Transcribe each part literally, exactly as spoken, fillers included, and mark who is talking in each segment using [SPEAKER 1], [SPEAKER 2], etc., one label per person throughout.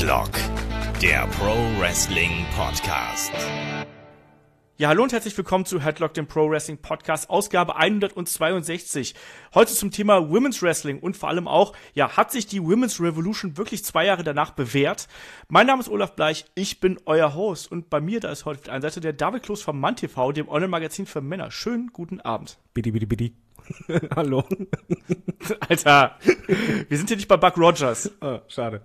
[SPEAKER 1] Headlock, der Pro Wrestling Podcast.
[SPEAKER 2] Ja, hallo und herzlich willkommen zu Headlock, dem Pro Wrestling Podcast, Ausgabe hundertzweiundsechzig. Heute zum Thema Women's Wrestling und vor allem auch, ja, hat sich die Women's Revolution wirklich zwei Jahre danach bewährt? Mein Name ist Olaf Bleich, ich bin euer Host und bei mir, da ist heute auf der einen Seite der David Kloß vom Mann T V, dem Online-Magazin für Männer. Schönen guten Abend.
[SPEAKER 3] Bitte, bitte, bitte. Hallo.
[SPEAKER 2] Alter, wir sind hier nicht bei Buck Rogers.
[SPEAKER 3] Oh, schade.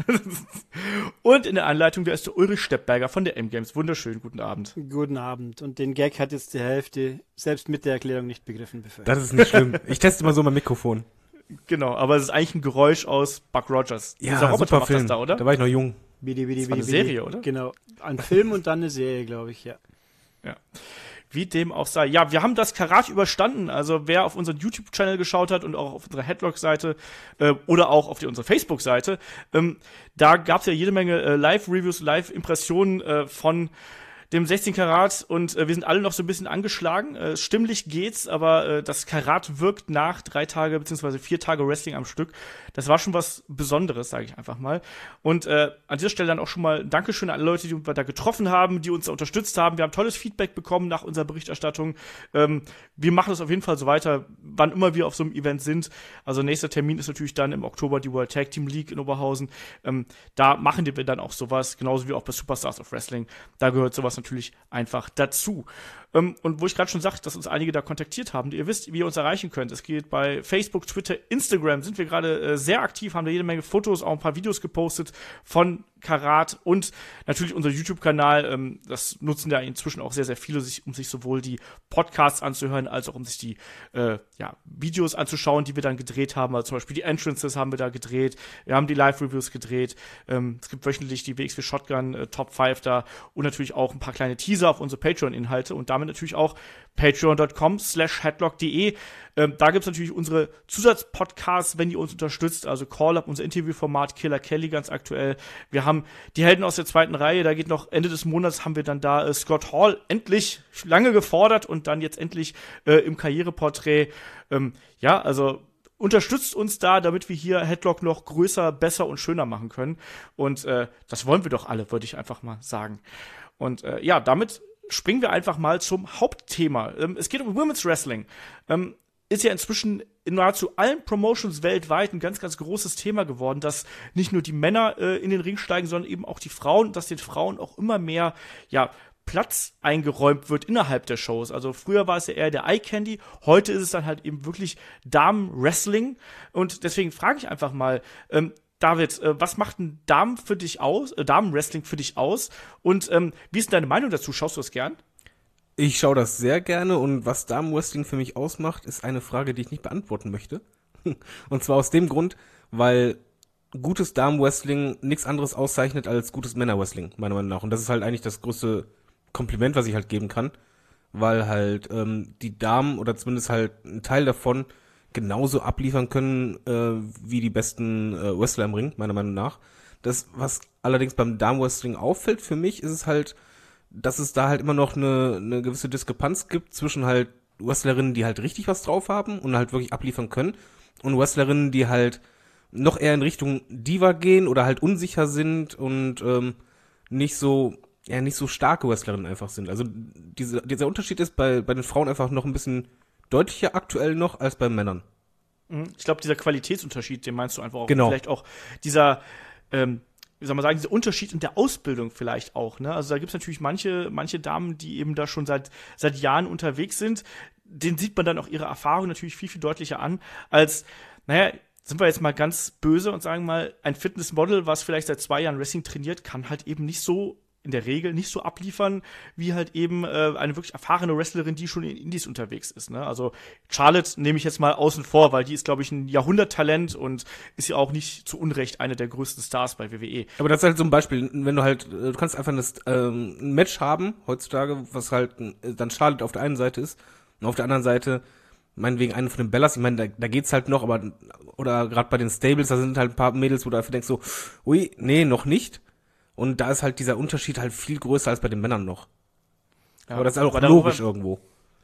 [SPEAKER 2] Und in der Anleitung, da ist der Ulrich Steppberger von der M-Games. Wunderschönen guten Abend.
[SPEAKER 4] Guten Abend. Und den Gag hat jetzt die Hälfte selbst mit der Erklärung nicht begriffen. Bevor.
[SPEAKER 3] Das ist nicht schlimm. Ich teste mal so mein Mikrofon.
[SPEAKER 2] Genau, aber es ist eigentlich ein Geräusch aus Buck Rogers.
[SPEAKER 3] Ja,
[SPEAKER 2] Dieser Roboter
[SPEAKER 3] super
[SPEAKER 2] macht
[SPEAKER 3] Film.
[SPEAKER 2] das da, oder?
[SPEAKER 3] Da war ich noch jung.
[SPEAKER 4] Bidi, bidi,
[SPEAKER 2] das war eine
[SPEAKER 4] bidi,
[SPEAKER 2] Serie,
[SPEAKER 4] bidi.
[SPEAKER 2] oder?
[SPEAKER 4] Genau. Ein Film und dann eine Serie, glaube ich, ja.
[SPEAKER 2] Ja. Wie dem auch sei. Ja, wir haben das Karat überstanden. Also wer auf unseren YouTube-Channel geschaut hat und auch auf unserer Headlock-Seite äh, oder auch auf die, unsere Facebook-Seite, ähm, da gab es ja jede Menge äh, Live-Reviews, Live-Impressionen äh, von dem sechzehn Karat und äh, wir sind alle noch so ein bisschen angeschlagen. Äh, stimmlich geht's, aber äh, das Karat wirkt nach drei Tage beziehungsweise vier Tage Wrestling am Stück. Das war schon was Besonderes, sage ich einfach mal. Und äh, an dieser Stelle dann auch schon mal Dankeschön an alle Leute, die uns da getroffen haben, die uns da unterstützt haben. Wir haben tolles Feedback bekommen nach unserer Berichterstattung. Ähm, wir machen das auf jeden Fall so weiter, wann immer wir auf so einem Event sind. Also nächster Termin ist natürlich dann im Oktober die World Tag Team League in Oberhausen. Ähm, da machen wir dann auch sowas, genauso wie auch bei Superstars of Wrestling. Da gehört sowas natürlich einfach dazu. Ähm, und wo ich gerade schon sagte, dass uns einige da kontaktiert haben, ihr wisst, wie ihr uns erreichen könnt. Es geht bei Facebook, Twitter, Instagram, sind wir gerade äh, sehr aktiv, haben da jede Menge Fotos, auch ein paar Videos gepostet von Karat und natürlich unser YouTube-Kanal. Ähm, das nutzen ja inzwischen auch sehr, sehr viele, sich, um sich sowohl die Podcasts anzuhören, als auch um sich die äh, ja, Videos anzuschauen, die wir dann gedreht haben. Also zum Beispiel die Entrances haben wir da gedreht, wir haben die Live-Reviews gedreht. Ähm, es gibt wöchentlich die W X W Shotgun äh, Top fünf da und natürlich auch ein paar kleine Teaser auf unsere Patreon-Inhalte und damit natürlich auch patreon.com slash headlock.de. Ähm, da gibt's natürlich unsere Zusatzpodcasts, wenn ihr uns unterstützt, also Call-Up, unser Interviewformat, Killer Kelly ganz aktuell. Wir haben die Helden aus der zweiten Reihe, da geht noch Ende des Monats, haben wir dann da äh, Scott Hall endlich lange gefordert und dann jetzt endlich äh, im Karriereporträt. Ähm, ja, also unterstützt uns da, damit wir hier Headlock noch größer, besser und schöner machen können. Und äh, das wollen wir doch alle, würde ich einfach mal sagen. Und äh, ja, damit springen wir einfach mal zum Hauptthema. Ähm, es geht um Women's Wrestling. Ähm, ist ja inzwischen in nahezu allen Promotions weltweit ein ganz, ganz großes Thema geworden, dass nicht nur die Männer äh, in den Ring steigen, sondern eben auch die Frauen, dass den Frauen auch immer mehr, ja, Platz eingeräumt wird innerhalb der Shows. Also früher war es ja eher der Eye Candy, heute ist es dann halt eben wirklich Damen-Wrestling. Und deswegen frage ich einfach mal, ähm, David, äh, was macht ein Damen für dich aus, äh, Damen-Wrestling für dich aus? Und ähm, wie ist denn deine Meinung dazu? Schaust du das gern?
[SPEAKER 3] Ich schaue das sehr gerne und was Damen-Wrestling für mich ausmacht, ist eine Frage, die ich nicht beantworten möchte. Und zwar aus dem Grund, weil gutes Damen-Wrestling nichts anderes auszeichnet als gutes Männer-Wrestling, meiner Meinung nach. Und das ist halt eigentlich das größte Kompliment, was ich halt geben kann, weil halt ähm, die Damen oder zumindest halt ein Teil davon genauso abliefern können äh, wie die besten äh, Wrestler im Ring, meiner Meinung nach. Das, was allerdings beim Damen-Wrestling auffällt für mich, ist es halt, dass es da halt immer noch eine, eine gewisse Diskrepanz gibt zwischen halt Wrestlerinnen, die halt richtig was drauf haben und halt wirklich abliefern können und Wrestlerinnen, die halt noch eher in Richtung Diva gehen oder halt unsicher sind und ähm, nicht so ja nicht so starke Wrestlerinnen einfach sind. Also diese, dieser Unterschied ist bei bei den Frauen einfach noch ein bisschen deutlicher aktuell noch als bei Männern.
[SPEAKER 2] Ich glaube, dieser Qualitätsunterschied, den meinst du einfach auch.
[SPEAKER 3] Genau.
[SPEAKER 2] Vielleicht auch dieser, ähm, wie soll man sagen, dieser Unterschied in der Ausbildung vielleicht auch. Ne? Also da gibt es natürlich manche, manche Damen, die eben da schon seit, seit Jahren unterwegs sind. Den sieht man dann auch ihre Erfahrung natürlich viel, viel deutlicher an, als, naja, sind wir jetzt mal ganz böse und sagen mal, ein Fitnessmodel, was vielleicht seit zwei Jahren Wrestling trainiert, kann halt eben nicht so in der Regel nicht so abliefern, wie halt eben äh, eine wirklich erfahrene Wrestlerin, die schon in Indies unterwegs ist. Ne? Also Charlotte nehme ich jetzt mal außen vor, weil die ist, glaube ich, ein Jahrhunderttalent und ist ja auch nicht zu Unrecht eine der größten Stars bei W W E.
[SPEAKER 3] Aber das ist halt so ein Beispiel, wenn du halt, du kannst einfach das, ähm, ein Match haben, heutzutage, was halt dann Charlotte auf der einen Seite ist und auf der anderen Seite meinetwegen einen von den Bellas, ich meine, da, da geht's halt noch, aber oder gerade bei den Stables, da sind halt ein paar Mädels, wo du einfach denkst so, ui, nee, noch nicht. Und da ist halt dieser Unterschied halt viel größer als bei den Männern noch. Ja, aber das ist halt auch logisch irgendwo.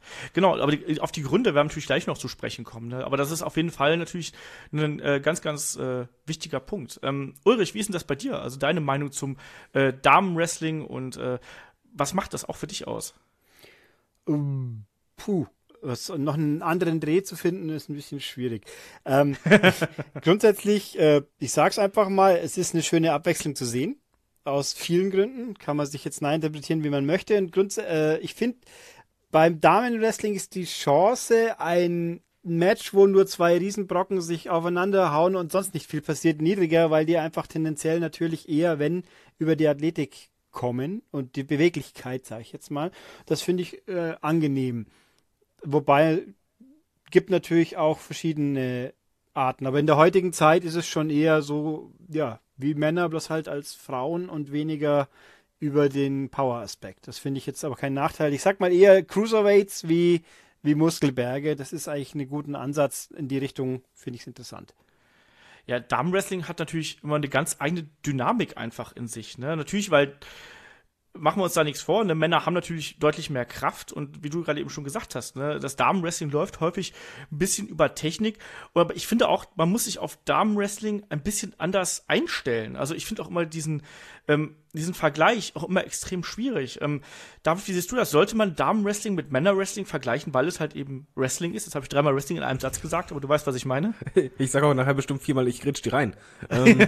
[SPEAKER 2] Genau, aber die, auf die Gründe werden wir natürlich gleich noch zu sprechen kommen. Ne? Aber das ist auf jeden Fall natürlich ein äh, ganz, ganz äh, wichtiger Punkt. Ähm, Ulrich, wie ist denn das bei dir? Also deine Meinung zum äh, Damenwrestling und äh, was macht das auch für dich aus?
[SPEAKER 4] Um, puh. Was, noch einen anderen Dreh zu finden, ist ein bisschen schwierig. Ähm, grundsätzlich, äh, ich sag's einfach mal, es ist eine schöne Abwechslung zu sehen. Aus vielen Gründen. Kann man sich jetzt neu interpretieren, wie man möchte. Und grunds- äh, ich finde, beim Damenwrestling ist die Chance, ein Match, wo nur zwei Riesenbrocken sich aufeinander hauen und sonst nicht viel passiert, niedriger, weil die einfach tendenziell natürlich eher, wenn, über die Athletik kommen und die Beweglichkeit, sage ich jetzt mal. Das finde ich äh, angenehm. Wobei, gibt natürlich auch verschiedene Arten. Aber in der heutigen Zeit ist es schon eher so, ja, wie Männer, bloß halt als Frauen und weniger über den Power-Aspekt. Das finde ich jetzt aber kein Nachteil. Ich sag mal eher Cruiserweights wie, wie Muskelberge. Das ist eigentlich ein guter Ansatz in die Richtung, finde ich es interessant.
[SPEAKER 2] Ja, Damenwrestling hat natürlich immer eine ganz eigene Dynamik einfach in sich. Ne? Natürlich, weil machen wir uns da nichts vor, ne? Männer haben natürlich deutlich mehr Kraft und wie du gerade eben schon gesagt hast, ne? Das Damenwrestling läuft häufig ein bisschen über Technik, aber ich finde auch, man muss sich auf Damenwrestling ein bisschen anders einstellen. Also ich finde auch immer diesen, ähm, diesen Vergleich auch immer extrem schwierig. Ähm, David, wie siehst du das? Sollte man Damenwrestling mit Männerwrestling vergleichen, weil es halt eben Wrestling ist? Jetzt habe ich dreimal Wrestling in einem Satz gesagt, aber du weißt, was ich meine.
[SPEAKER 3] Ich sage auch nachher bestimmt viermal, ich grätsch die rein. Ähm,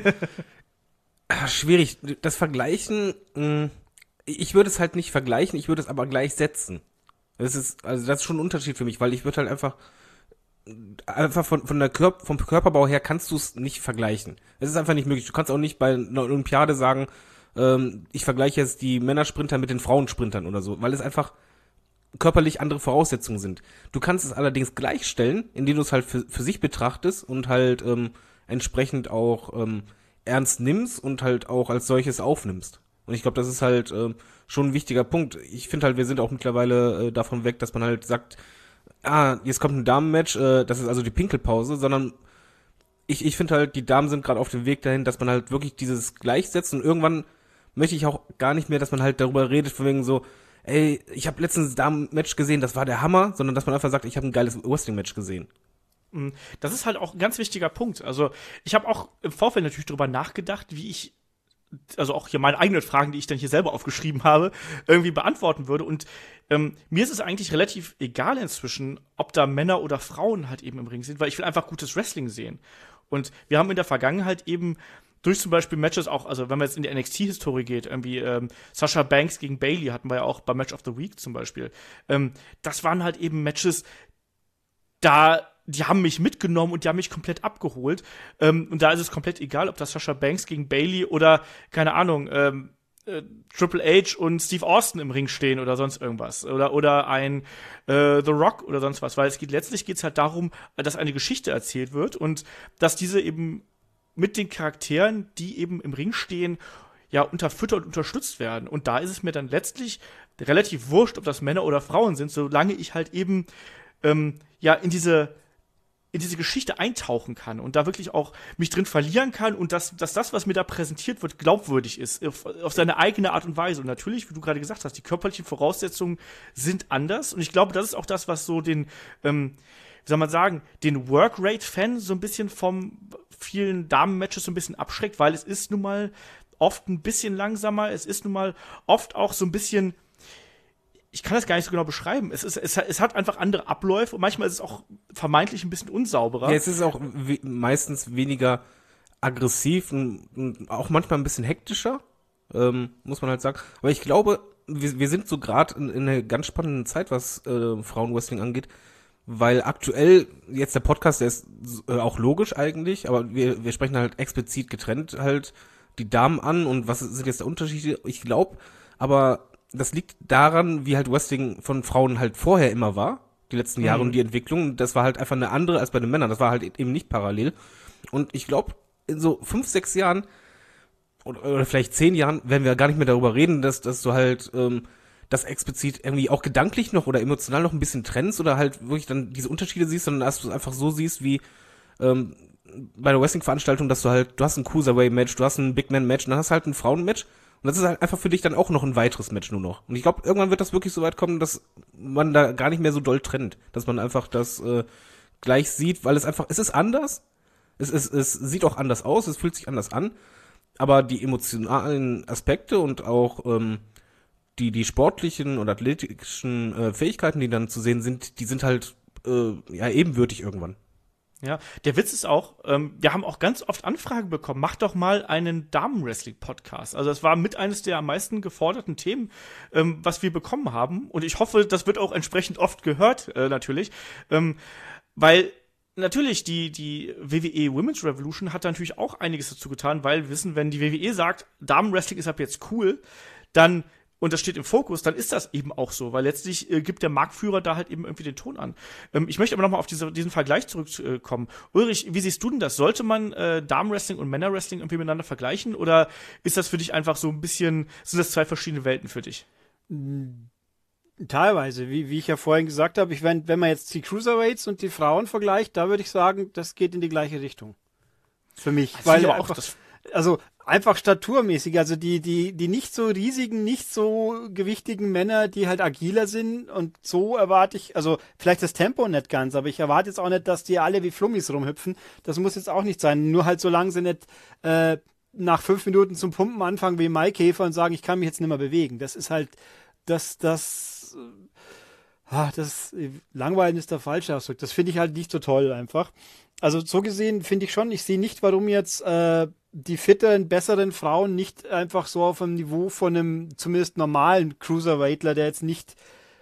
[SPEAKER 3] schwierig. Das Vergleichen, mh, ich würde es halt nicht vergleichen, ich würde es aber gleichsetzen. Das ist, also das ist schon ein Unterschied für mich, weil ich würde halt einfach, einfach von, von der Körper, vom Körperbau her kannst du es nicht vergleichen. Es ist einfach nicht möglich. Du kannst auch nicht bei einer Olympiade sagen, ähm, ich vergleiche jetzt die Männersprinter mit den Frauensprintern oder so, weil es einfach körperlich andere Voraussetzungen sind. Du kannst es allerdings gleichstellen, indem du es halt für, für sich betrachtest und halt ähm, entsprechend auch ähm, ernst nimmst und halt auch als solches aufnimmst. Und ich glaube, das ist halt äh, schon ein wichtiger Punkt. Ich finde halt, wir sind auch mittlerweile äh, davon weg, dass man halt sagt, ah, jetzt kommt ein Damenmatch, äh, das ist also die Pinkelpause, sondern ich, ich finde halt, die Damen sind gerade auf dem Weg dahin, dass man halt wirklich dieses gleichsetzt und irgendwann möchte ich auch gar nicht mehr, dass man halt darüber redet, von wegen so, ey, ich habe letztens ein Damenmatch gesehen, das war der Hammer, sondern dass man einfach sagt, ich habe ein geiles Wrestling-Match gesehen.
[SPEAKER 2] Das ist halt auch ein ganz wichtiger Punkt. Also ich habe auch im Vorfeld natürlich darüber nachgedacht, wie ich also auch hier meine eigenen Fragen, die ich dann hier selber aufgeschrieben habe, irgendwie beantworten würde. Und ähm, mir ist es eigentlich relativ egal inzwischen, ob da Männer oder Frauen halt eben im Ring sind, weil ich will einfach gutes Wrestling sehen. Und wir haben in der Vergangenheit eben durch zum Beispiel Matches auch, also wenn man jetzt in die N X T-Historie geht, irgendwie ähm, Sasha Banks gegen Bayley hatten wir ja auch beim Match of the Week zum Beispiel. Ähm, das waren halt eben Matches, da die haben mich mitgenommen und die haben mich komplett abgeholt. Ähm, und da ist es komplett egal, ob das Sasha Banks gegen Bayley oder, keine Ahnung, ähm, äh, Triple H und Steve Austin im Ring stehen oder sonst irgendwas. Oder, oder ein äh, The Rock oder sonst was. Weil es geht, letztlich geht es halt darum, dass eine Geschichte erzählt wird und dass diese eben mit den Charakteren, die eben im Ring stehen, ja, unterfüttert und unterstützt werden. Und da ist es mir dann letztlich relativ wurscht, ob das Männer oder Frauen sind, solange ich halt eben ähm, ja in diese in diese Geschichte eintauchen kann und da wirklich auch mich drin verlieren kann und dass, dass das, was mir da präsentiert wird, glaubwürdig ist, auf, auf seine eigene Art und Weise. Und natürlich, wie du gerade gesagt hast, die körperlichen Voraussetzungen sind anders und ich glaube, das ist auch das, was so den, ähm, wie soll man sagen, den Workrate-Fan so ein bisschen vom vielen Damen-Matches so ein bisschen abschreckt, weil es ist nun mal oft ein bisschen langsamer, es ist nun mal oft auch so ein bisschen, ich kann das gar nicht so genau beschreiben. Es, ist, es, es hat einfach andere Abläufe und manchmal ist es auch vermeintlich ein bisschen unsauberer.
[SPEAKER 3] Ja, es ist auch we- meistens weniger aggressiv und, und auch manchmal ein bisschen hektischer, ähm, muss man halt sagen. Aber ich glaube, wir, wir sind so gerade in, in einer ganz spannenden Zeit, was äh, Frauenwrestling angeht, weil aktuell, jetzt der Podcast, der ist äh, auch logisch eigentlich, aber wir, wir sprechen halt explizit getrennt halt die Damen an und was sind jetzt der Unterschiede? Ich glaube, aber das liegt daran, wie halt Wrestling von Frauen halt vorher immer war, die letzten Jahre
[SPEAKER 2] Mhm.
[SPEAKER 3] und die Entwicklung. Das war halt einfach eine andere als bei den Männern. Das war halt eben nicht parallel. Und ich glaube, in so fünf, sechs Jahren oder, oder vielleicht zehn Jahren werden wir gar nicht mehr darüber reden, dass, dass du halt ähm, das explizit irgendwie auch gedanklich noch oder emotional noch ein bisschen trennst oder halt wirklich dann diese Unterschiede siehst, sondern dass du es einfach so siehst wie ähm, bei der Wrestling-Veranstaltung, dass du halt, du hast ein Cruiserweight-Match, du hast ein Big-Man-Match und dann hast du halt ein Frauen-Match. Und das ist halt einfach für dich dann auch noch ein weiteres Match nur noch. Und ich glaube, irgendwann wird das wirklich so weit kommen, dass man da gar nicht mehr so doll trennt. Dass man einfach das äh, gleich sieht, weil es einfach, es ist anders. Es, es, es sieht auch anders aus, es fühlt sich anders an. Aber die emotionalen Aspekte und auch ähm, die, die sportlichen und athletischen äh, Fähigkeiten, die dann zu sehen sind, die sind halt äh, ja ebenwürdig irgendwann.
[SPEAKER 2] Ja, der Witz ist auch, ähm, wir haben auch ganz oft Anfragen bekommen, mach doch mal einen Damen-Wrestling-Podcast. Also das war mit eines der am meisten geforderten Themen, ähm, was wir bekommen haben. Und ich hoffe, das wird auch entsprechend oft gehört, äh, natürlich. Ähm, weil natürlich die, die W W E Women's Revolution hat da natürlich auch einiges dazu getan, weil wir wissen, wenn die W W E sagt, Damen-Wrestling ist ab jetzt cool, dann und das steht im Fokus, dann ist das eben auch so, weil letztlich äh, gibt der Marktführer da halt eben irgendwie den Ton an. Ähm, ich möchte aber nochmal auf diese, diesen Vergleich zurückkommen. Ulrich, wie siehst du denn das? Sollte man äh, Damenwrestling und Männerwrestling irgendwie miteinander vergleichen oder ist das für dich einfach so ein bisschen, sind das zwei verschiedene Welten für dich?
[SPEAKER 4] Teilweise, wie, wie ich ja vorhin gesagt habe, ich, wenn, wenn man jetzt die Cruiserweights und die Frauen vergleicht, da würde ich sagen, das geht in die gleiche Richtung. Für mich.
[SPEAKER 2] Das
[SPEAKER 4] weil
[SPEAKER 2] aber
[SPEAKER 4] einfach,
[SPEAKER 2] auch das
[SPEAKER 4] also einfach staturmäßig, also die, die, die nicht so riesigen, nicht so gewichtigen Männer, die halt agiler sind und so erwarte ich, also vielleicht das Tempo nicht ganz, aber ich erwarte jetzt auch nicht, dass die alle wie Flummis rumhüpfen. Das muss jetzt auch nicht sein. Nur halt solange sie nicht äh, nach fünf Minuten zum Pumpen anfangen wie Maikäfer und sagen, ich kann mich jetzt nicht mehr bewegen. Das ist halt, das, das, ah, das, langweilen ist der falsche Ausdruck. Das finde ich halt nicht so toll einfach. Also so gesehen finde ich schon, ich sehe nicht, warum jetzt äh, die fitteren, besseren Frauen nicht einfach so auf dem Niveau von einem zumindest normalen Cruiserweightler, der jetzt nicht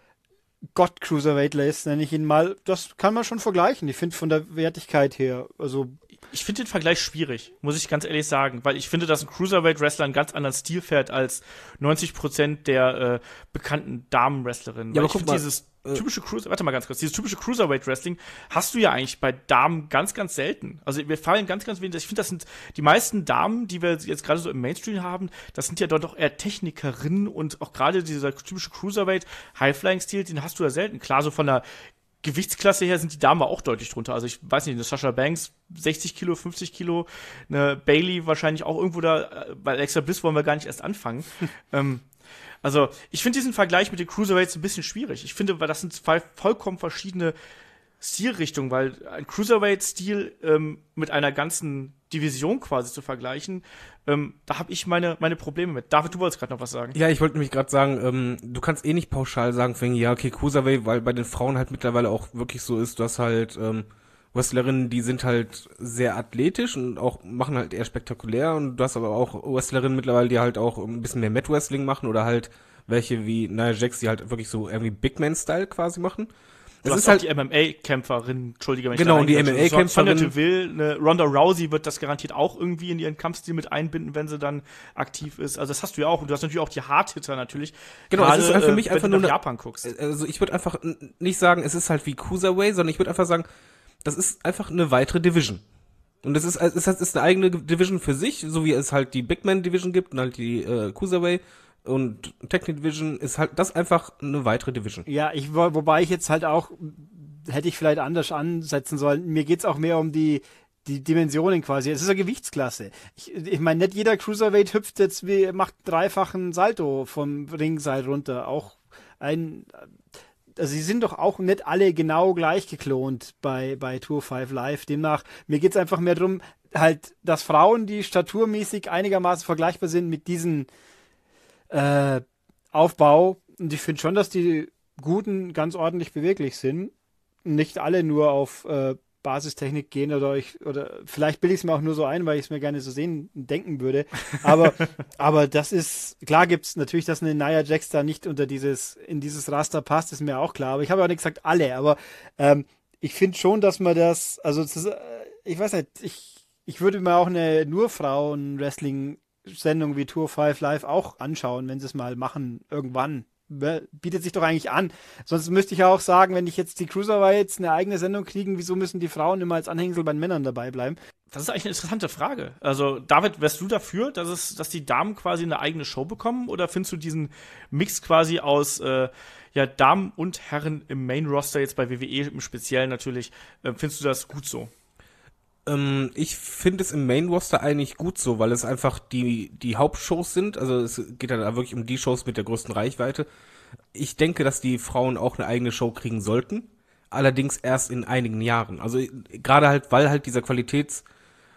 [SPEAKER 4] Gott-Cruiserweightler ist, nenne ich ihn mal, das kann man schon vergleichen. Ich finde von der Wertigkeit her, also
[SPEAKER 2] ich finde den Vergleich schwierig, muss ich ganz ehrlich sagen, weil ich finde, dass ein Cruiserweight-Wrestler einen ganz anderen Stil fährt als neunzig Prozent der äh, bekannten Damen-Wrestlerinnen.
[SPEAKER 3] Ja,
[SPEAKER 2] weil
[SPEAKER 3] aber
[SPEAKER 2] ich
[SPEAKER 3] guck
[SPEAKER 2] finde
[SPEAKER 3] mal,
[SPEAKER 2] dieses
[SPEAKER 3] äh,
[SPEAKER 2] typische Cruiser, warte mal ganz kurz, dieses typische Cruiserweight-Wrestling hast du ja eigentlich bei Damen ganz, ganz selten. Also wir fallen ganz, ganz wenig. Ich finde, das sind die meisten Damen, die wir jetzt gerade so im Mainstream haben, das sind ja dort doch eher Technikerinnen und auch gerade dieser typische Cruiserweight-High-Flying-Stil, den hast du ja selten. Klar, so von der Gewichtsklasse her sind die Damen auch deutlich drunter. Also ich weiß nicht, eine Sasha Banks sechzig Kilo, fünfzig Kilo, eine Bailey wahrscheinlich auch irgendwo da, bei Alexa Bliss wollen wir gar nicht erst anfangen. ähm, also ich finde diesen Vergleich mit den Cruiserweights ein bisschen schwierig. Ich finde, weil das sind zwei vollkommen verschiedene Stilrichtungen, weil ein Cruiserweight-Stil ähm, mit einer ganzen Division quasi zu vergleichen, ähm, da habe ich meine meine Probleme mit. David, du wolltest gerade noch was sagen.
[SPEAKER 3] Ja, ich wollte nämlich gerade sagen, ähm, du kannst eh nicht pauschal sagen, für, ja, okay, Cruiserweight, weil bei den Frauen halt mittlerweile auch wirklich so ist, dass halt ähm, Wrestlerinnen, die sind halt sehr athletisch und auch machen halt eher spektakulär und du hast aber auch Wrestlerinnen mittlerweile, die halt auch ein bisschen mehr Mat-Wrestling machen oder halt welche wie Nia Jax, die halt wirklich so irgendwie Big Man-Style quasi machen.
[SPEAKER 2] Du
[SPEAKER 3] Das
[SPEAKER 2] hast
[SPEAKER 3] ist
[SPEAKER 2] auch
[SPEAKER 3] halt
[SPEAKER 2] die M M A-Kämpferin, entschuldige mich.
[SPEAKER 3] Genau, und die M M A-Kämpferin.
[SPEAKER 2] Sonya Deville, eine Ronda Rousey wird das garantiert auch irgendwie in ihren Kampfstil mit einbinden, wenn sie dann aktiv ist. Also das hast du ja auch. Und du hast natürlich auch die Hardhitter natürlich.
[SPEAKER 3] Genau,
[SPEAKER 2] Gerade,
[SPEAKER 3] es ist halt für
[SPEAKER 2] äh,
[SPEAKER 3] mich
[SPEAKER 2] wenn
[SPEAKER 3] einfach
[SPEAKER 2] du
[SPEAKER 3] nur
[SPEAKER 2] nach
[SPEAKER 3] eine-
[SPEAKER 2] Japan guckst.
[SPEAKER 3] Also ich würde einfach n- nicht sagen, es ist halt wie Cruiserweight, sondern ich würde einfach sagen, das ist einfach eine weitere Division. Und es ist, es ist, es ist eine eigene Division für sich, so wie es halt die Big Man Division gibt und halt die äh, Cruiserweight und Technic Division ist halt das einfach eine weitere Division.
[SPEAKER 4] ja, ich wo- wobei ich jetzt halt auch, hätte ich vielleicht anders ansetzen sollen. Mir geht's auch mehr um die die Dimensionen quasi. Es ist eine Gewichtsklasse. Ich, ich meine, nicht jeder Cruiserweight hüpft jetzt wie, macht dreifachen Salto vom Ringseil runter. Auch ein, also sie sind doch auch nicht alle genau gleich geklont bei, bei Tour fünf Live. Demnach, mir geht's einfach mehr drum, halt, dass Frauen, die staturmäßig einigermaßen vergleichbar sind mit diesem äh, Aufbau. Und ich finde schon, dass die Guten ganz ordentlich beweglich sind. Nicht alle nur auf äh, Basistechnik gehen oder ich, oder vielleicht bilde ich es mir auch nur so ein, weil ich es mir gerne so sehen denken würde. Aber, aber das ist, klar gibt's natürlich, dass eine Nia Jax da nicht unter dieses, in dieses Raster passt, ist mir auch klar. Aber ich habe ja auch nicht gesagt alle, aber ähm, ich finde schon, dass man das, also das ist, äh, ich weiß nicht, ich, ich würde mir auch eine nur Frauen-Wrestling-Sendung wie Tour fünf Live auch anschauen, wenn sie es mal machen, irgendwann. Bietet sich doch eigentlich an. Sonst müsste ich ja auch sagen, wenn ich jetzt die Cruiserweights eine eigene Sendung kriegen, wieso müssen die Frauen immer als Anhängsel bei den Männern dabei bleiben?
[SPEAKER 2] Das ist eigentlich eine interessante Frage. Also, David, wärst du dafür, dass es, dass die Damen quasi eine eigene Show bekommen? Oder findest du diesen Mix quasi aus äh, ja, Damen und Herren im Main-Roster, jetzt bei W W E im Speziellen natürlich, äh, findest du das gut so?
[SPEAKER 3] Ähm, ich finde es im Main-Roster eigentlich gut so, weil es einfach die, die Hauptshows sind. Also es geht ja da wirklich um die Shows mit der größten Reichweite. Ich denke, dass die Frauen auch eine eigene Show kriegen sollten. Allerdings erst in einigen Jahren. Also gerade halt, weil halt dieser Qualitätsunterschied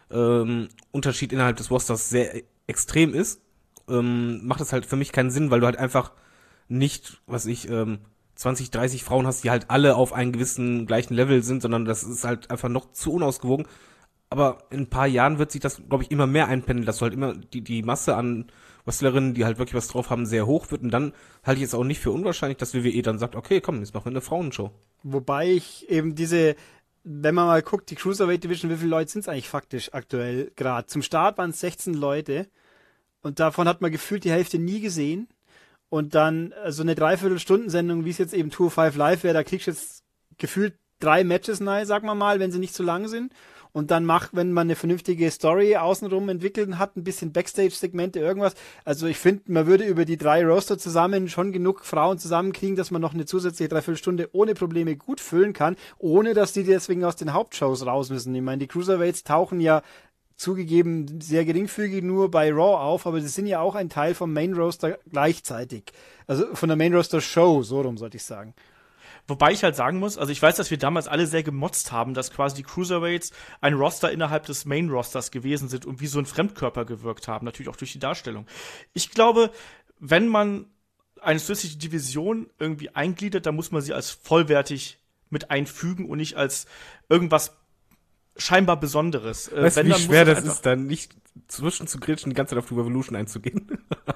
[SPEAKER 3] ähm, Unterschied innerhalb des Rosters sehr extrem ist, ähm, macht es halt für mich keinen Sinn, weil du halt einfach nicht, was ich, ähm, zwanzig, dreißig Frauen hast, die halt alle auf einem gewissen gleichen Level sind, sondern das ist halt einfach noch zu unausgewogen. Aber in ein paar Jahren wird sich das, glaube ich, immer mehr einpendeln, dass du halt immer die, die Masse an Wrestlerinnen, die halt wirklich was drauf haben, sehr hoch wird. Und dann halte ich es auch nicht für unwahrscheinlich, dass W W E dann sagt, okay, komm, jetzt machen wir eine Frauenshow.
[SPEAKER 4] Wobei ich eben diese, wenn man mal guckt, die Cruiserweight Division, wie viele Leute sind es eigentlich faktisch aktuell gerade? Zum Start waren es sechzehn Leute und davon hat man gefühlt die Hälfte nie gesehen. Und dann so also eine Dreiviertelstundensendung, wie es jetzt eben Tour fünf Live wäre, da kriegst du jetzt gefühlt drei Matches nahe, sagen wir mal, wenn sie nicht zu lang sind. Und dann macht, wenn man eine vernünftige Story außenrum entwickelt hat, ein bisschen Backstage-Segmente, irgendwas. Also ich finde, man würde über die drei Roster zusammen schon genug Frauen zusammenkriegen, dass man noch eine zusätzliche Dreiviertelstunde ohne Probleme gut füllen kann, ohne dass die deswegen aus den Hauptshows raus müssen. Ich meine, die Cruiserweights tauchen ja zugegeben sehr geringfügig nur bei Raw auf, aber sie sind ja auch ein Teil vom Main Roster gleichzeitig. Also von der Main Roster Show, so rum sollte ich sagen.
[SPEAKER 2] Wobei ich halt sagen muss, also ich weiß, dass wir damals alle sehr gemotzt haben, dass quasi die Cruiserweights ein Roster innerhalb des Main-Rosters gewesen sind und wie so ein Fremdkörper gewirkt haben, natürlich auch durch die Darstellung. Ich glaube, wenn man eine zusätzliche Division irgendwie eingliedert, dann muss man sie als vollwertig mit einfügen und nicht als irgendwas scheinbar Besonderes.
[SPEAKER 3] Weißt du,
[SPEAKER 2] wenn,
[SPEAKER 3] wie
[SPEAKER 2] dann
[SPEAKER 3] schwer
[SPEAKER 2] muss
[SPEAKER 3] das ist, dann nicht zwischen zu grätschen, die ganze Zeit auf die Revolution einzugehen?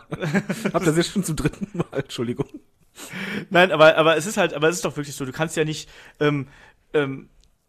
[SPEAKER 3] Habt ihr das jetzt schon zum dritten Mal? Entschuldigung.
[SPEAKER 2] Nein, aber, aber es ist halt, aber es ist doch wirklich so, du kannst ja nicht ähm, ähm,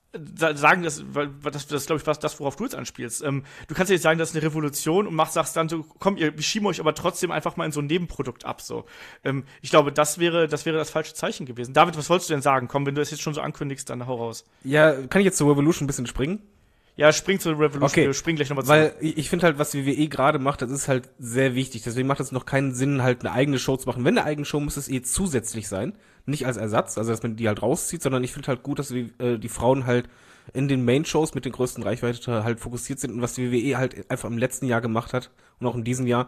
[SPEAKER 2] sagen, dass, weil das, das glaube ich, was das, worauf du jetzt anspielst. Ähm, du kannst ja nicht sagen, das ist eine Revolution und machst, sagst dann, so, komm, ihr, wir schieben euch aber trotzdem einfach mal in so ein Nebenprodukt ab. So, ähm, ich glaube, das wäre, das wäre das falsche Zeichen gewesen. David, was wolltest du denn sagen? Komm, wenn du das jetzt schon so ankündigst, dann hau raus.
[SPEAKER 3] Ja, kann ich jetzt zur Revolution ein bisschen springen?
[SPEAKER 2] Ja, spring zur Revolution,
[SPEAKER 3] okay.
[SPEAKER 2] Wir springen gleich nochmal
[SPEAKER 3] zurück. Weil ich finde halt, was W W E gerade macht, das ist halt sehr wichtig. Deswegen macht es noch keinen Sinn, halt eine eigene Show zu machen. Wenn eine eigene Show, muss es eh zusätzlich sein. Nicht als Ersatz, also dass man die halt rauszieht, sondern ich finde halt gut, dass die, äh, die Frauen halt in den Main-Shows mit den größten Reichweite halt fokussiert sind. Und was die W W E halt einfach im letzten Jahr gemacht hat und auch in diesem Jahr,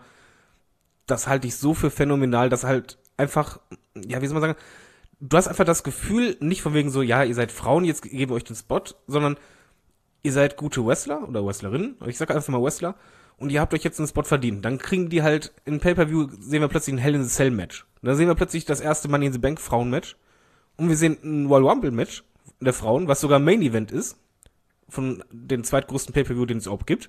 [SPEAKER 3] das halte ich so für phänomenal, dass halt einfach, ja, wie soll man sagen, du hast einfach das Gefühl, nicht von wegen so, ja, ihr seid Frauen, jetzt geben wir euch den Spot, sondern ihr seid gute Wrestler oder Wrestlerinnen, ich sag einfach mal Wrestler, und ihr habt euch jetzt einen Spot verdient. Dann kriegen die halt, in Pay-Per-View sehen wir plötzlich ein Hell in the Cell Match. Dann sehen wir plötzlich das erste Money in the Bank Frauen-Match. Und wir sehen ein Royal Rumble Match der Frauen, was sogar Main Event ist, von den zweitgrößten Pay-Per-View, den es überhaupt gibt.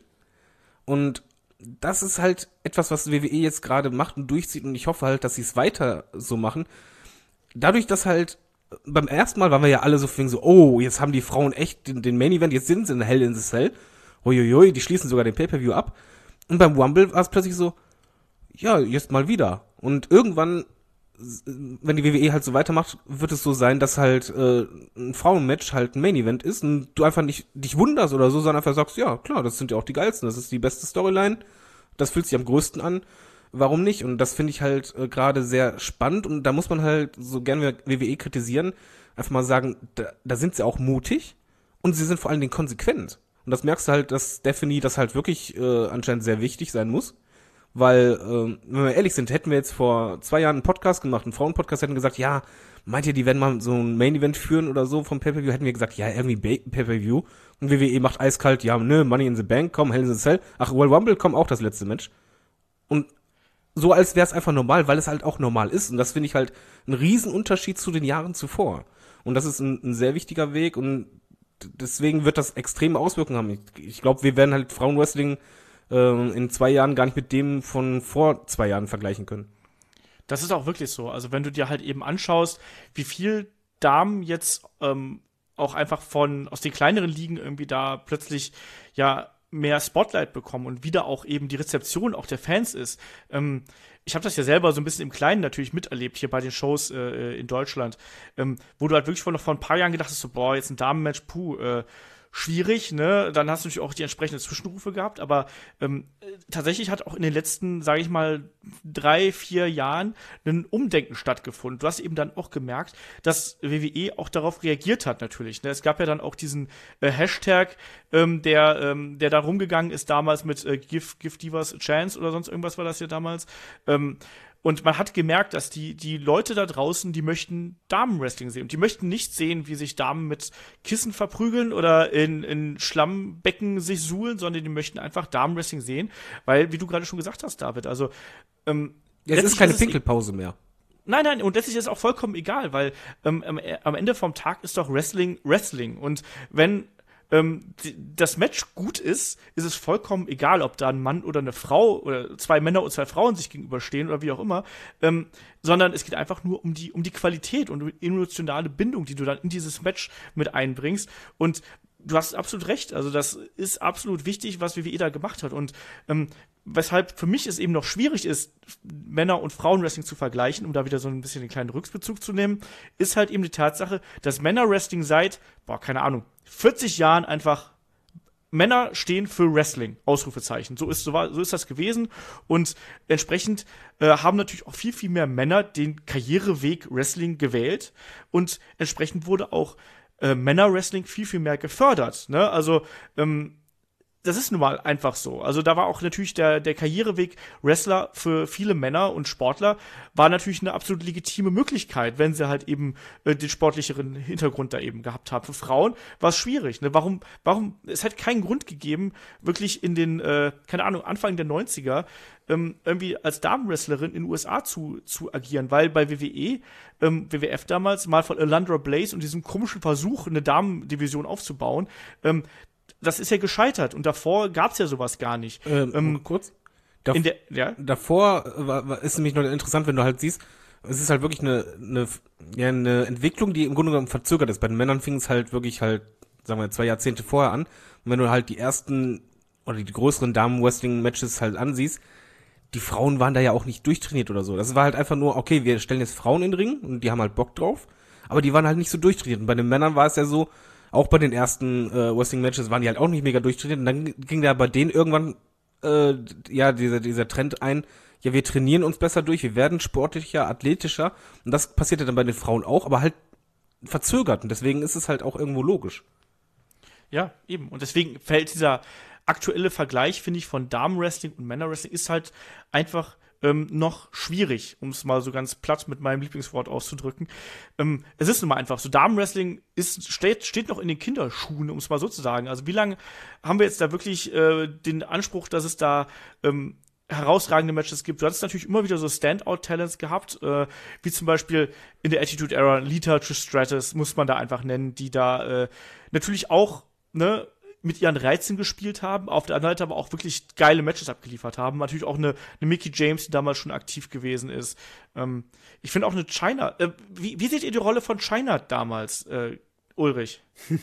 [SPEAKER 3] Und das ist halt etwas, was W W E jetzt gerade macht und durchzieht, und ich hoffe halt, dass sie es weiter so machen. Dadurch, dass halt beim ersten Mal waren wir ja alle so, so, oh, jetzt haben die Frauen echt den, den Main Event, jetzt sind sie in Hell in the Cell. Uiuiui, die schließen sogar den Pay-Per-View ab. Und beim Rumble war es plötzlich so, ja, jetzt mal wieder. Und irgendwann, wenn die W W E halt so weitermacht, wird es so sein, dass halt äh, ein Frauenmatch halt ein Main Event ist und du einfach nicht dich wunderst oder so, sondern einfach sagst, ja, klar, das sind ja auch die geilsten, das ist die beste Storyline, das fühlt sich am größten an. Warum nicht? Und das finde ich halt äh, gerade sehr spannend, und da muss man halt, so gern wir W W E kritisieren, einfach mal sagen, da, da sind sie auch mutig und sie sind vor allen Dingen konsequent. Und das merkst du halt, dass Stephanie das halt wirklich äh, anscheinend sehr wichtig sein muss, weil, äh, wenn wir ehrlich sind, hätten wir jetzt vor zwei Jahren einen Podcast gemacht, einen Frauenpodcast, hätten gesagt, ja, meint ihr, die werden mal so ein Main-Event führen oder so vom Pay-Per-View, hätten wir gesagt, ja, irgendwie Pay-Per-View, und W W E macht eiskalt, ja, nö, Money in the Bank, komm, Hell in the Cell, ach, Royal Rumble, komm, auch das letzte Match. Und so, als wäre es einfach normal, weil es halt auch normal ist. Und das finde ich halt ein Riesenunterschied zu den Jahren zuvor. Und das ist ein, ein sehr wichtiger Weg, und deswegen wird das extreme Auswirkungen haben. Ich, ich glaube, wir werden halt Frauenwrestling äh, in zwei Jahren gar nicht mit dem von vor zwei Jahren vergleichen können.
[SPEAKER 2] Das ist auch wirklich so. Also wenn du dir halt eben anschaust, wie viel Damen jetzt ähm, auch einfach von aus den kleineren Ligen irgendwie da plötzlich ja mehr Spotlight bekommen und wieder auch eben die Rezeption auch der Fans ist. Ähm, ich habe das ja selber so ein bisschen im Kleinen natürlich miterlebt, hier bei den Shows äh, in Deutschland, ähm, wo du halt wirklich vor, noch vor ein paar Jahren gedacht hast, so, boah, jetzt ein Damenmatch, puh, äh, schwierig, ne? Dann hast du natürlich auch die entsprechenden Zwischenrufe gehabt, aber ähm, tatsächlich hat auch in den letzten, sage ich mal, drei, vier Jahren ein Umdenken stattgefunden. Du hast eben dann auch gemerkt, dass W W E auch darauf reagiert hat natürlich. Ne? Es gab ja dann auch diesen äh, Hashtag, ähm, der, ähm, der da rumgegangen ist damals mit äh, Give, Give Divas a Chance oder sonst irgendwas war das ja damals. Ähm, Und man hat gemerkt, dass die, die Leute da draußen, die möchten Damenwrestling sehen. Und die möchten nicht sehen, wie sich Damen mit Kissen verprügeln oder in, in Schlammbecken sich suhlen, sondern die möchten einfach Damenwrestling sehen. Weil, wie du gerade schon gesagt hast, David, also ähm,
[SPEAKER 3] Ja, es ist keine
[SPEAKER 2] ist
[SPEAKER 3] Pinkelpause mehr.
[SPEAKER 2] Nein, nein, und letztlich ist es auch vollkommen egal, weil ähm, am, am Ende vom Tag ist doch Wrestling Wrestling. Und wenn ähm, die, das Match gut ist, ist es vollkommen egal, ob da ein Mann oder eine Frau oder zwei Männer und zwei Frauen sich gegenüberstehen oder wie auch immer, ähm, sondern es geht einfach nur um die, um die Qualität und die emotionale Bindung, die du dann in dieses Match mit einbringst. Und du hast absolut recht, also das ist absolut wichtig, was W W E da gemacht hat. Und ähm, weshalb für mich es eben noch schwierig ist, Männer- und Frauenwrestling zu vergleichen, um da wieder so ein bisschen den kleinen Rückbezug zu nehmen, ist halt eben die Tatsache, dass Männerwrestling seit, boah, keine Ahnung, vierzig Jahren einfach Männer stehen für Wrestling, Ausrufezeichen. So ist, so war, so ist das gewesen. Und entsprechend äh, haben natürlich auch viel, viel mehr Männer den Karriereweg Wrestling gewählt. Und entsprechend wurde auch äh, Männerwrestling viel, viel mehr gefördert. Ne? Also, ähm, das ist nun mal einfach so. Also da war auch natürlich der, der Karriereweg Wrestler für viele Männer und Sportler war natürlich eine absolut legitime Möglichkeit, wenn sie halt eben äh, den sportlicheren Hintergrund da eben gehabt haben. Für Frauen war es schwierig. Ne? Warum, warum, es hat keinen Grund gegeben, wirklich in den, äh, keine Ahnung, Anfang der neunziger ähm, irgendwie als Damenwrestlerin in den U S A zu, zu agieren, weil bei W W E, ähm, W W F damals, mal von Alundra Blaze und diesem komischen Versuch, eine Damendivision aufzubauen, ähm, das ist ja gescheitert und davor gab's ja sowas gar nicht.
[SPEAKER 3] Ähm,
[SPEAKER 2] ähm,
[SPEAKER 3] kurz. Dav-
[SPEAKER 2] in der, ja?
[SPEAKER 3] Davor war, war, ist nämlich noch interessant, wenn du halt siehst, es ist halt wirklich eine, eine, ja, eine Entwicklung, die im Grunde genommen verzögert ist. Bei den Männern fing es halt wirklich halt, sagen wir, zwei Jahrzehnte vorher an. Und wenn du halt die ersten oder die größeren Damen-Wrestling-Matches halt ansiehst, die Frauen waren da ja auch nicht durchtrainiert oder so. Das war halt einfach nur, okay, wir stellen jetzt Frauen in den Ring und die haben halt Bock drauf, aber die waren halt nicht so durchtrainiert. Und bei den Männern war es ja so, auch bei den ersten äh, Wrestling-Matches waren die halt auch nicht mega durchtrainiert. Und dann ging da bei denen irgendwann äh, ja dieser dieser Trend ein, ja, wir trainieren uns besser durch, wir werden sportlicher, athletischer. Und das passierte dann bei den Frauen auch, aber halt verzögert. Und deswegen ist es halt auch irgendwo logisch.
[SPEAKER 2] Ja, eben. Und deswegen fällt dieser aktuelle Vergleich, finde ich, von Damenwrestling und Männerwrestling ist halt einfach ähm, noch schwierig, um es mal so ganz platt mit meinem Lieblingswort auszudrücken. Ähm, es ist nun mal einfach so, Damenwrestling ist, steht, steht noch in den Kinderschuhen, um es mal so zu sagen. Also wie lange haben wir jetzt da wirklich äh, den Anspruch, dass es da ähm, herausragende Matches gibt? Du hattest natürlich immer wieder so Standout-Talents gehabt, äh, wie zum Beispiel in der Attitude Era Lita Trish Stratus, muss man da einfach nennen, die da äh, natürlich auch, ne, mit ihren Reizen gespielt haben, auf der anderen Seite aber auch wirklich geile Matches abgeliefert haben. Natürlich auch eine, eine Mickey James, die damals schon aktiv gewesen ist. Ähm, ich finde auch eine Chyna. Äh, wie, wie seht ihr die Rolle von Chyna damals, äh, Ulrich?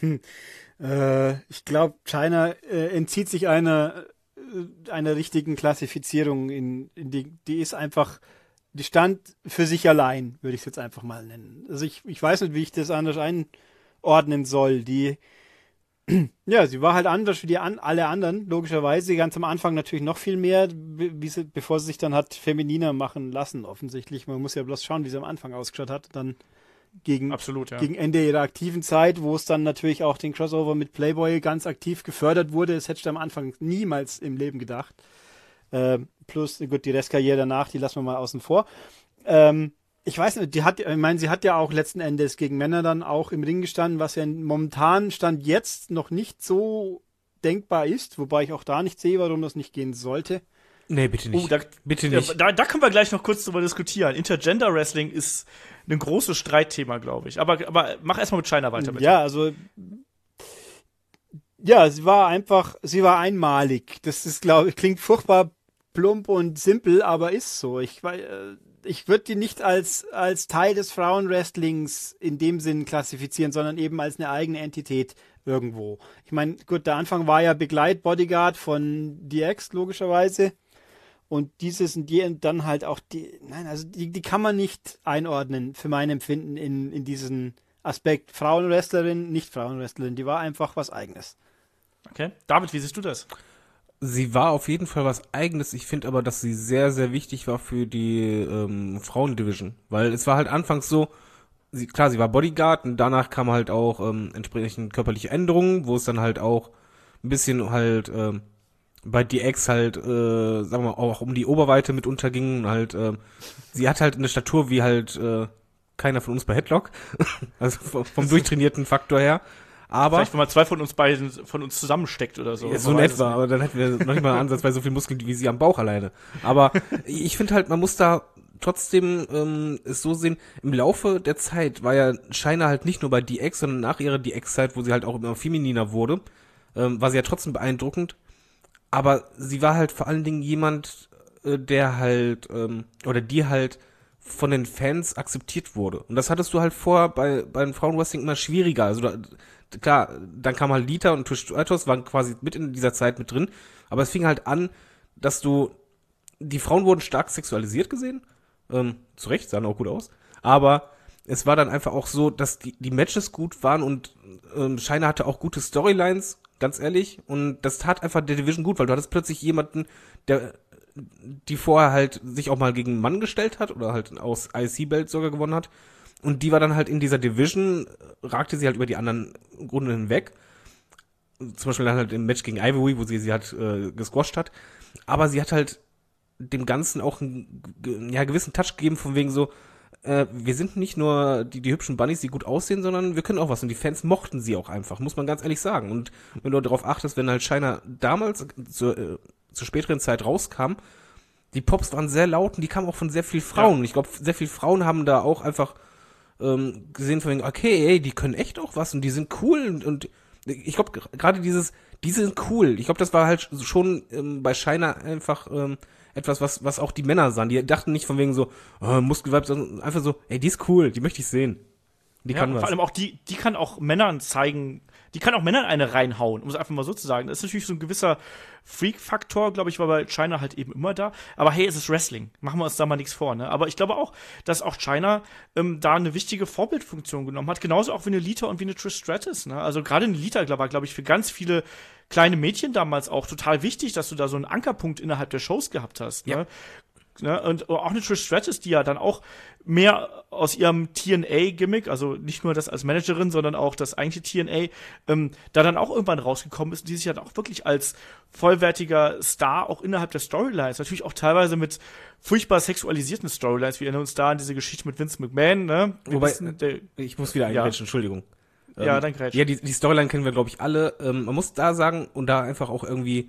[SPEAKER 4] äh, ich glaube, Chyna äh, entzieht sich einer, äh, einer richtigen Klassifizierung. In, in die, die ist einfach, die stand für sich allein, würde ich es jetzt einfach mal nennen. Also ich, ich weiß nicht, wie ich das anders einordnen soll. Die Ja, sie war halt anders wie die an, alle anderen, logischerweise. Ganz am Anfang natürlich noch viel mehr, wie sie, bevor sie sich dann hat femininer machen lassen, offensichtlich. Man muss ja bloß schauen, wie sie am Anfang ausgeschaut hat. Dann gegen,
[SPEAKER 2] Absolut, ja.
[SPEAKER 4] gegen Ende ihrer aktiven Zeit, wo es dann natürlich auch den Crossover mit Playboy ganz aktiv gefördert wurde. Das hätte ich am Anfang niemals im Leben gedacht. Äh, plus, gut, die Restkarriere danach, die lassen wir mal außen vor. Ähm, Ich weiß nicht, die hat, ich meine, sie hat ja auch letzten Endes gegen Männer dann auch im Ring gestanden, was ja momentan Stand jetzt noch nicht so denkbar ist, wobei ich auch da nicht sehe, warum das nicht gehen sollte.
[SPEAKER 3] Nee, bitte nicht.
[SPEAKER 2] Oh, da,
[SPEAKER 3] bitte nicht.
[SPEAKER 2] Da, da können wir gleich noch kurz drüber diskutieren. Intergender Wrestling ist ein großes Streitthema, glaube ich. Aber, aber mach erstmal mit Chyna weiter, bitte.
[SPEAKER 4] Ja, also ja, sie war einfach, sie war einmalig. Das ist, glaube ich, klingt furchtbar plump und simpel, aber ist so. Ich war äh, Ich würde die nicht als, als Teil des Frauenwrestlings in dem Sinn klassifizieren, sondern eben als eine eigene Entität irgendwo. Ich meine, gut, der Anfang war ja Begleit-Bodyguard von D X, logischerweise. Und dieses und die dann halt auch die, nein, also die, die kann man nicht einordnen, für mein Empfinden, in, in diesen Aspekt Frauenwrestlerin, nicht Frauenwrestlerin, die war einfach was Eigenes.
[SPEAKER 2] Okay. David, wie siehst du das?
[SPEAKER 3] Sie war auf jeden Fall was Eigenes. Ich finde aber, dass sie sehr, sehr wichtig war für die ähm, Frauendivision. Weil es war halt anfangs so, sie, klar, sie war Bodyguard und danach kam halt auch ähm, entsprechend körperliche Änderungen, wo es dann halt auch ein bisschen halt ähm, bei D X halt, äh, sagen wir mal, auch um die Oberweite mit unterging. Halt, äh, sie hat halt eine Statur wie halt äh, keiner von uns bei Headlock. Also vom, vom durchtrainierten Faktor her. Aber
[SPEAKER 2] vielleicht, wenn man zwei von uns beiden von uns zusammensteckt oder so.
[SPEAKER 3] Ja, so in etwa, aber dann hätten wir noch nicht mal ansatzweise so viel Muskeln wie sie am Bauch alleine. Aber ich finde halt, man muss da trotzdem ähm, es so sehen, im Laufe der Zeit war ja Chyna halt nicht nur bei D X, sondern nach ihrer D X-Zeit, wo sie halt auch immer femininer wurde, ähm, war sie ja trotzdem beeindruckend. Aber sie war halt vor allen Dingen jemand, äh, der halt, ähm, oder die halt von den Fans akzeptiert wurde. Und das hattest du halt vorher bei, bei den Frauenwrestling immer schwieriger. Also da, klar, dann kam halt Lita und Trish Stratus, waren quasi mit in dieser Zeit mit drin. Aber es fing halt an, dass du, die Frauen wurden stark sexualisiert gesehen. Ähm, zu Recht, sahen auch gut aus. Aber es war dann einfach auch so, dass die, die Matches gut waren und ähm, Chyna hatte auch gute Storylines, ganz ehrlich. Und das tat einfach der Division gut, weil du hattest plötzlich jemanden, der die vorher halt sich auch mal gegen einen Mann gestellt hat oder halt aus I C-Belt sogar gewonnen hat. Und die war dann halt in dieser Division, ragte sie halt über die anderen Runden hinweg. Zum Beispiel dann halt im Match gegen Ivory, wo sie sie halt äh, gesquasht hat. Aber sie hat halt dem Ganzen auch einen ja, gewissen Touch gegeben, von wegen so, äh, wir sind nicht nur die, die hübschen Bunnies, die gut aussehen, sondern wir können auch was. Und die Fans mochten sie auch einfach, muss man ganz ehrlich sagen. Und wenn du darauf achtest, wenn halt Chyna damals zur, äh, zur späteren Zeit rauskam, die Pops waren sehr laut und die kamen auch von sehr vielen Frauen. Ja. Ich glaube, sehr viele Frauen haben da auch einfach ähm, gesehen von wegen, okay, ey, die können echt auch was und die sind cool. Und, und ich glaube, gerade dieses, die sind cool. Ich glaube, das war halt schon ähm, bei Chyna einfach ähm, etwas, was was auch die Männer sahen. Die dachten nicht von wegen so, oh, Muskelweib, sondern einfach so, ey, die ist cool, die möchte ich sehen. Die
[SPEAKER 2] ja,
[SPEAKER 3] kann
[SPEAKER 2] und
[SPEAKER 3] was.
[SPEAKER 2] Vor allem auch die, die kann auch Männern zeigen, die kann auch Männern eine reinhauen, um es einfach mal so zu sagen. Das ist natürlich so ein gewisser Freak-Faktor, glaube ich, war bei Chyna halt eben immer da. Aber hey, es ist Wrestling. Machen wir uns da mal nichts vor, ne? Aber ich glaube auch, dass auch Chyna ähm, da eine wichtige Vorbildfunktion genommen hat. Genauso auch wie eine Lita und wie eine Trish Stratus, ne? Also gerade eine Lita war, glaube ich, für ganz viele kleine Mädchen damals auch total wichtig, dass du da so einen Ankerpunkt innerhalb der Shows gehabt hast, ne?
[SPEAKER 3] Ja.
[SPEAKER 2] Ne? Und auch eine Trish Stratus, die ja dann auch mehr aus ihrem T N A-Gimmick, also nicht nur das als Managerin, sondern auch das eigentliche T N A, ähm, da dann auch irgendwann rausgekommen ist, die sich dann auch wirklich als vollwertiger Star auch innerhalb der Storylines, natürlich auch teilweise mit furchtbar sexualisierten Storylines, wir erinnern uns da an diese Geschichte mit Vince McMahon, ne? Wir
[SPEAKER 3] Wobei,
[SPEAKER 2] wissen, der,
[SPEAKER 3] ich muss wieder
[SPEAKER 2] Ja.
[SPEAKER 3] eingrätschen, Entschuldigung.
[SPEAKER 2] ja,
[SPEAKER 3] Ähm,
[SPEAKER 2] dann grätsch.
[SPEAKER 3] Ja, die, die Storyline kennen wir, glaube ich, alle. Ähm, man muss da sagen und da einfach auch irgendwie,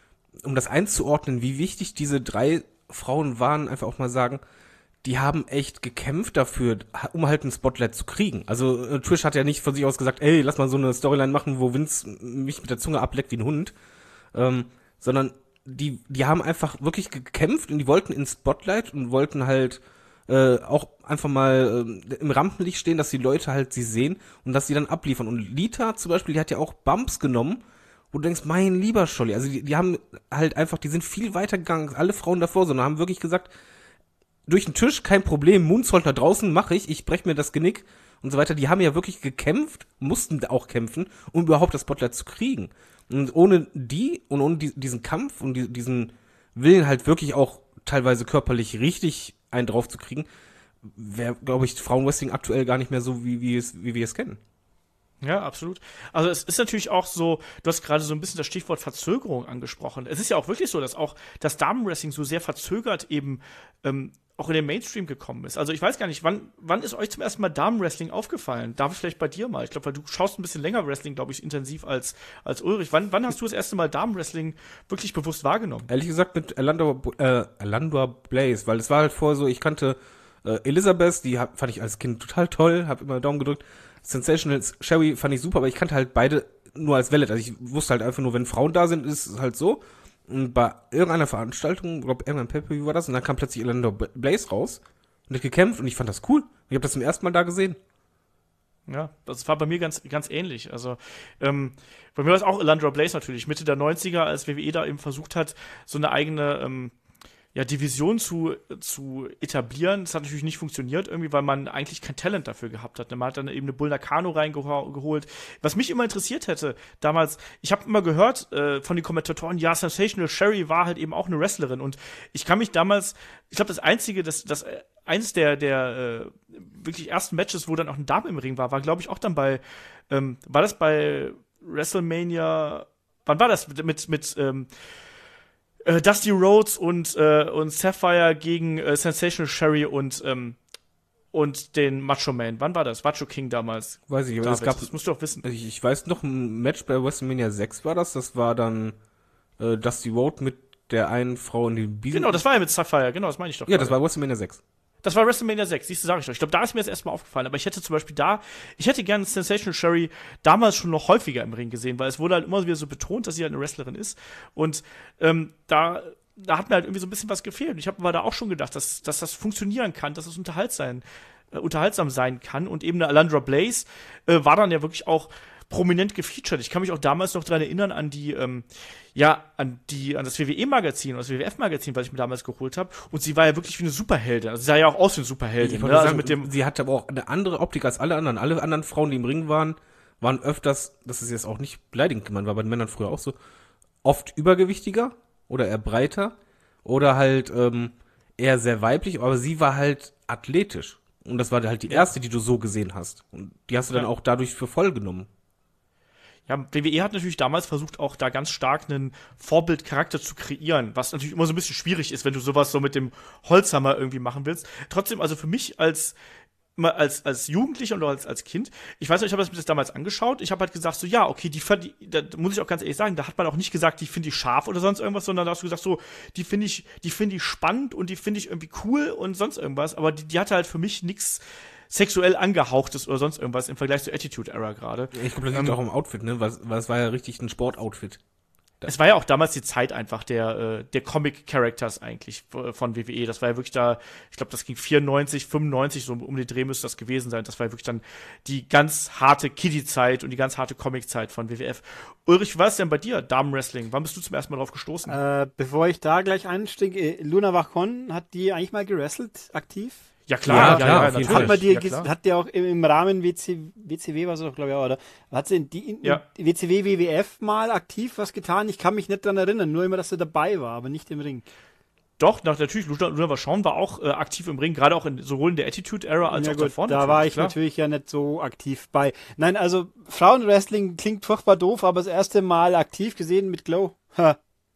[SPEAKER 3] um das einzuordnen, wie wichtig diese drei Frauen waren, einfach auch mal sagen, die haben echt gekämpft dafür, um halt ein Spotlight zu kriegen. Also äh, Trish hat ja nicht von sich aus gesagt, ey, lass mal so eine Storyline machen, wo Vince mich mit der Zunge ableckt wie ein Hund, ähm, sondern die, die haben einfach wirklich gekämpft und die wollten ins Spotlight und wollten halt äh, auch einfach mal äh, im Rampenlicht stehen, dass die Leute halt sie sehen und dass sie dann abliefern. Und Lita zum Beispiel, die hat ja auch Bumps genommen, wo du denkst, mein lieber Scholli, also die, die haben halt einfach, die sind viel weiter gegangen als alle Frauen davor, sondern haben wirklich gesagt, durch den Tisch, kein Problem, Moonsault da draußen, mache ich, ich brech mir das Genick und so weiter. Die haben ja wirklich gekämpft, mussten auch kämpfen, um überhaupt das Spotlight zu kriegen. Und ohne die und ohne die, diesen Kampf und die, diesen Willen halt wirklich auch teilweise körperlich richtig einen drauf zu kriegen, wäre, glaube ich, Frauenwrestling aktuell gar nicht mehr so, wie, wie, es, wie wir es kennen.
[SPEAKER 2] Ja, absolut. Also es ist natürlich auch so, du hast gerade so ein bisschen das Stichwort Verzögerung angesprochen. Es ist ja auch wirklich so, dass auch das Damenwrestling so sehr verzögert eben ähm, auch in den Mainstream gekommen ist. Also ich weiß gar nicht, wann wann ist euch zum ersten Mal Damenwrestling aufgefallen? Darf ich vielleicht bei dir mal? Ich glaube, weil du schaust ein bisschen länger Wrestling, glaube ich, intensiv als als Ulrich. Wann wann hast du das erste Mal Damenwrestling wirklich bewusst wahrgenommen?
[SPEAKER 3] Ehrlich gesagt mit Orlando, äh, Orlando Blaze, weil es war halt vorher so, ich kannte äh, Elizabeth, die hab, fand ich als Kind total toll, hab immer Daumen gedrückt. Sensational Sherry fand ich super, aber ich kannte halt beide nur als Welle. Also ich wusste halt einfach nur, wenn Frauen da sind, ist es halt so. Und bei irgendeiner Veranstaltung, ich glaube, irgendein Pay-Per-View war das, und dann kam plötzlich Orlando Blaze raus und hat gekämpft und ich fand das cool. Ich habe das zum ersten Mal da gesehen.
[SPEAKER 2] Ja, das war bei mir ganz, ganz ähnlich. Also, ähm, bei mir war es auch Orlando Blaze natürlich, Mitte der neunziger, als W W E da eben versucht hat, so eine eigene, ähm, ja, Division zu, zu etablieren. Das hat natürlich nicht funktioniert irgendwie, weil man eigentlich kein Talent dafür gehabt hat. Man hat dann eben eine Bull Nakano reingeholt. Was mich immer interessiert hätte, damals, ich habe immer gehört äh, von den Kommentatoren, ja, Sensational Sherry war halt eben auch eine Wrestlerin. Und ich kann mich damals, ich glaube, das Einzige, das, das äh, eins der, der äh, wirklich ersten Matches, wo dann auch eine Dame im Ring war, war, glaube ich, auch dann bei, ähm, war das bei WrestleMania, wann war das? Mit, mit, mit ähm, Äh, Dusty Rhodes und, äh, und Sapphire gegen äh, Sensational Sherry und, ähm, und den Macho Man. Wann war das? Macho King damals.
[SPEAKER 3] Weiß ich, aber
[SPEAKER 2] David,
[SPEAKER 3] es gab,
[SPEAKER 2] das musst du doch wissen.
[SPEAKER 3] Ich, ich weiß noch, ein Match bei WrestleMania sechs war das. Das war dann äh, Dusty Rhodes mit der einen Frau in den Biesen.
[SPEAKER 2] Genau, das war ja mit Sapphire. Genau, das meine ich doch.
[SPEAKER 3] Ja,
[SPEAKER 2] gerade.
[SPEAKER 3] das war WrestleMania sechs.
[SPEAKER 2] Das war WrestleMania sechs, siehst du, sag ich doch. Ich glaube, da ist mir jetzt erstmal aufgefallen. Aber ich hätte zum Beispiel da, ich hätte gerne Sensational Sherry damals schon noch häufiger im Ring gesehen, weil es wurde halt immer wieder so betont, dass sie halt eine Wrestlerin ist. Und ähm, da da hat mir halt irgendwie so ein bisschen was gefehlt. Ich habe mir da auch schon gedacht, dass, dass das funktionieren kann, dass es unterhaltsam, äh, unterhaltsam sein kann. Und eben eine Alundra Blaze äh, war dann ja wirklich auch prominent gefeatured. Ich kann mich auch damals noch daran erinnern an die, ähm, ja, an die, an das W W E-Magazin, das W W F-Magazin, was ich mir damals geholt habe. Und sie war ja wirklich wie eine Superheldin. Also sie sah ja auch aus wie eine Superheldin.
[SPEAKER 3] Ich
[SPEAKER 2] Ne?
[SPEAKER 3] wollte
[SPEAKER 2] Also
[SPEAKER 3] sagen,
[SPEAKER 2] mit dem
[SPEAKER 3] sie hatte aber auch eine andere Optik als alle anderen. Alle anderen Frauen, die im Ring waren, waren öfters, das ist jetzt auch nicht beleidigend gemeint, war bei den Männern früher auch so, oft übergewichtiger oder eher breiter oder halt ähm, eher sehr weiblich, aber sie war halt athletisch. Und das war halt die erste, die du so gesehen hast. Und die hast du dann
[SPEAKER 2] Ja.
[SPEAKER 3] auch dadurch für voll genommen.
[SPEAKER 2] Ja, W W E hat natürlich damals versucht, auch da ganz stark einen Vorbildcharakter zu kreieren, was natürlich immer so ein bisschen schwierig ist, wenn du sowas so mit dem Holzhammer irgendwie machen willst. Trotzdem, also für mich als mal als als Jugendlicher und als als Kind, ich weiß nicht, ich habe das mir das damals angeschaut, ich habe halt gesagt so, ja, okay, die, fand die da muss ich auch ganz ehrlich sagen, da hat man auch nicht gesagt, die finde ich scharf oder sonst irgendwas, sondern da hast du gesagt so, die finde ich, die finde ich spannend und die finde ich irgendwie cool und sonst irgendwas, aber die, die hatte halt für mich nichts sexuell angehauchtes oder sonst irgendwas im Vergleich zur Attitude Era gerade.
[SPEAKER 3] Ich glaube, das liegt auch im Outfit, ne? Weil, weil es war ja richtig ein Sportoutfit.
[SPEAKER 2] Es war ja auch damals die Zeit einfach der, äh, der Comic-Characters eigentlich von W W E. Das war ja wirklich da, ich glaube, das ging vierundneunzig, fünfundneunzig, so um den Dreh müsste das gewesen sein. Das war ja wirklich dann die ganz harte Kiddie-Zeit und die ganz harte Comic-Zeit von W W F. Ulrich, wie war es denn bei dir, Damenwrestling? Wann bist du zum ersten Mal drauf gestoßen?
[SPEAKER 4] Äh, bevor ich da gleich einsteige, Luna Vachon, hat die eigentlich mal gewrestelt, aktiv?
[SPEAKER 2] Ja, klar,
[SPEAKER 3] Ja,
[SPEAKER 2] ja,
[SPEAKER 3] klar,
[SPEAKER 2] ja,
[SPEAKER 3] auf jeden
[SPEAKER 2] natürlich.
[SPEAKER 3] Fall.
[SPEAKER 4] Hat man die,
[SPEAKER 2] Ja,
[SPEAKER 4] ges-
[SPEAKER 2] klar.
[SPEAKER 4] hat der auch im, im Rahmen W C, W C W, war es doch, glaube ich, auch, oder? Hat sie in die, in,
[SPEAKER 2] Ja.
[SPEAKER 4] W C W, W W F mal aktiv was getan? Ich kann mich nicht dran erinnern, nur immer, dass er dabei war, aber nicht im Ring.
[SPEAKER 2] Doch, nach, natürlich, Luna, Luna Vachon war auch äh, aktiv im Ring, gerade auch in, sowohl in der Attitude-Era als
[SPEAKER 4] Ja
[SPEAKER 2] auch
[SPEAKER 4] gut,
[SPEAKER 2] davor.
[SPEAKER 4] da war ich
[SPEAKER 2] klar.
[SPEAKER 4] natürlich ja nicht so aktiv bei. Nein, also Frauenwrestling klingt furchtbar doof, aber das erste Mal aktiv gesehen mit Glow. Ha.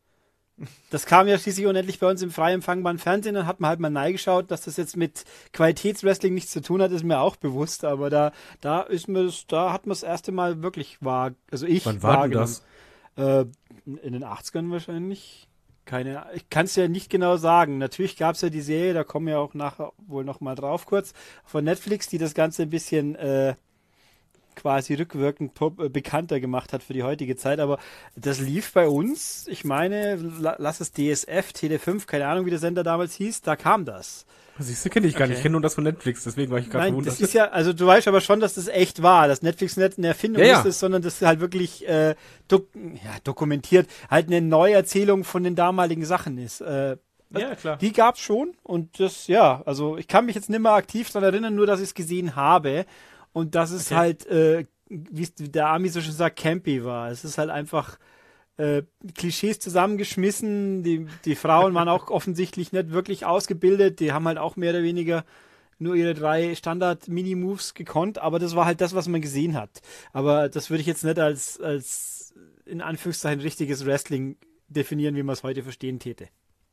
[SPEAKER 4] Das kam ja schließlich unendlich bei uns im frei empfangbaren Fernsehen, dann hat man halt mal neigeschaut, dass das jetzt mit Qualitätswrestling nichts zu tun hat, ist mir auch bewusst, aber da, da ist mir das, da hat man das erste Mal wirklich wahr, also ich
[SPEAKER 3] Wann war denn
[SPEAKER 4] wahrgenommen. Äh, in den achtzigern wahrscheinlich. Keine, ich kann es ja nicht genau sagen. Natürlich gab es ja die Serie, da kommen wir auch nachher wohl noch mal drauf kurz, von Netflix, die das Ganze ein bisschen äh, quasi rückwirkend pop, äh, bekannter gemacht hat für die heutige Zeit, aber das lief bei uns, ich meine, la, lass es D S F, T D fünf, keine Ahnung, wie der Sender damals hieß, da kam das.
[SPEAKER 3] Siehst du, kenne ich gar nicht.
[SPEAKER 2] Okay.
[SPEAKER 3] Ich kenne nur das von Netflix, deswegen war ich gerade
[SPEAKER 4] Nein,
[SPEAKER 3] verwundert.
[SPEAKER 4] das ist ja, also du weißt aber schon, dass das echt war, dass Netflix nicht eine Erfindung
[SPEAKER 3] Ja, ja.
[SPEAKER 4] ist, sondern das halt wirklich äh, dok ja, dokumentiert, halt eine Neuerzählung von den damaligen Sachen ist. Äh,
[SPEAKER 2] Ja, klar.
[SPEAKER 4] Die gab's schon und das, ja, also ich kann mich jetzt nicht mehr aktiv daran erinnern, nur dass ich es gesehen habe und dass es
[SPEAKER 2] Okay.
[SPEAKER 4] halt, äh, wie der Ami so schön sagt, campy war. Es ist halt einfach äh, Klischees zusammengeschmissen, die, die Frauen waren auch offensichtlich nicht wirklich ausgebildet, die haben halt auch mehr oder weniger nur ihre drei Standard-Mini-Moves gekonnt, aber das war halt das, was man gesehen hat. Aber das würde ich jetzt nicht als, als in Anführungszeichen richtiges Wrestling definieren, wie man es heute verstehen täte.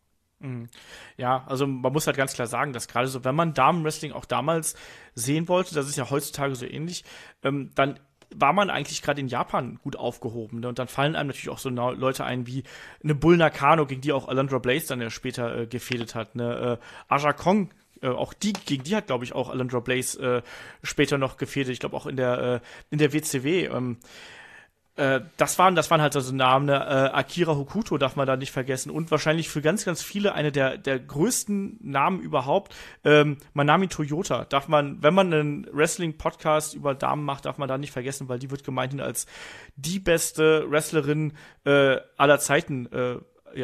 [SPEAKER 2] Ja, also man muss halt ganz klar sagen, dass gerade so, wenn man Damenwrestling auch damals sehen wollte, das ist ja heutzutage so ähnlich, ähm, dann war man eigentlich gerade in Japan gut aufgehoben. Ne? Und dann fallen einem natürlich auch so na- Leute ein wie eine Bull Nakano, gegen die auch Alundra Blaze dann ja später äh, gefädelt hat. Ne? Äh, Aja Kong, äh, auch die, gegen die hat, glaube ich, auch Alundra Blaze äh, später noch gefädelt. Ich glaube auch in der, äh, in der W C W. Ähm, Äh, das waren, das waren halt so Namen, ne? äh, Akira Hokuto darf man da nicht vergessen und wahrscheinlich für ganz, ganz viele eine der, der größten Namen überhaupt, ähm, Manami Toyota darf man, wenn man einen Wrestling-Podcast über Damen macht, darf man da nicht vergessen, weil die wird gemeinhin als die beste Wrestlerin äh, aller Zeiten, äh, ja,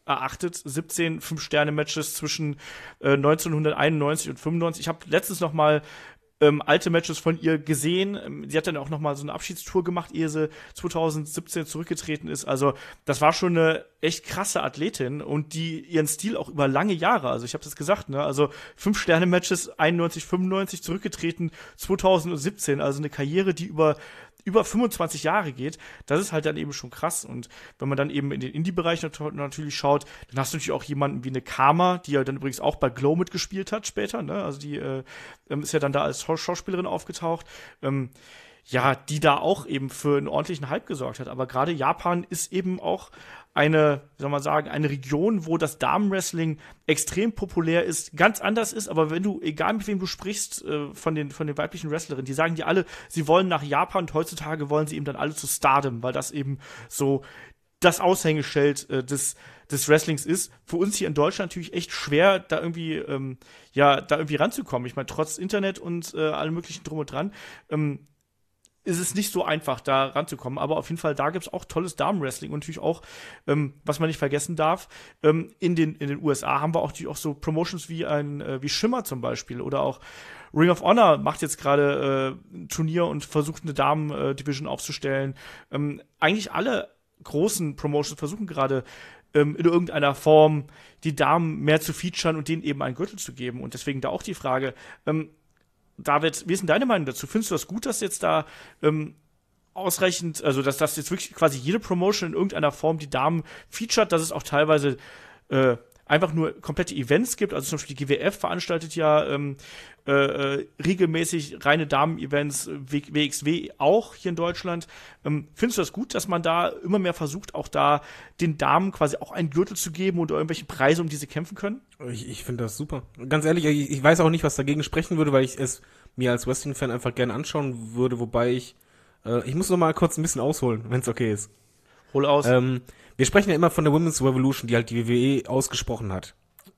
[SPEAKER 2] erachtet. siebzehn Fünf-Sterne-Matches zwischen äh, neunzehnhunderteinundneunzig und fünfundneunzig. Ich habe letztens noch mal ähm, alte Matches von ihr gesehen. Sie hat dann auch noch mal so eine Abschiedstour gemacht, ehe sie zwanzig siebzehn zurückgetreten ist. Also das war schon eine echt krasse Athletin und die ihren Stil auch über lange Jahre, also ich habe das gesagt, ne, also Fünf-Sterne-Matches einundneunzig, fünfundneunzig, zurückgetreten zwanzig siebzehn, also eine Karriere, die über über fünfundzwanzig Jahre geht, das ist halt dann eben schon krass. Und wenn man dann eben in den Indie-Bereich nat- natürlich schaut, dann hast du natürlich auch jemanden wie eine Karma, die ja dann übrigens auch bei Glow mitgespielt hat später, ne? Also die äh, ist ja dann da als Schau- Schauspielerin aufgetaucht. Ähm, ja, die da auch eben für einen ordentlichen Hype gesorgt hat. Aber gerade Japan ist eben auch eine, wie soll man sagen, eine Region, wo das Damenwrestling extrem populär ist, ganz anders ist, aber wenn du, egal mit wem du sprichst, äh, von den, von den weiblichen Wrestlerinnen, die sagen dir alle, sie wollen nach Japan und heutzutage wollen sie eben dann alle zu Stardom, weil das eben so das Aushängeschild äh, des, des Wrestlings ist. Für uns hier in Deutschland natürlich echt schwer, da irgendwie, ähm, ja, da irgendwie ranzukommen. Ich meine, trotz Internet und äh, allem möglichen drum und dran, ähm, ist es nicht so einfach, da ranzukommen. Aber auf jeden Fall, da gibt's auch tolles Damenwrestling und natürlich auch, ähm, was man nicht vergessen darf, ähm, in den in den U S A haben wir auch natürlich auch so Promotions wie ein äh, wie Shimmer zum Beispiel oder auch Ring of Honor macht jetzt gerade äh, ein Turnier und versucht eine Damen-Division aufzustellen. Ähm, eigentlich alle großen Promotions versuchen gerade ähm, in irgendeiner Form die Damen mehr zu featuren und denen eben einen Gürtel zu geben. Und deswegen da auch die Frage, ähm, David, wie ist denn deine Meinung dazu? Findest du das gut, dass jetzt da ähm, ausreichend, also dass das jetzt wirklich quasi jede Promotion in irgendeiner Form die Damen featured, dass es auch teilweise äh, einfach nur komplette Events gibt? Also zum Beispiel die G W F veranstaltet ja ähm, äh, regelmäßig reine Damen-Events, W X W auch hier in Deutschland. Ähm, findest du das gut, dass man da immer mehr versucht, auch da den Damen quasi auch einen Gürtel zu geben und irgendwelche Preise, um die sie kämpfen können?
[SPEAKER 3] Ich, ich finde das super. Ganz ehrlich, ich, ich weiß auch nicht, was dagegen sprechen würde, weil ich es mir als Wrestling-Fan einfach gerne anschauen würde, wobei ich, äh, ich muss noch mal kurz ein bisschen ausholen, wenn es okay ist.
[SPEAKER 2] Hol aus.
[SPEAKER 3] Ähm, wir sprechen ja immer von der Women's Revolution, die halt die W W E ausgesprochen hat.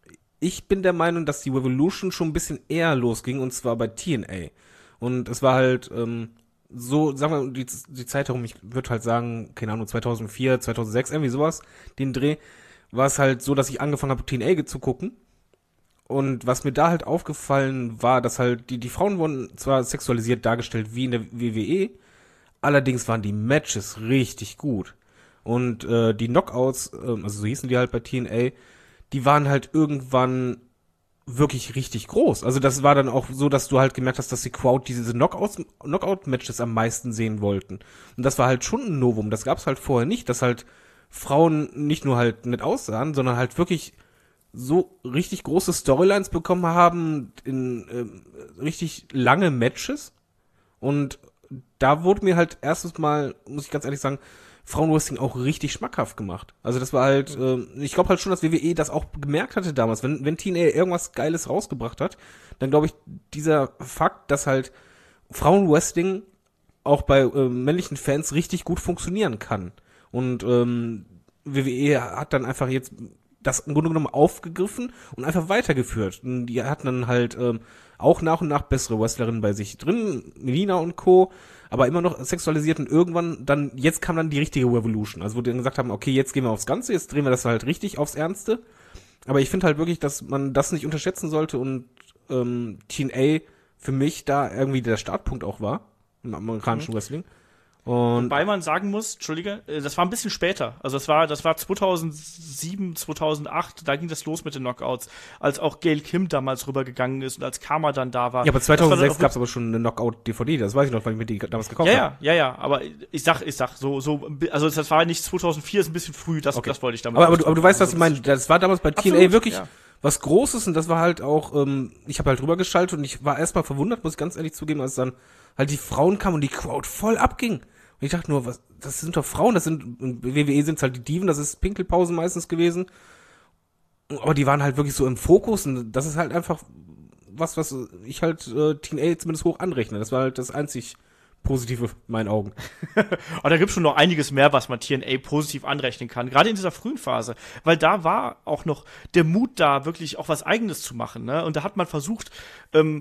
[SPEAKER 3] Ich bin der Meinung, dass die Revolution schon ein bisschen eher losging, und zwar bei T N A. Und es war halt ähm, so, sagen wir, die, die Zeit herum, ich würde halt sagen, keine Ahnung, zweitausendvier, zweitausendsechs, irgendwie sowas, den Dreh, war es halt so, dass ich angefangen habe, T N A zu gucken. Und was mir da halt aufgefallen war, dass halt die, die Frauen wurden zwar sexualisiert dargestellt wie in der W W E, allerdings waren die Matches richtig gut. Und äh, die Knockouts, äh, also so hießen die halt bei T N A, die waren halt irgendwann wirklich richtig groß. Also das war dann auch so, dass du halt gemerkt hast, dass die Crowd diese Knockouts, Knockout-Matches am meisten sehen wollten. Und das war halt schon ein Novum. Das gab's halt vorher nicht, dass halt Frauen nicht nur halt nett aussahen, sondern halt wirklich so richtig große Storylines bekommen haben, in äh, richtig lange Matches. Und da wurde mir halt erstes Mal, muss ich ganz ehrlich sagen, Frauenwrestling auch richtig schmackhaft gemacht. Also das war halt, äh, ich glaube halt schon, dass W W E das auch gemerkt hatte damals. Wenn, wenn T N A irgendwas Geiles rausgebracht hat, dann glaube ich, dieser Fakt, dass halt Frauenwrestling auch bei äh, männlichen Fans richtig gut funktionieren kann. Und ähm, W W E hat dann einfach jetzt das im Grunde genommen aufgegriffen und einfach weitergeführt. Und die hatten dann halt ähm, auch nach und nach bessere Wrestlerinnen bei sich drin, Melina und Co., aber immer noch sexualisiert, und irgendwann dann, jetzt kam dann die richtige Revolution, also wo die dann gesagt haben, okay, jetzt gehen wir aufs Ganze, jetzt drehen wir das halt richtig aufs Ernste, aber ich finde halt wirklich, dass man das nicht unterschätzen sollte und ähm, T N A für mich da irgendwie der Startpunkt auch war, im amerikanischen mhm. Wrestling. Und
[SPEAKER 2] Wobei man sagen muss, Entschuldige, das war ein bisschen später. Also das war, das war zweitausendsieben, zweitausendacht, da ging das los mit den Knockouts, als auch Gail Kim damals rübergegangen ist und als Karma dann da war.
[SPEAKER 3] Ja, aber zweitausendsechs gab es aber schon eine Knockout-D V D, das weiß ich noch, weil ich mir die damals gekauft
[SPEAKER 2] ja,
[SPEAKER 3] habe.
[SPEAKER 2] Ja, ja, ja, aber ich sag, ich sag, so, so, also das war nicht zweitausendvier, ist ein bisschen früh, das, okay. das wollte ich damals.
[SPEAKER 3] Aber, aber, du, aber du weißt, was ich meine, das war damals bei T N A wirklich
[SPEAKER 2] ja.
[SPEAKER 3] was Großes, und das war halt auch, ähm, ich habe halt rübergeschaltet und ich war erstmal verwundert, muss ich ganz ehrlich zugeben, als dann halt die Frauen kamen und die Crowd voll abging. Und ich dachte nur, was, das sind doch Frauen, das sind, in W W E sind es halt die Diven, das ist Pinkelpausen meistens gewesen. Aber die waren halt wirklich so im Fokus, und das ist halt einfach was, was ich halt äh, T N A zumindest hoch anrechne. Das war halt das einzig Positive in meinen Augen.
[SPEAKER 2] Aber da gibt's schon noch einiges mehr, was man T N A positiv anrechnen kann, gerade in dieser frühen Phase, weil da war auch noch der Mut da, wirklich auch was Eigenes zu machen, ne? Und da hat man versucht, ähm,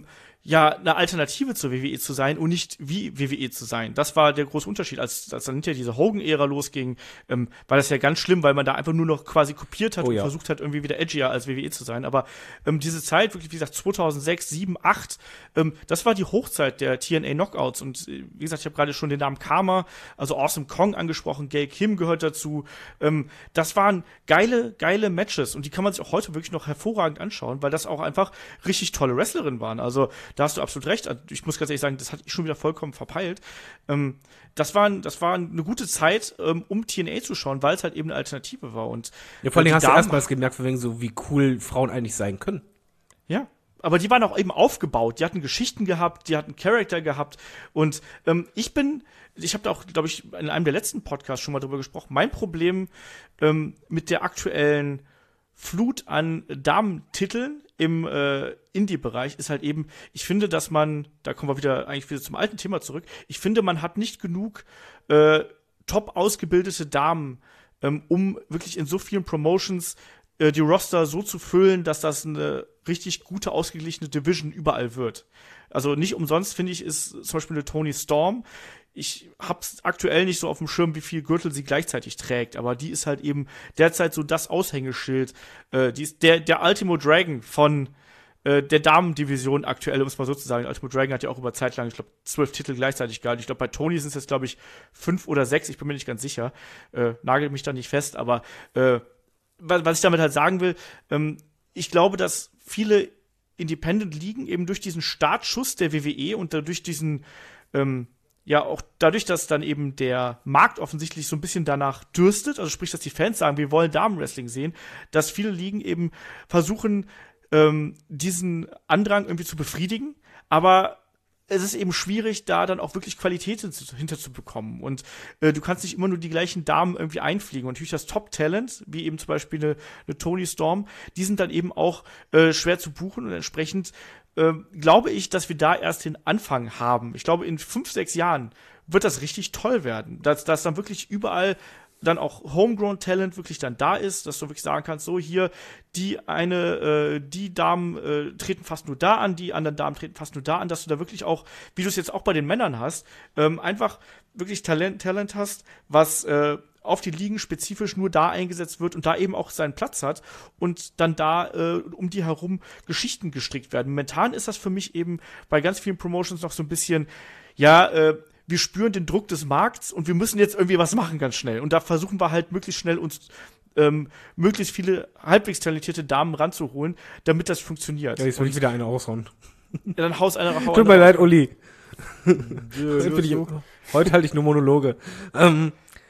[SPEAKER 2] ja, eine Alternative zur W W E zu sein und nicht wie W W E zu sein. Das war der große Unterschied. Als, als dann hinterher diese Hogan-Ära losging, ähm, war das ja ganz schlimm, weil man da einfach nur noch quasi kopiert hat
[SPEAKER 3] Oh,
[SPEAKER 2] und
[SPEAKER 3] ja.
[SPEAKER 2] versucht hat, irgendwie wieder edgier als W W E zu sein. Aber ähm, diese Zeit, wirklich, wie gesagt, zweitausendsechs, sieben, acht, ähm, das war die Hochzeit der T N A Knockouts. Und äh, wie gesagt, ich habe gerade schon den Namen Karma, also Awesome Kong angesprochen, Gail Kim gehört dazu. Ähm, das waren geile, geile Matches und die kann man sich auch heute wirklich noch hervorragend anschauen, weil das auch einfach richtig tolle Wrestlerinnen waren. Also da hast du absolut recht. Ich muss ganz ehrlich sagen, das hatte ich schon wieder vollkommen verpeilt. Ähm, das war, das war eine gute Zeit, ähm, um T N A zu schauen, weil es halt eben eine Alternative war. Und
[SPEAKER 3] Ja, vor allem
[SPEAKER 2] die
[SPEAKER 3] hast du
[SPEAKER 2] Damen-
[SPEAKER 3] erstmals gemerkt, von wegen so, wie cool Frauen eigentlich sein können.
[SPEAKER 2] Ja, aber die waren auch eben aufgebaut. Die hatten Geschichten gehabt, die hatten Charakter gehabt. Und ähm, ich bin, ich habe da auch, glaube ich, in einem der letzten Podcasts schon mal drüber gesprochen. Mein Problem ähm, mit der aktuellen Flut an Damentiteln im äh, Indie-Bereich ist halt eben, ich finde, dass man, da kommen wir wieder eigentlich wieder zum alten Thema zurück, ich finde, man hat nicht genug äh, top ausgebildete Damen, ähm, um wirklich in so vielen Promotions äh, die Roster so zu füllen, dass das eine richtig gute, ausgeglichene Division überall wird. Also nicht umsonst, finde ich, ist zum Beispiel eine Toni Storm. Ich hab's aktuell nicht so auf dem Schirm, wie viel Gürtel sie gleichzeitig trägt, aber die ist halt eben derzeit so das Aushängeschild. Äh, die ist der, der Ultimo Dragon von äh, der Damendivision aktuell, um es mal so zu sagen. Ultimo Dragon hat ja auch über Zeit lang, ich glaube, zwölf Titel gleichzeitig gehabt. Ich glaube, bei Toni sind es jetzt, glaube ich, fünf oder sechs, ich bin mir nicht ganz sicher. Äh, nagelt mich da nicht fest, aber äh, was, was ich damit halt sagen will, ähm, ich glaube, dass viele Independent-Ligen eben durch diesen Startschuss der W W E und durch diesen ähm, ja, auch dadurch, dass dann eben der Markt offensichtlich so ein bisschen danach dürstet, also sprich, dass die Fans sagen, wir wollen Damenwrestling sehen, dass viele Ligen eben versuchen, ähm, diesen Andrang irgendwie zu befriedigen, aber es ist eben schwierig, da dann auch wirklich Qualität hinzu- hinterzubekommen. Und äh, du kannst nicht immer nur die gleichen Damen irgendwie einfliegen. Und natürlich das Top-Talent, wie eben zum Beispiel eine, eine Toni Storm, die sind dann eben auch äh, schwer zu buchen und entsprechend ähm, glaube ich, dass wir da erst den Anfang haben. Ich glaube, in fünf, sechs Jahren wird das richtig toll werden. Dass, dass dann wirklich überall dann auch Homegrown-Talent wirklich dann da ist, dass du wirklich sagen kannst, so hier, die eine, äh, die Damen äh, treten fast nur da an, die anderen Damen treten fast nur da an, dass du da wirklich auch, wie du es jetzt auch bei den Männern hast, ähm, einfach wirklich Talent, Talent hast, was äh, auf die Ligen spezifisch nur da eingesetzt wird und da eben auch seinen Platz hat und dann da äh, um die herum Geschichten gestrickt werden. Momentan ist das für mich eben bei ganz vielen Promotions noch so ein bisschen, ja, äh, wir spüren den Druck des Markts und wir müssen jetzt irgendwie was machen ganz schnell. Und da versuchen wir halt möglichst schnell uns ähm, möglichst viele halbwegs talentierte Damen ranzuholen, damit das funktioniert.
[SPEAKER 3] Ja, jetzt will ich wieder eine aushauen.
[SPEAKER 2] Ja, dann haus einer hau
[SPEAKER 3] Tut mir
[SPEAKER 2] einer-
[SPEAKER 3] leid, Uli.
[SPEAKER 4] Ja,
[SPEAKER 3] Heute, bin ich, heute halte ich nur Monologe. Ähm,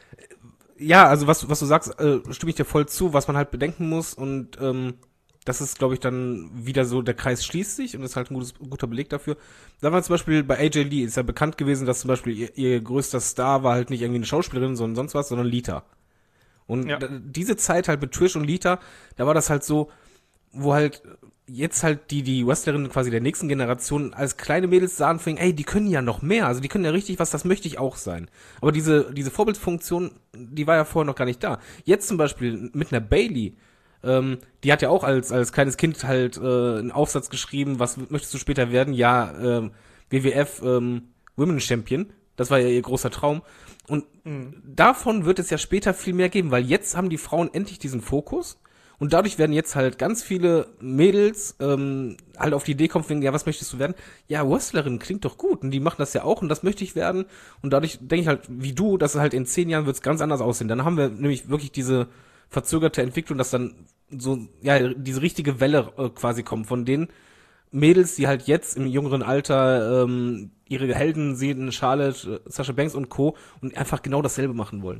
[SPEAKER 3] ja, also was, was du sagst, äh, stimme ich dir voll zu, was man halt bedenken muss und ähm, das ist, glaube ich, dann wieder so, der Kreis schließt sich und das ist halt ein gutes, guter Beleg dafür. Da war zum Beispiel bei A J Lee, ist ja bekannt gewesen, dass zum Beispiel ihr, ihr größter Star war halt nicht irgendwie eine Schauspielerin, sondern sonst was, sondern Lita. Und
[SPEAKER 2] Ja.
[SPEAKER 3] da, diese Zeit halt mit Trish und Lita, da war das halt so, wo halt jetzt halt die, die Wrestlerinnen quasi der nächsten Generation als kleine Mädels sahen, fing, ey, die können ja noch mehr, also die können ja richtig was, das möchte ich auch sein. Aber diese, diese Vorbildfunktion, die war ja vorher noch gar nicht da. Jetzt zum Beispiel mit einer Bayley, ähm, die hat ja auch als, als kleines Kind halt äh, einen Aufsatz geschrieben, was möchtest du später werden? Ja, ähm, W W F ähm, Women's Champion, das war ja ihr großer Traum. Und
[SPEAKER 2] Mhm.
[SPEAKER 3] davon wird es ja später viel mehr geben, weil jetzt haben die Frauen endlich diesen Fokus und dadurch werden jetzt halt ganz viele Mädels ähm, halt auf die Idee kommen, wegen, ja, was möchtest du werden? Ja, Wrestlerin klingt doch gut und die machen das ja auch und das möchte ich werden und dadurch denke ich halt, wie du, dass halt in zehn Jahren wird es ganz anders aussehen. Dann haben wir nämlich wirklich diese verzögerte Entwicklung, dass dann so, ja, diese richtige Welle äh, quasi kommt von den Mädels, die halt jetzt im jüngeren Alter ähm, ihre Helden sehen, Charlotte, äh, Sasha Banks und Co. und einfach genau dasselbe machen wollen.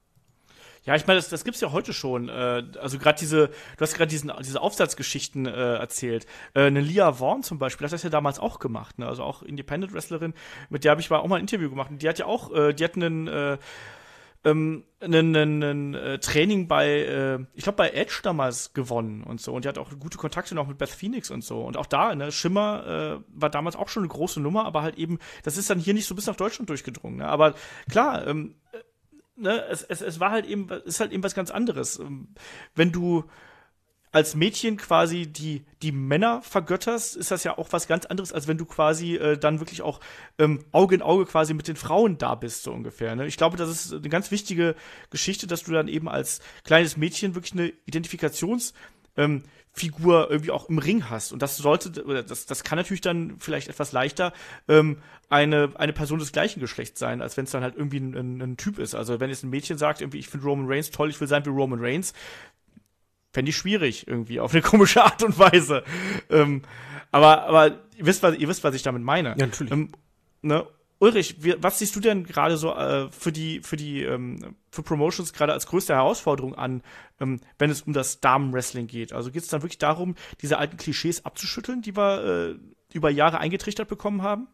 [SPEAKER 2] Ja, ich meine, das, das gibt's ja heute schon. Äh, also gerade diese, du hast gerade diesen diese Aufsatzgeschichten äh, erzählt. Äh, eine Leah Vaughn zum Beispiel, hat das ja damals auch gemacht. Ne? Also auch Independent Wrestlerin, mit der habe ich mal auch mal ein Interview gemacht. Und die hat ja auch, äh, die hat einen äh, ähm, einen, einen, einen äh, Training bei, äh, ich glaube bei Edge damals gewonnen und so. Und die hat auch gute Kontakte noch mit Beth Phoenix und so. Und auch da, ne, Schimmer äh, war damals auch schon eine große Nummer, aber halt eben, das ist dann hier nicht so bis nach Deutschland durchgedrungen. Ne? Aber klar, ähm, ne, es, es, es war halt eben, ist halt eben was ganz anderes. Ähm, Wenn du als Mädchen quasi die, die Männer vergötterst, ist das ja auch was ganz anderes, als wenn du quasi äh, dann wirklich auch ähm, Auge in Auge quasi mit den Frauen da bist, so ungefähr. Ne? Ich glaube, das ist eine ganz wichtige Geschichte, dass du dann eben als kleines Mädchen wirklich eine Identifikations- ähm, Figur irgendwie auch im Ring hast. Und das sollte, oder das, das kann natürlich dann vielleicht etwas leichter ähm, eine, eine Person des gleichen Geschlechts sein, als wenn es dann halt irgendwie ein, ein, ein Typ ist. Also wenn jetzt ein Mädchen sagt, irgendwie, ich finde Roman Reigns toll, ich will sein wie Roman Reigns, fände ich schwierig, irgendwie, auf eine komische Art und Weise. Ähm, aber, aber ihr wisst, was, ihr wisst, was ich damit meine.
[SPEAKER 3] Ja, natürlich.
[SPEAKER 2] Ähm, ne? Ulrich, wie, was siehst du denn gerade so äh, für die, für die, ähm, für Promotions gerade als größte Herausforderung an, ähm, wenn es um das Damenwrestling geht? Also geht es dann wirklich darum, diese alten Klischees abzuschütteln, die wir äh, über Jahre eingetrichtert bekommen haben?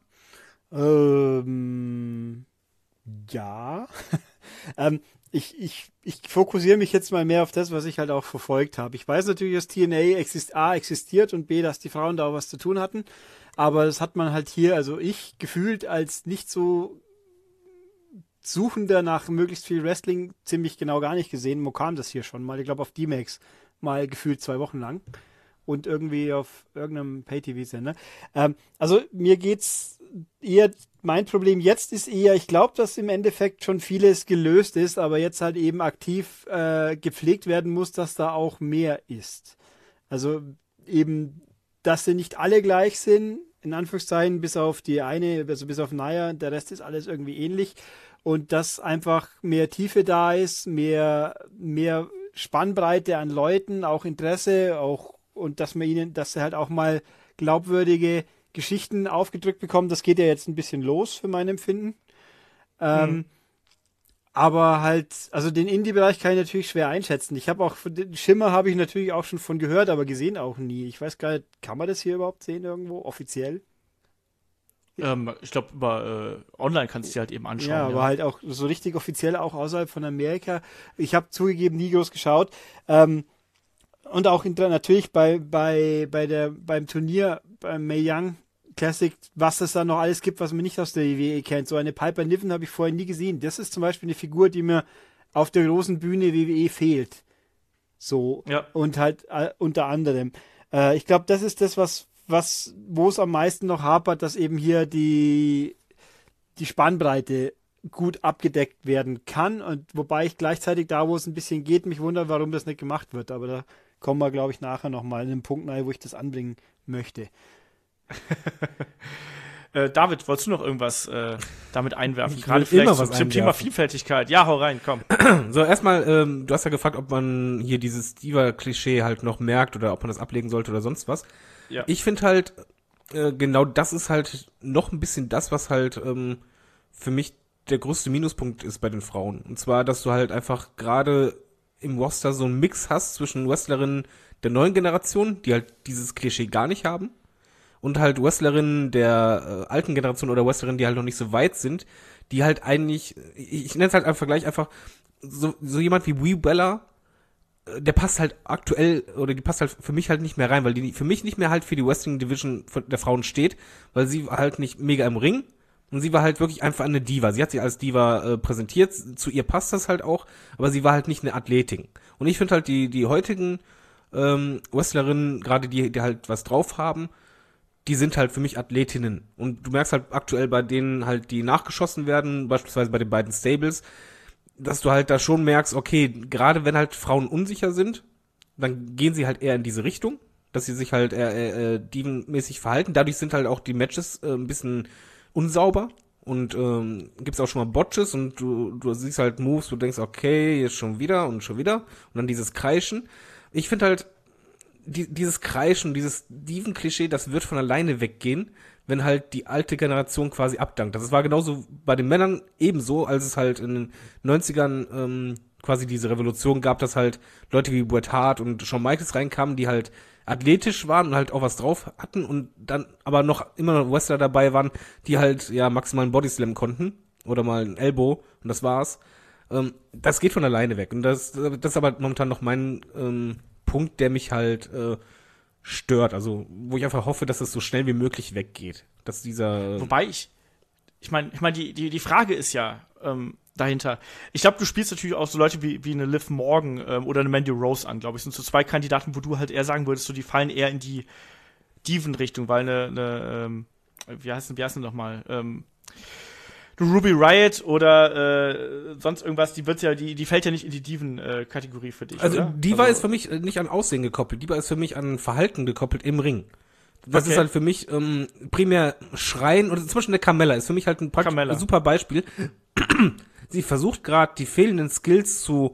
[SPEAKER 4] Ähm, ja. ähm, ich, ich, ich fokussiere mich jetzt mal mehr auf das, was ich halt auch verfolgt habe. Ich weiß natürlich, dass T N A exist- A existiert und B, dass die Frauen da auch was zu tun hatten. Aber das hat man halt hier, also ich gefühlt als nicht so Suchender nach möglichst viel Wrestling ziemlich genau gar nicht gesehen. Wo kam das hier schon mal? Ich glaube auf D-Max mal gefühlt zwei Wochen lang. Und irgendwie auf irgendeinem Pay-T V-Sender. Ähm, also mir geht's eher, mein Problem jetzt ist eher, ich glaube, dass im Endeffekt schon vieles gelöst ist, aber jetzt halt eben aktiv äh, gepflegt werden muss, dass da auch mehr ist. Also eben, dass sie nicht alle gleich sind, in Anführungszeichen, bis auf die eine, also bis auf Naya, der Rest ist alles irgendwie ähnlich. Und dass einfach mehr Tiefe da ist, mehr, mehr Spannbreite an Leuten, auch Interesse, auch, und dass man ihnen, dass sie halt auch mal glaubwürdige Geschichten aufgedrückt bekommen. Das geht ja jetzt ein bisschen los für mein Empfinden. Ähm,
[SPEAKER 2] Hm.
[SPEAKER 4] Aber halt, also den Indie-Bereich kann ich natürlich schwer einschätzen. Ich habe auch, den Schimmer habe ich natürlich auch schon von gehört, aber gesehen auch nie. Ich weiß gar nicht, kann man das hier überhaupt sehen irgendwo, offiziell?
[SPEAKER 2] Ähm, ich glaube, über äh, online kannst du dir halt eben anschauen.
[SPEAKER 4] Ja, aber halt auch so richtig offiziell auch außerhalb von Amerika. Ich habe zugegeben nie groß geschaut. Ähm, und auch in, natürlich bei, bei, bei der, beim Turnier, beim Mae Young Classic, was es da noch alles gibt, was man nicht aus der W W E kennt. So eine Piper Niven habe ich vorher nie gesehen. Das ist zum Beispiel eine Figur, die mir auf der großen Bühne W W E fehlt. So.
[SPEAKER 2] Ja.
[SPEAKER 4] Und halt äh, unter anderem. Äh, ich glaube, das ist das, was, was, wo es am meisten noch hapert, dass eben hier die, die Spannbreite gut abgedeckt werden kann. Und wobei ich gleichzeitig da, wo es ein bisschen geht, mich wundere, warum das nicht gemacht wird. Aber da kommen wir, glaube ich, nachher nochmal in den Punkt rein, wo ich das anbringen möchte.
[SPEAKER 2] äh, David, wolltest du noch irgendwas äh, damit einwerfen?
[SPEAKER 3] Ich
[SPEAKER 2] Gerade
[SPEAKER 3] will
[SPEAKER 2] vielleicht
[SPEAKER 3] immer
[SPEAKER 2] zum,
[SPEAKER 3] was
[SPEAKER 2] zum Thema
[SPEAKER 3] einwerfen.
[SPEAKER 2] Vielfältigkeit. Ja, hau rein, komm.
[SPEAKER 3] So, erstmal, ähm, du hast ja gefragt, ob man hier dieses Diva-Klischee halt noch merkt oder ob man das ablegen sollte oder sonst was.
[SPEAKER 2] Ja.
[SPEAKER 3] Ich finde halt, äh, genau das ist halt noch ein bisschen das, was halt ähm, für mich der größte Minuspunkt ist bei den Frauen. Und zwar, dass du halt einfach gerade im Roster so einen Mix hast zwischen Wrestlerinnen der neuen Generation, die halt dieses Klischee gar nicht haben, und halt Wrestlerinnen der äh, alten Generation oder Wrestlerinnen, die halt noch nicht so weit sind, die halt eigentlich, ich, ich nenne es halt im Vergleich einfach, so, so jemand wie Brie Bella, äh, der passt halt aktuell, oder die passt halt für mich halt nicht mehr rein, weil die für mich nicht mehr halt für die Wrestling Division der Frauen steht, weil sie halt nicht mega im Ring, und sie war halt wirklich einfach eine Diva. Sie hat sich als Diva äh, präsentiert, zu ihr passt das halt auch, aber sie war halt nicht eine Athletin. Und ich finde halt die, die heutigen ähm, Wrestlerinnen, gerade die, die halt was drauf haben, die sind halt für mich Athletinnen. Und du merkst halt aktuell bei denen halt, die nachgeschossen werden, beispielsweise bei den beiden Stables, dass du halt da schon merkst, okay, gerade wenn halt Frauen unsicher sind, dann gehen sie halt eher in diese Richtung, dass sie sich halt eher, eher, eher divenmäßig verhalten. Dadurch sind halt auch die Matches äh, ein bisschen unsauber und ähm, gibt's auch schon mal Botches und du, du siehst halt Moves, du denkst, okay, jetzt schon wieder und schon wieder und dann dieses Kreischen. Ich finde halt, die, dieses Kreischen, dieses Diven-Klischee, das wird von alleine weggehen, wenn halt die alte Generation quasi abdankt. Das war genauso bei den Männern ebenso, als es halt in den neunzigern ähm, quasi diese Revolution gab, dass halt Leute wie Bret Hart und Shawn Michaels reinkamen, die halt athletisch waren und halt auch was drauf hatten und dann aber noch immer noch Wrestler dabei waren, die halt ja maximal einen Bodyslam konnten oder mal einen Elbow und das war's. Ähm, das geht von alleine weg und das, das ist aber momentan noch mein ähm, Punkt, der mich halt äh, stört, also wo ich einfach hoffe, dass es so schnell wie möglich weggeht, dass dieser
[SPEAKER 2] Wobei ich, ich meine, ich meine, die, die, die Frage ist ja, ähm, dahinter. Ich glaube, du spielst natürlich auch so Leute wie, wie eine Liv Morgan ähm, oder eine Mandy Rose an, glaube ich. Das sind so zwei Kandidaten, wo du halt eher sagen würdest, so die fallen eher in die Diven-Richtung, weil eine, eine ähm, wie heißt denn, wie heißt denn nochmal, ähm, Ruby Riot oder äh, sonst irgendwas, die wird ja, die, die fällt ja nicht in die Diven-Kategorie für dich.
[SPEAKER 3] Also
[SPEAKER 2] oder?
[SPEAKER 3] Diva
[SPEAKER 2] also,
[SPEAKER 3] ist für mich nicht an Aussehen gekoppelt, Diva ist für mich an Verhalten gekoppelt im Ring. Das
[SPEAKER 2] Okay.
[SPEAKER 3] ist halt für mich ähm, primär Schreien, oder zum Beispiel eine Carmella ist für mich halt ein, praktisch,
[SPEAKER 2] Carmella.
[SPEAKER 3] ein super Beispiel. Sie versucht gerade die fehlenden Skills zu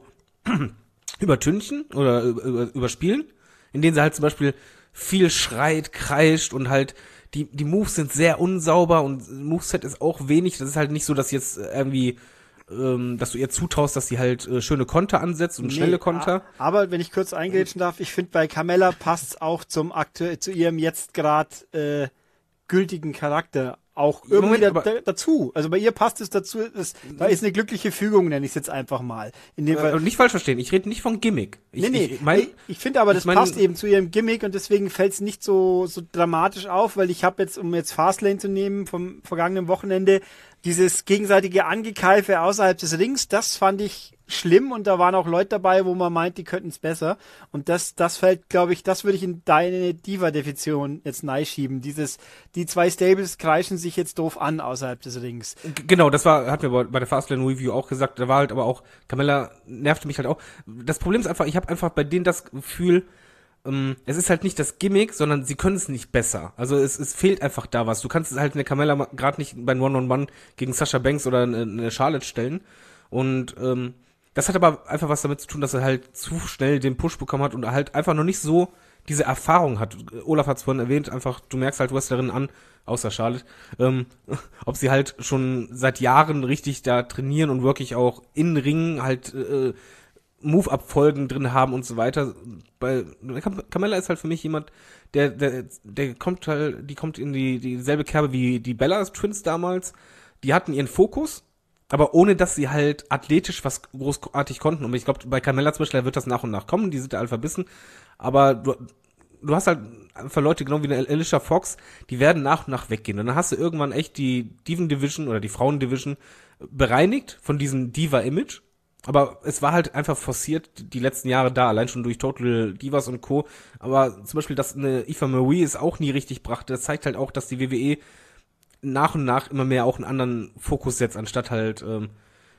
[SPEAKER 3] übertünchen oder über, überspielen, indem sie halt zum Beispiel viel schreit, kreischt und halt die die Moves sind sehr unsauber und Moveset ist auch wenig. Das ist halt nicht so, dass jetzt irgendwie ähm, dass du ihr zutraust, dass sie halt äh, schöne Konter ansetzt und
[SPEAKER 4] Nee,
[SPEAKER 3] schnelle Konter.
[SPEAKER 4] a- Aber wenn ich kurz eingrätschen darf, ich finde bei Carmella passt auch zum aktuell zu ihrem jetzt gerade äh, gültigen Charakter auch irgendwie
[SPEAKER 3] Moment,
[SPEAKER 4] da,
[SPEAKER 3] aber-
[SPEAKER 4] da, dazu. Also bei ihr passt es dazu. Es, da ist eine glückliche Fügung, nenne ich es jetzt einfach mal. In dem
[SPEAKER 3] Äh,
[SPEAKER 4] Fall.
[SPEAKER 3] und nicht falsch verstehen, ich rede nicht von Gimmick. Ich,
[SPEAKER 4] Nee, nee,
[SPEAKER 3] ich, mein,
[SPEAKER 4] ich, ich finde aber,
[SPEAKER 3] ich
[SPEAKER 4] das
[SPEAKER 3] mein-
[SPEAKER 4] passt eben zu ihrem Gimmick und deswegen fällt es nicht so, so dramatisch auf, weil ich habe jetzt, um jetzt Fastlane zu nehmen vom vergangenen Wochenende, dieses gegenseitige Angekeife außerhalb des Rings, das fand ich schlimm und da waren auch Leute dabei, wo man meint, die könnten es besser. Und das, das fällt, glaube ich, das würde ich in deine Diva-Definition jetzt schieben. Dieses, die zwei Stables kreischen sich jetzt doof an außerhalb des Rings.
[SPEAKER 3] G- Genau, das war, hat mir bei bei der Fastlane Review auch gesagt, da war halt aber auch, Carmella nervte mich halt auch. Das Problem ist einfach, ich habe einfach bei denen das Gefühl, ähm, es ist halt nicht das Gimmick, sondern sie können es nicht besser. Also es, es fehlt einfach da was. Du kannst halt eine Carmella gerade nicht beim One-on-One gegen Sasha Banks oder eine, eine Charlotte stellen. Und ähm, das hat aber einfach was damit zu tun, dass er halt zu schnell den Push bekommen hat und halt einfach noch nicht so diese Erfahrung hat. Olaf hat es vorhin erwähnt, einfach, du merkst halt Wrestlerinnen an, außer Charlotte, ähm, ob sie halt schon seit Jahren richtig da trainieren und wirklich auch in Ringen halt äh, Move-Abfolgen drin haben und so weiter. Bei Carmella ist halt für mich jemand, der, der, der kommt halt, die kommt in die dieselbe Kerbe wie die Bella Twins damals. Die hatten ihren Fokus, aber ohne dass sie halt athletisch was großartig konnten. Und ich glaube, bei Carmella zum Beispiel wird das nach und nach kommen, die sind da alle verbissen. Aber du, du hast halt einfach Leute genau wie eine Alicia Fox, die werden nach und nach weggehen. Und dann hast du irgendwann echt die Diven-Division oder die Frauen-Division bereinigt von diesem Diva-Image. Aber es war halt einfach forciert die letzten Jahre da, allein schon durch Total Divas und Co. Aber zum Beispiel, dass eine Eva Marie es auch nie richtig brachte, das zeigt halt auch, dass die W W E nach und nach immer mehr auch einen anderen Fokus setzt, anstatt halt ähm,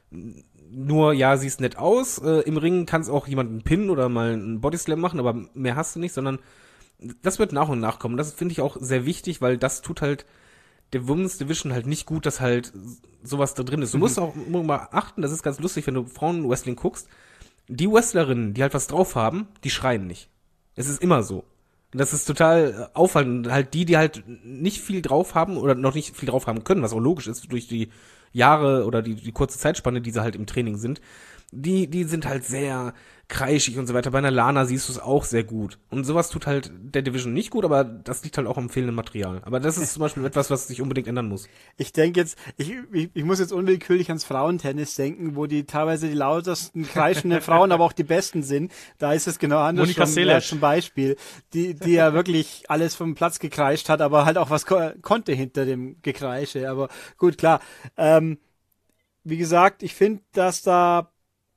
[SPEAKER 3] nur, ja, siehst nett aus. Äh, Im Ring kannst auch jemanden pinnen oder mal einen Bodyslam machen, aber mehr hast du nicht, sondern das wird nach und nach kommen. Das finde ich auch sehr wichtig, weil das tut halt der Women's Division halt nicht gut, dass halt sowas da drin ist. Du musst auch immer mal achten, das ist ganz lustig, wenn du Frauen-Wrestling guckst. Die Wrestlerinnen, die halt was drauf haben, die schreien nicht. Es ist immer so. Das ist total auffallend. Halt die, die halt nicht viel drauf haben oder noch nicht viel drauf haben können, was auch logisch ist durch die Jahre oder die, die kurze Zeitspanne, die sie halt im Training sind, die, die sind halt sehr kreischig und so weiter. Bei einer Lana siehst du es auch sehr gut. Und sowas tut halt der Division nicht gut, aber das liegt halt auch am fehlenden Material. Aber das ist zum Beispiel etwas, was sich unbedingt ändern muss.
[SPEAKER 4] Ich denke jetzt, ich, ich, ich muss jetzt unwillkürlich ans Frauentennis denken, wo die teilweise die lautesten kreischenden Frauen, aber auch die besten sind. Da ist es genau anders.
[SPEAKER 2] Monika Seles
[SPEAKER 4] zum Beispiel, die, die ja wirklich alles vom Platz gekreischt hat, aber halt auch was ko- konnte hinter dem Gekreische. Aber gut, klar. Ähm, wie gesagt, ich finde, dass da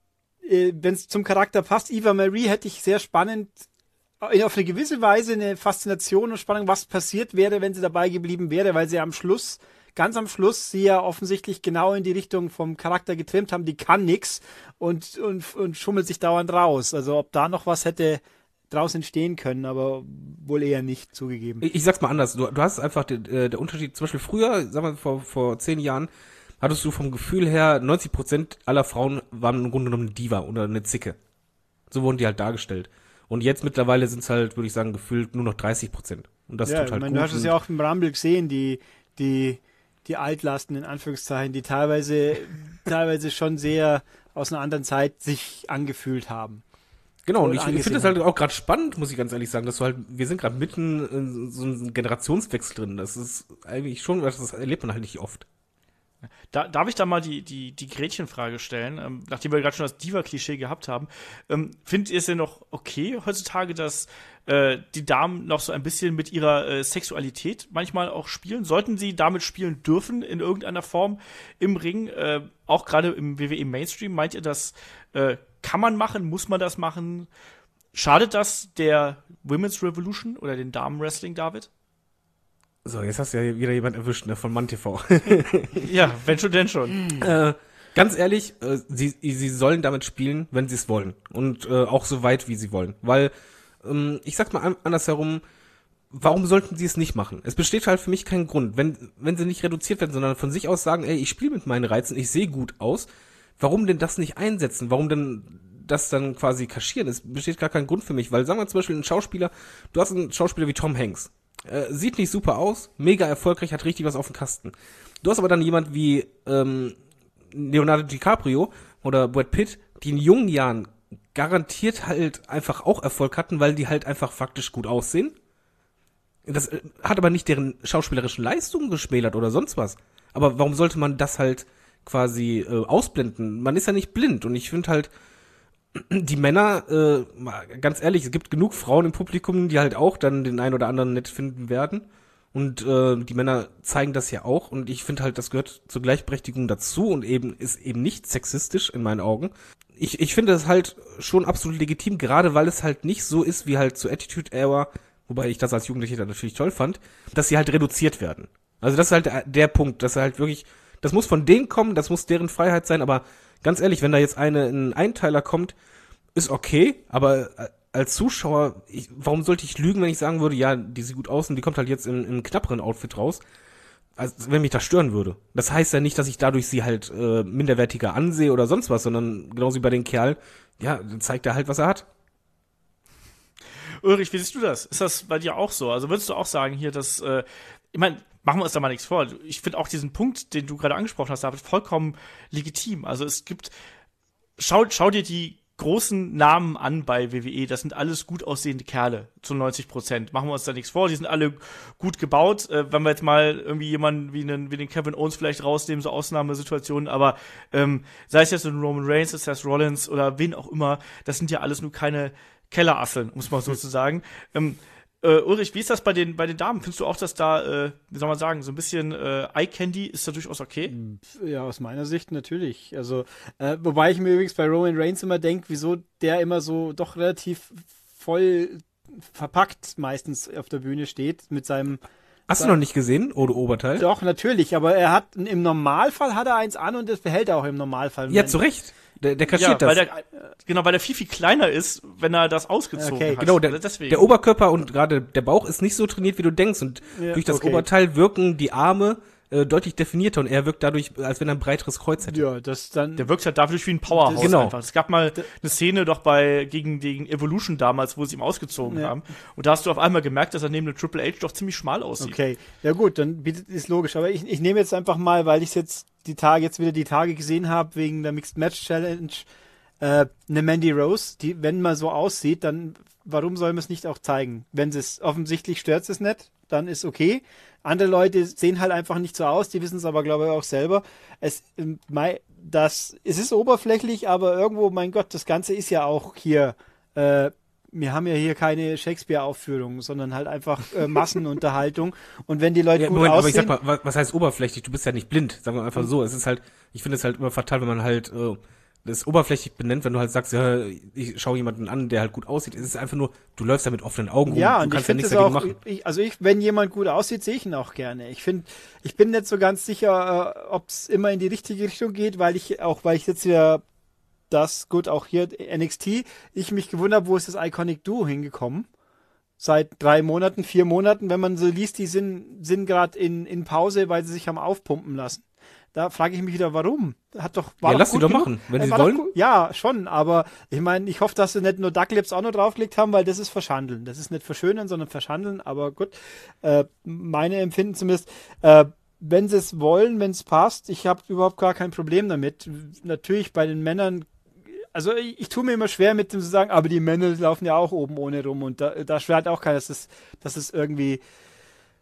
[SPEAKER 4] wenn es zum Charakter passt, Eva Marie hätte ich sehr spannend, auf eine gewisse Weise eine Faszination und Spannung, was passiert wäre, wenn sie dabei geblieben wäre, weil sie am Schluss, ganz am Schluss, sie ja offensichtlich genau in die Richtung vom Charakter getrimmt haben, die kann nix und, und, und schummelt sich dauernd raus. Also ob da noch was hätte draus entstehen können, aber wohl eher nicht zugegeben.
[SPEAKER 3] Ich, ich sag's mal anders, du, du hast einfach den, äh, der Unterschied, zum Beispiel früher, sagen wir vor, vor zehn Jahren, hattest du vom Gefühl her, neunzig Prozent aller Frauen waren im Grunde genommen eine Diva oder eine Zicke. So wurden die halt dargestellt. Und jetzt mittlerweile sind es halt, würde ich sagen, gefühlt nur noch dreißig Prozent. Und das
[SPEAKER 4] ja,
[SPEAKER 3] tut halt
[SPEAKER 4] ich meine,
[SPEAKER 3] gut.
[SPEAKER 4] du hast es ja auch im Rumble gesehen, die, die, die Altlasten in Anführungszeichen, die teilweise, teilweise schon sehr aus einer anderen Zeit sich angefühlt haben.
[SPEAKER 3] Genau, und ich, ich
[SPEAKER 4] angesehen
[SPEAKER 3] finde das halt auch gerade spannend, muss ich ganz ehrlich sagen, dass du halt, wir sind gerade mitten in so einem Generationswechsel drin. Das ist eigentlich schon, das erlebt man halt nicht oft.
[SPEAKER 2] Da, darf ich da mal die, die, die Gretchenfrage stellen, ähm, nachdem wir gerade schon das Diva-Klischee gehabt haben. Ähm, findet ihr es denn noch okay heutzutage, dass äh, die Damen noch so ein bisschen mit ihrer äh, Sexualität manchmal auch spielen? Sollten sie damit spielen dürfen in irgendeiner Form im Ring? Äh, auch gerade im W W E-Mainstream, meint ihr, das äh, kann man machen? Muss man das machen? Schadet das der Women's Revolution oder den Damen-Wrestling, David?
[SPEAKER 3] So, jetzt hast du ja wieder jemand erwischt, ne, von MannTV.
[SPEAKER 2] Ja, wenn schon, denn schon.
[SPEAKER 3] äh, ganz ehrlich, äh, sie, sie sollen damit spielen, wenn sie es wollen. Und äh, auch so weit, wie sie wollen. Weil, ähm, ich sag mal an, andersherum, warum sollten sie es nicht machen? Es besteht halt für mich kein Grund. Wenn, wenn sie nicht reduziert werden, sondern von sich aus sagen, ey, ich spiele mit meinen Reizen, ich sehe gut aus, warum denn das nicht einsetzen? Warum denn das dann quasi kaschieren? Es besteht gar kein Grund für mich. Weil, sagen wir zum Beispiel, ein Schauspieler, du hast einen Schauspieler wie Tom Hanks. Äh, sieht nicht super aus, mega erfolgreich, hat richtig was auf dem Kasten. Du hast aber dann jemand wie ähm, Leonardo DiCaprio oder Brad Pitt, die in jungen Jahren garantiert halt einfach auch Erfolg hatten, weil die halt einfach faktisch gut aussehen. Das äh, hat aber nicht deren schauspielerischen Leistungen geschmälert oder sonst was. Aber warum sollte man das halt quasi äh, ausblenden? Man ist ja nicht blind und ich finde halt, die Männer, äh, mal ganz ehrlich, es gibt genug Frauen im Publikum, die halt auch dann den einen oder anderen nett finden werden. Und äh, die Männer zeigen das ja auch. Und ich finde halt, das gehört zur Gleichberechtigung dazu und eben ist eben nicht sexistisch in meinen Augen. Ich, ich finde das halt schon absolut legitim, gerade weil es halt nicht so ist wie halt zur Attitude Era, wobei ich das als Jugendlicher dann natürlich toll fand, dass sie halt reduziert werden. Also das ist halt der, der Punkt, dass er halt wirklich, das muss von denen kommen, das muss deren Freiheit sein, aber ganz ehrlich, wenn da jetzt eine ein Einteiler kommt, ist okay, aber als Zuschauer, ich, warum sollte ich lügen, wenn ich sagen würde, ja, die sieht gut aus und die kommt halt jetzt in, in einem knapperen Outfit raus, als wenn mich das stören würde. Das heißt ja nicht, dass ich dadurch sie halt äh, minderwertiger ansehe oder sonst was, sondern genauso wie bei den Kerl, ja, dann zeigt er halt, was er hat.
[SPEAKER 2] Ulrich, wie siehst du das? Ist das bei dir auch so? Also würdest du auch sagen hier, dass, äh, ich meine, machen wir uns da mal nichts vor. Ich finde auch diesen Punkt, den du gerade angesprochen hast, David, vollkommen legitim. Also es gibt, schau, schau dir die großen Namen an bei W W E, das sind alles gut aussehende Kerle, zu neunzig Prozent. Machen wir uns da nichts vor, die sind alle gut gebaut. Äh, wenn wir jetzt mal irgendwie jemanden wie einen, wie den Kevin Owens vielleicht rausnehmen, so Ausnahmesituationen, aber ähm, sei es jetzt ein Roman Reigns, sei es Rollins oder wen auch immer, das sind ja alles nur keine Kellerasseln, muss man so zu sagen. Ähm, Äh, Ulrich, wie ist das bei den bei den Damen? Findest du auch, dass da, äh, wie soll man sagen, so ein bisschen äh, Eye Candy ist da durchaus okay?
[SPEAKER 4] Ja, aus meiner Sicht natürlich. Also, äh, wobei ich mir übrigens bei Roman Reigns immer denke, wieso der immer so doch relativ voll verpackt meistens auf der Bühne steht mit seinem.
[SPEAKER 3] Hast du noch nicht gesehen, oder Oberteil?
[SPEAKER 4] Doch, natürlich, aber er hat im Normalfall hat er eins an und das behält er auch im Normalfall.
[SPEAKER 3] Ja, zu Recht. Der, der kaschiert
[SPEAKER 2] ja, weil
[SPEAKER 3] das.
[SPEAKER 2] der, genau, weil der viel, viel kleiner ist, wenn er das ausgezogen
[SPEAKER 4] Okay.
[SPEAKER 2] hat.
[SPEAKER 3] Genau, der,
[SPEAKER 2] Deswegen.
[SPEAKER 3] der Oberkörper und gerade der Bauch ist nicht so trainiert, wie du denkst. Und
[SPEAKER 4] Ja,
[SPEAKER 3] durch das
[SPEAKER 4] okay.
[SPEAKER 3] Oberteil wirken die Arme äh, deutlich definierter und er wirkt dadurch, als wenn er ein breiteres Kreuz hätte.
[SPEAKER 4] Ja, das dann.
[SPEAKER 2] Der wirkt halt dadurch wie ein Powerhouse
[SPEAKER 3] Genau.
[SPEAKER 2] einfach. Es gab mal eine Szene doch bei gegen, gegen Evolution damals, wo sie ihm ausgezogen
[SPEAKER 4] Ja.
[SPEAKER 2] haben. Und da hast du auf einmal gemerkt, dass er neben dem Triple H doch ziemlich schmal aussieht.
[SPEAKER 4] Okay, ja gut, dann bietet- ist logisch. Aber ich, ich nehme jetzt einfach mal, weil ich jetzt die Tage jetzt wieder die Tage gesehen habe wegen der Mixed Match Challenge, äh, eine Mandy Rose, die, wenn man so aussieht, dann warum soll man es nicht auch zeigen? Wenn es offensichtlich stört es nicht, dann ist okay. Andere Leute sehen halt einfach nicht so aus, die wissen es aber, glaube ich, auch selber. Es, ähm, mei- das, es ist oberflächlich, aber irgendwo, mein Gott, das Ganze ist ja auch hier, äh, wir haben ja hier keine Shakespeare-Aufführung, sondern halt einfach äh, Massenunterhaltung. Und wenn die Leute
[SPEAKER 3] Ja,
[SPEAKER 4] gut
[SPEAKER 3] Moment, aber
[SPEAKER 4] aussehen,
[SPEAKER 3] ich sag mal, was, was heißt oberflächlich? Du bist ja nicht blind, sagen wir einfach so. Es ist halt, ich finde es halt immer fatal, wenn man halt äh, das oberflächlich benennt, wenn du halt sagst, ja, ich schaue jemanden an, der halt gut aussieht. Es ist einfach nur, du läufst da mit offenen Augen rum.
[SPEAKER 4] ja,
[SPEAKER 3] Du
[SPEAKER 4] und ich
[SPEAKER 3] kannst ja
[SPEAKER 4] finde
[SPEAKER 3] nichts
[SPEAKER 4] es
[SPEAKER 3] dagegen
[SPEAKER 4] auch,
[SPEAKER 3] machen.
[SPEAKER 4] ich, also ich, wenn jemand gut aussieht, sehe ich ihn auch gerne. Ich finde, ich bin nicht so ganz sicher, äh, ob es immer in die richtige Richtung geht, weil ich auch, weil ich jetzt ja das, gut, auch hier N X T, ich mich gewundert habe, wo ist das Iconic Duo hingekommen? Seit drei Monaten, vier Monaten, wenn man so liest, die sind, sind gerade in, in Pause, weil sie sich haben aufpumpen lassen. Da frage ich mich wieder, warum? Hat doch, war
[SPEAKER 3] Ja,
[SPEAKER 4] doch
[SPEAKER 3] lass sie
[SPEAKER 4] gut
[SPEAKER 3] doch
[SPEAKER 4] genug.
[SPEAKER 3] machen, wenn
[SPEAKER 4] Äh,
[SPEAKER 3] sie
[SPEAKER 4] war doch
[SPEAKER 3] wollen.
[SPEAKER 4] gut. Ja, schon, aber ich meine, ich hoffe, dass sie nicht nur Ducklips auch noch draufgelegt haben, weil das ist verschandeln. Das ist nicht verschönern, sondern verschandeln, aber gut. Äh, meine Empfinden zumindest, äh, wenn sie es wollen, wenn es passt, ich habe überhaupt gar kein Problem damit. Natürlich bei den Männern, also ich, ich tue mir immer schwer mit dem zu sagen, aber die Männer laufen ja auch oben ohne rum und da, da schwert auch keiner, dass es, dass es irgendwie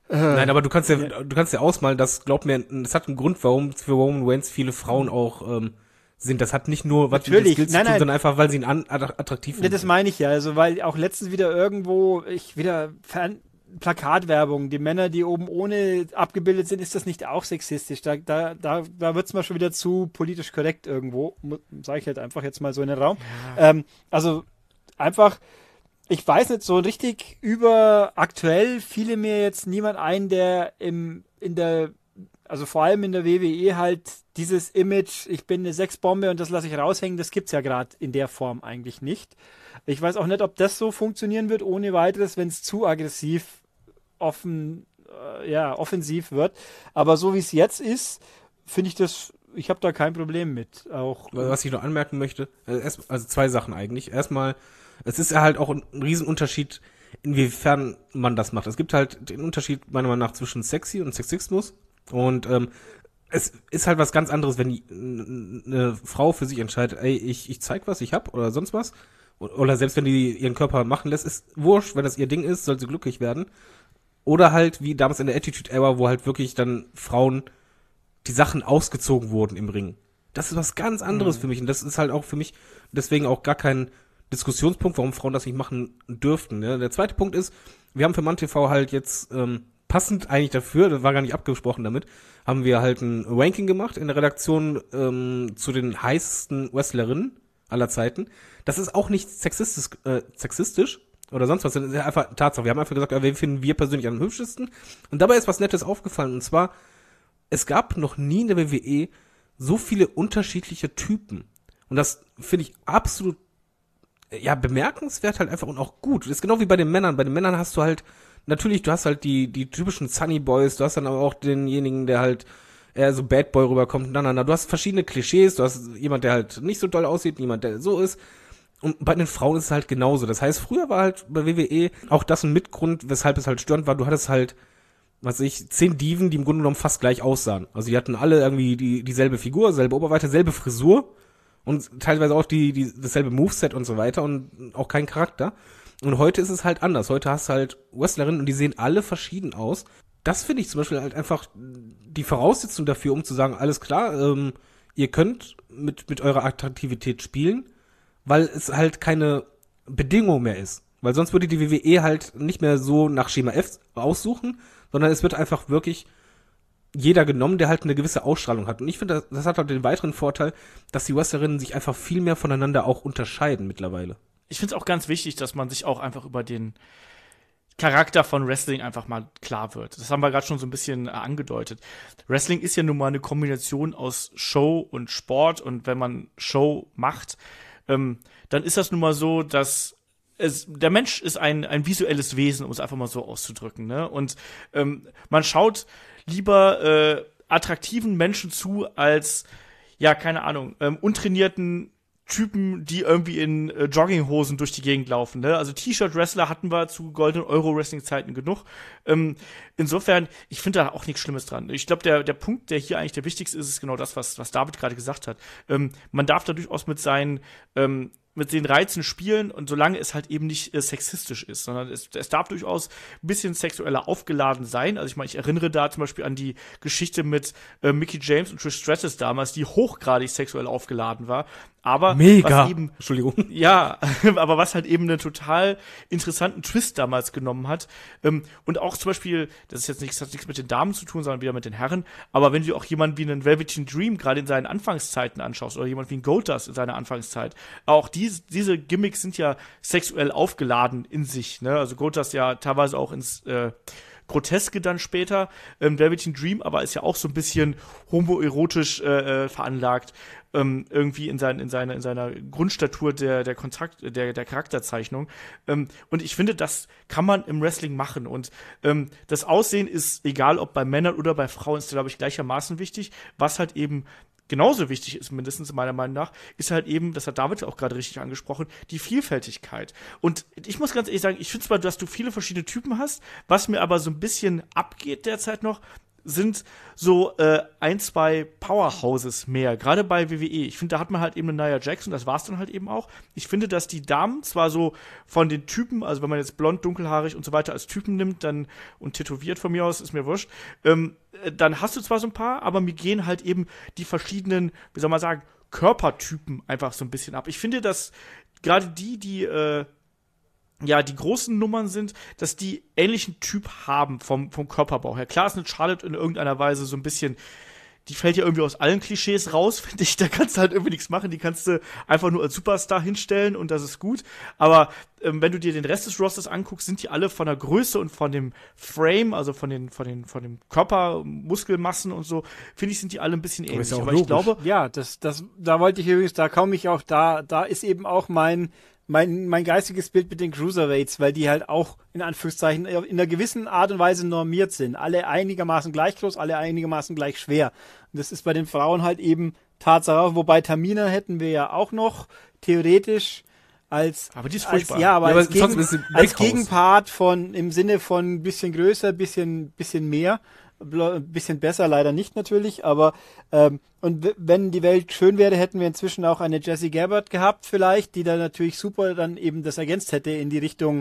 [SPEAKER 3] Nein, aber du kannst ja, ja, du kannst ja ausmalen, das glaub mir, es hat einen Grund, warum für Roman Reigns viele Frauen auch ähm, sind. Das hat nicht nur was mit den Skills zu tun, sondern einfach, weil sie ihn an, attraktiv finden.
[SPEAKER 4] Ne, das meine ich ja. Also, weil auch letztens wieder irgendwo, ich wieder Fan Plakatwerbung, die Männer, die oben ohne abgebildet sind, ist das nicht auch sexistisch? Da, da, da, da wird es mal schon wieder zu politisch korrekt irgendwo, sage ich halt einfach jetzt mal so in den Raum. Ja. Ähm, also einfach, ich weiß nicht, so richtig über aktuell fiele mir jetzt niemand ein, der im, in der, also vor allem in der W W E halt dieses Image, ich bin eine Sexbombe und das lasse ich raushängen, das gibt's ja gerade in der Form eigentlich nicht. Ich weiß auch nicht, ob das so funktionieren wird ohne weiteres, wenn es zu aggressiv offen, äh, ja, offensiv wird. Aber so wie es jetzt ist, finde ich das, ich habe da kein Problem mit. Auch
[SPEAKER 3] was ich noch anmerken möchte, also zwei Sachen eigentlich. Erstmal, es ist ja halt auch ein Riesenunterschied, inwiefern man das macht. Es gibt halt den Unterschied meiner Meinung nach zwischen sexy und Sexismus. Und ähm, es ist halt was ganz anderes, wenn die, eine Frau für sich entscheidet, ey, ich, ich zeig was, ich hab oder sonst was. Oder selbst wenn die ihren Körper machen lässt, ist wurscht, wenn das ihr Ding ist, soll sie glücklich werden. Oder halt wie damals in der Attitude Era, wo halt wirklich dann Frauen die Sachen ausgezogen wurden im Ring. Das ist was ganz anderes mhm. für mich. Und das ist halt auch für mich deswegen auch gar kein Diskussionspunkt, warum Frauen das nicht machen dürften. Ja, der zweite Punkt ist, wir haben für MannTV halt jetzt ähm, passend eigentlich dafür, das war gar nicht abgesprochen damit, haben wir halt ein Ranking gemacht in der Redaktion ähm, zu den heißesten Wrestlerinnen aller Zeiten. Das ist auch nicht sexistisch, äh, sexistisch oder sonst was, das ist einfach Tatsache. Wir haben einfach gesagt, wen finden wir persönlich am hübschesten? Und dabei ist was Nettes aufgefallen, und zwar, es gab noch nie in der W W E so viele unterschiedliche Typen. Und das finde ich absolut, ja, bemerkenswert halt einfach und auch gut. Das ist genau wie bei den Männern. Bei den Männern hast du halt, natürlich, du hast halt die, die typischen Sunny Boys, du hast dann aber auch denjenigen, der halt eher so Bad Boy rüberkommt. Na, na, na. Du hast verschiedene Klischees, du hast jemand, der halt nicht so doll aussieht, jemand, der so ist. Und bei den Frauen ist es halt genauso. Das heißt, früher war halt bei W W E auch das ein Mitgrund, weshalb es halt störend war. Du hattest halt, was weiß ich, zehn Diven, die im Grunde genommen fast gleich aussahen. Also die hatten alle irgendwie die dieselbe Figur, selbe Oberweite, selbe Frisur und teilweise auch die, die dasselbe Moveset und so weiter und auch kein Charakter. Und heute ist es halt anders. Heute hast du halt Wrestlerinnen und die sehen alle verschieden aus. Das finde ich zum Beispiel halt einfach die Voraussetzung dafür, um zu sagen, alles klar, ähm, ihr könnt mit, mit eurer Attraktivität spielen, weil es halt keine Bedingung mehr ist. Weil sonst würde die W W E halt nicht mehr so nach Schema F aussuchen, sondern es wird einfach wirklich jeder genommen, der halt eine gewisse Ausstrahlung hat. Und ich finde, das, das hat halt den weiteren Vorteil, dass die Wrestlerinnen sich einfach viel mehr voneinander auch unterscheiden mittlerweile.
[SPEAKER 2] Ich finde es auch ganz wichtig, dass man sich auch einfach über den Charakter von Wrestling einfach mal klar wird. Das haben wir gerade schon so ein bisschen äh, angedeutet. Wrestling ist ja nun mal eine Kombination aus Show und Sport, und wenn man Show macht, ähm, dann ist das nun mal so, dass es, der Mensch ist ein, ein visuelles Wesen, um es einfach mal so auszudrücken, ne? Und ähm, man schaut lieber äh, attraktiven Menschen zu als, ja, keine Ahnung, ähm, untrainierten Typen, die irgendwie in äh, Jogginghosen durch die Gegend laufen, ne? Also T-Shirt-Wrestler hatten wir zu goldenen Euro-Wrestling-Zeiten genug. Ähm, insofern, ich finde da auch nichts Schlimmes dran. Ich glaube, der der Punkt, der hier eigentlich der wichtigste ist, ist genau das, was was David gerade gesagt hat. Ähm, man darf da durchaus mit seinen ähm, mit den Reizen spielen, und solange es halt eben nicht äh, sexistisch ist, sondern es, es darf durchaus ein bisschen sexueller aufgeladen sein. Also ich meine, ich erinnere da zum Beispiel an die Geschichte mit äh, Mickie James und Trish Stratus damals, die hochgradig sexuell aufgeladen war. Aber
[SPEAKER 3] Mega.
[SPEAKER 2] was eben,
[SPEAKER 3] Entschuldigung.
[SPEAKER 2] Ja, aber was halt eben einen total interessanten Twist damals genommen hat. Ähm, und auch zum Beispiel, das ist jetzt nichts, hat nichts mit den Damen zu tun, sondern wieder mit den Herren. Aber wenn du auch jemanden wie einen Velveteen Dream gerade in seinen Anfangszeiten anschaust, oder jemand wie einen Goldust in seiner Anfangszeit, auch die diese Gimmicks sind ja sexuell aufgeladen in sich, ne? Also Goldust ja teilweise auch ins äh, Groteske dann später. Ähm, Velveteen Dream aber ist ja auch so ein bisschen homoerotisch äh, äh, veranlagt, ähm, irgendwie in, sein, in, seine, in seiner Grundstatur der, der, Kontakt, der, der Charakterzeichnung. Ähm, und ich finde, das kann man im Wrestling machen. Und ähm, das Aussehen ist, egal ob bei Männern oder bei Frauen, ist, glaube ich, gleichermaßen wichtig. Was halt eben genauso wichtig ist, mindestens meiner Meinung nach, ist halt eben, das hat David auch gerade richtig angesprochen, die Vielfältigkeit. Und ich muss ganz ehrlich sagen, ich finde zwar, dass du viele verschiedene Typen hast, was mir aber so ein bisschen abgeht derzeit noch, sind so äh, ein, zwei Powerhouses mehr, gerade bei W W E. Ich finde, da hat man halt eben eine Nia Jax und das war's dann halt eben auch. Ich finde, dass die Damen zwar so von den Typen, also wenn man jetzt blond, dunkelhaarig und so weiter als Typen nimmt, dann und tätowiert von mir aus, ist mir wurscht, ähm, dann hast du zwar so ein paar, aber mir gehen halt eben die verschiedenen, wie soll man sagen, Körpertypen einfach so ein bisschen ab. Ich finde, dass gerade die, die äh, ja, die großen Nummern sind, dass die ähnlichen Typ haben vom, vom Körperbau her. Klar ist eine Charlotte in irgendeiner Weise so ein bisschen, die fällt ja irgendwie aus allen Klischees raus, finde ich. Da kannst du halt irgendwie nichts machen. Die kannst du einfach nur als Superstar hinstellen und das ist gut. Aber ähm, wenn du dir den Rest des Rosters anguckst, sind die alle von der Größe und von dem Frame, also von den, von den, von dem Körper, Muskelmassen und so, finde ich, sind die alle ein bisschen ähnlich.
[SPEAKER 3] Aber
[SPEAKER 2] Aber ich glaube,
[SPEAKER 4] Ja, das, das, da wollte ich übrigens, da komme ich auch, da, da ist eben auch mein, mein, mein geistiges Bild mit den Cruiserweights, weil die halt auch in Anführungszeichen in einer gewissen Art und Weise normiert sind. Alle einigermaßen gleich groß, alle einigermaßen gleich schwer. Und das ist bei den Frauen halt eben Tatsache, wobei Tamina hätten wir ja auch noch theoretisch als,
[SPEAKER 2] aber die ist
[SPEAKER 4] als
[SPEAKER 2] furchtbar.
[SPEAKER 4] ja, aber
[SPEAKER 3] Ja,
[SPEAKER 4] als,
[SPEAKER 3] aber
[SPEAKER 4] Gegen,
[SPEAKER 3] trotzdem ist sie
[SPEAKER 4] als
[SPEAKER 3] Backhouse.
[SPEAKER 4] Gegenpart von, im Sinne von ein bisschen größer, bisschen, bisschen mehr, ein bisschen besser, leider nicht natürlich, aber ähm, und w- wenn die Welt schön wäre, hätten wir inzwischen auch eine Jessie Gabbard gehabt vielleicht, die dann natürlich super dann eben das ergänzt hätte in die Richtung.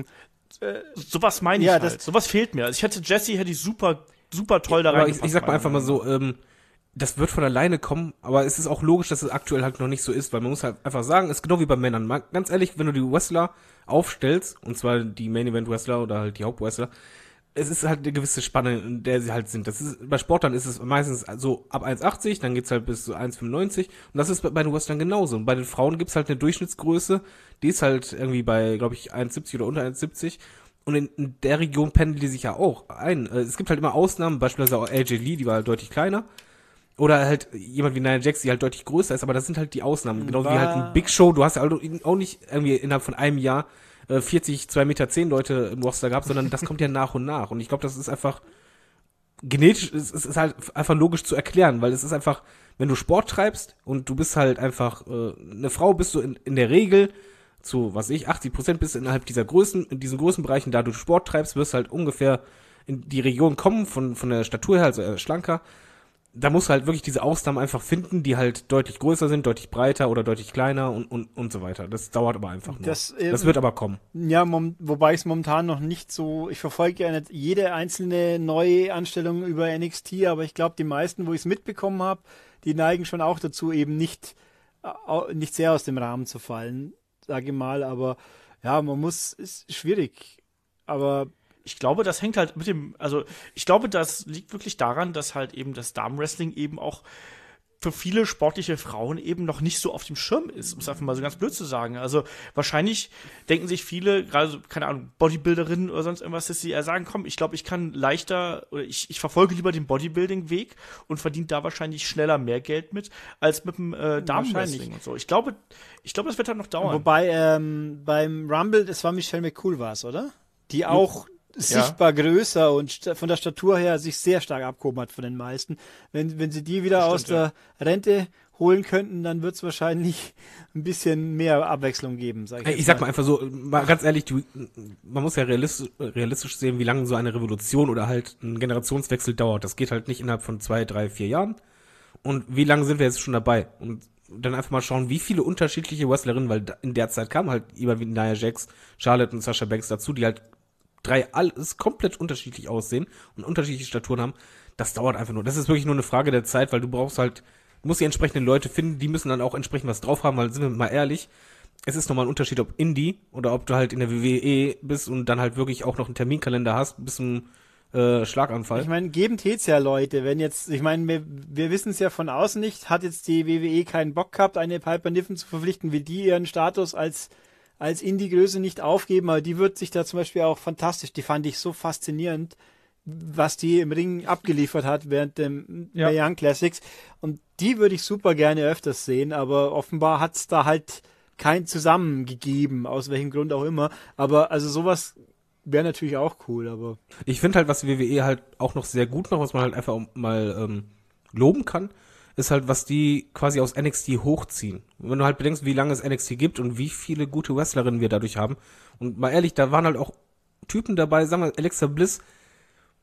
[SPEAKER 2] sowas meine ich
[SPEAKER 4] Ja,
[SPEAKER 2] halt.
[SPEAKER 4] das-
[SPEAKER 2] Sowas fehlt mir. Also ich hätte Jessie, hätte ich super, super toll da
[SPEAKER 3] Aber
[SPEAKER 2] reingepasst.
[SPEAKER 3] ich, ich sag mal
[SPEAKER 2] meiner
[SPEAKER 3] einfach mal
[SPEAKER 2] Meinung
[SPEAKER 3] so, ähm, das wird von alleine kommen, aber es ist auch logisch, dass es aktuell halt noch nicht so ist, weil man muss halt einfach sagen, es ist genau wie bei Männern. Mal, ganz ehrlich, wenn du die Wrestler aufstellst, und zwar die Main Event Wrestler oder halt die Hauptwrestler, es ist halt eine gewisse Spanne, in der sie halt sind. Das ist, bei Sportlern ist es meistens so ab eins achtzig, dann geht's halt bis zu eins fünfundneunzig und das ist bei, bei den Wrestlern genauso. Und bei den Frauen gibt's halt eine Durchschnittsgröße, die ist halt irgendwie bei, glaube ich, eins siebzig oder unter eins siebzig. Und in, in der Region pendeln die sich ja auch ein. Äh, Es gibt halt immer Ausnahmen, beispielsweise auch A J Lee, die war halt deutlich kleiner. Oder halt jemand wie Nia Jax, die halt deutlich größer ist, aber das sind halt die Ausnahmen. Genau wie
[SPEAKER 4] War-
[SPEAKER 3] halt ein Big Show. Du hast ja also auch nicht irgendwie innerhalb von einem Jahr äh, vierzig, zwei Meter zehn Leute im Roster gehabt, sondern das kommt ja nach und nach. Und ich glaube, das ist einfach genetisch, es es ist halt einfach logisch zu erklären, weil es ist einfach, wenn du Sport treibst und du bist halt einfach, äh, eine Frau bist du in, in der Regel zu, was weiß ich, achtzig Prozent bist du innerhalb dieser Größen, in diesen Größenbereichen, da du Sport treibst, wirst du halt ungefähr in die Region kommen, von, von der Statur her, also äh, schlanker. Da musst du halt wirklich diese Ausnahmen einfach finden, die halt deutlich größer sind, deutlich breiter oder deutlich kleiner und, und, und so weiter. Das dauert aber einfach nur.
[SPEAKER 4] Das,
[SPEAKER 3] Das,
[SPEAKER 4] ähm,
[SPEAKER 3] wird aber kommen.
[SPEAKER 4] Ja, mom- wobei ich es momentan noch nicht so, ich verfolge ja nicht jede einzelne neue Anstellung über N X T, aber ich glaube, die meisten, wo ich es mitbekommen habe, die neigen schon auch dazu, eben nicht, äh, nicht sehr aus dem Rahmen zu fallen, sage ich mal, aber ja, man muss, ist schwierig, aber
[SPEAKER 2] Ich glaube, das hängt halt mit dem, also ich glaube, das liegt wirklich daran, dass halt eben das Damenwrestling eben auch für viele sportliche Frauen eben noch nicht so auf dem Schirm ist, um es einfach mal so ganz blöd zu sagen. Also wahrscheinlich denken sich viele, gerade so, keine Ahnung, Bodybuilderinnen oder sonst irgendwas, dass sie eher sagen, komm, ich glaube, ich kann leichter, oder ich, ich verfolge lieber den Bodybuilding-Weg und verdiene da wahrscheinlich schneller mehr Geld mit, als mit dem äh, Damenwrestling und so. Ich glaube, ich glaube, das wird halt noch dauern.
[SPEAKER 4] wobei ähm, beim Rumble, das war Michelle McCool war es, oder? Die auch sichtbar größer und sta- von der Statur her sich sehr stark abgehoben hat von den meisten. Wenn, wenn sie die wieder
[SPEAKER 2] Stimmt,
[SPEAKER 4] aus der Rente holen könnten, dann wird es wahrscheinlich ein bisschen mehr Abwechslung geben, sag ich
[SPEAKER 3] Ey,
[SPEAKER 4] jetzt
[SPEAKER 3] Ich sag mal einfach so, mal ganz ehrlich, du, man muss ja realistisch, realistisch sehen, wie lange so eine Revolution oder halt ein Generationswechsel dauert. Das geht halt nicht innerhalb von zwei, drei, vier Jahren. Und wie lange sind wir jetzt schon dabei? Und dann einfach mal schauen, wie viele unterschiedliche Wrestlerinnen, weil da- in der Zeit kamen halt jemand wie Nia Jax, Charlotte und Sasha Banks dazu, die halt drei alles komplett unterschiedlich aussehen und unterschiedliche Staturen haben. Das dauert einfach nur. Das ist wirklich nur eine Frage der Zeit, weil du brauchst halt, du musst die entsprechenden Leute finden, die müssen dann auch entsprechend was drauf haben, weil sind wir mal ehrlich, es ist nochmal ein Unterschied, ob Indie oder ob du halt in der W W E bist und dann halt wirklich auch noch einen Terminkalender hast, bis zum äh, Schlaganfall.
[SPEAKER 4] Ich meine, geben tät's ja Leute, wenn jetzt, ich meine, wir, wir wissen es ja von außen nicht, hat jetzt die W W E keinen Bock gehabt, eine Piper Niven zu verpflichten, will die ihren Status als als Indie-Größe nicht aufgeben, aber die wird sich da zum Beispiel auch fantastisch, die fand ich so faszinierend, was die im Ring abgeliefert hat während dem
[SPEAKER 2] Ja.
[SPEAKER 4] Mae Young Classics und die würde ich super gerne öfters sehen, aber offenbar hat's da halt kein Zusammen gegeben, aus welchem Grund auch immer, aber also sowas wäre natürlich auch cool, aber
[SPEAKER 3] Ich finde halt, was W W E halt auch noch sehr gut macht, was man halt einfach mal ähm, loben kann, ist halt, was die quasi aus N X T hochziehen. Und wenn du halt bedenkst, wie lange es N X T gibt und wie viele gute Wrestlerinnen wir dadurch haben. Und mal ehrlich, da waren halt auch Typen dabei, sagen wir, Alexa Bliss,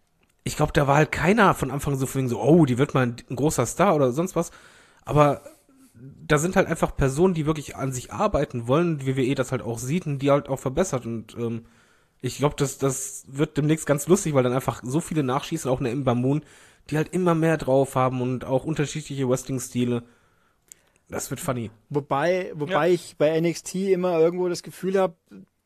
[SPEAKER 3] ich glaube, da war halt keiner von Anfang so von so, oh, die wird mal ein, ein großer Star oder sonst was. Aber da sind halt einfach Personen, die wirklich an sich arbeiten wollen, die W W E das halt auch sieht und die halt auch verbessert. Und ähm, ich glaube, das, das wird demnächst ganz lustig, weil dann einfach so viele nachschießen, auch eine Ember Moon, die halt immer mehr drauf haben und auch unterschiedliche Wrestling-Stile. Das wird funny.
[SPEAKER 4] Wobei, wobei ja. ich bei N X T immer irgendwo das Gefühl habe,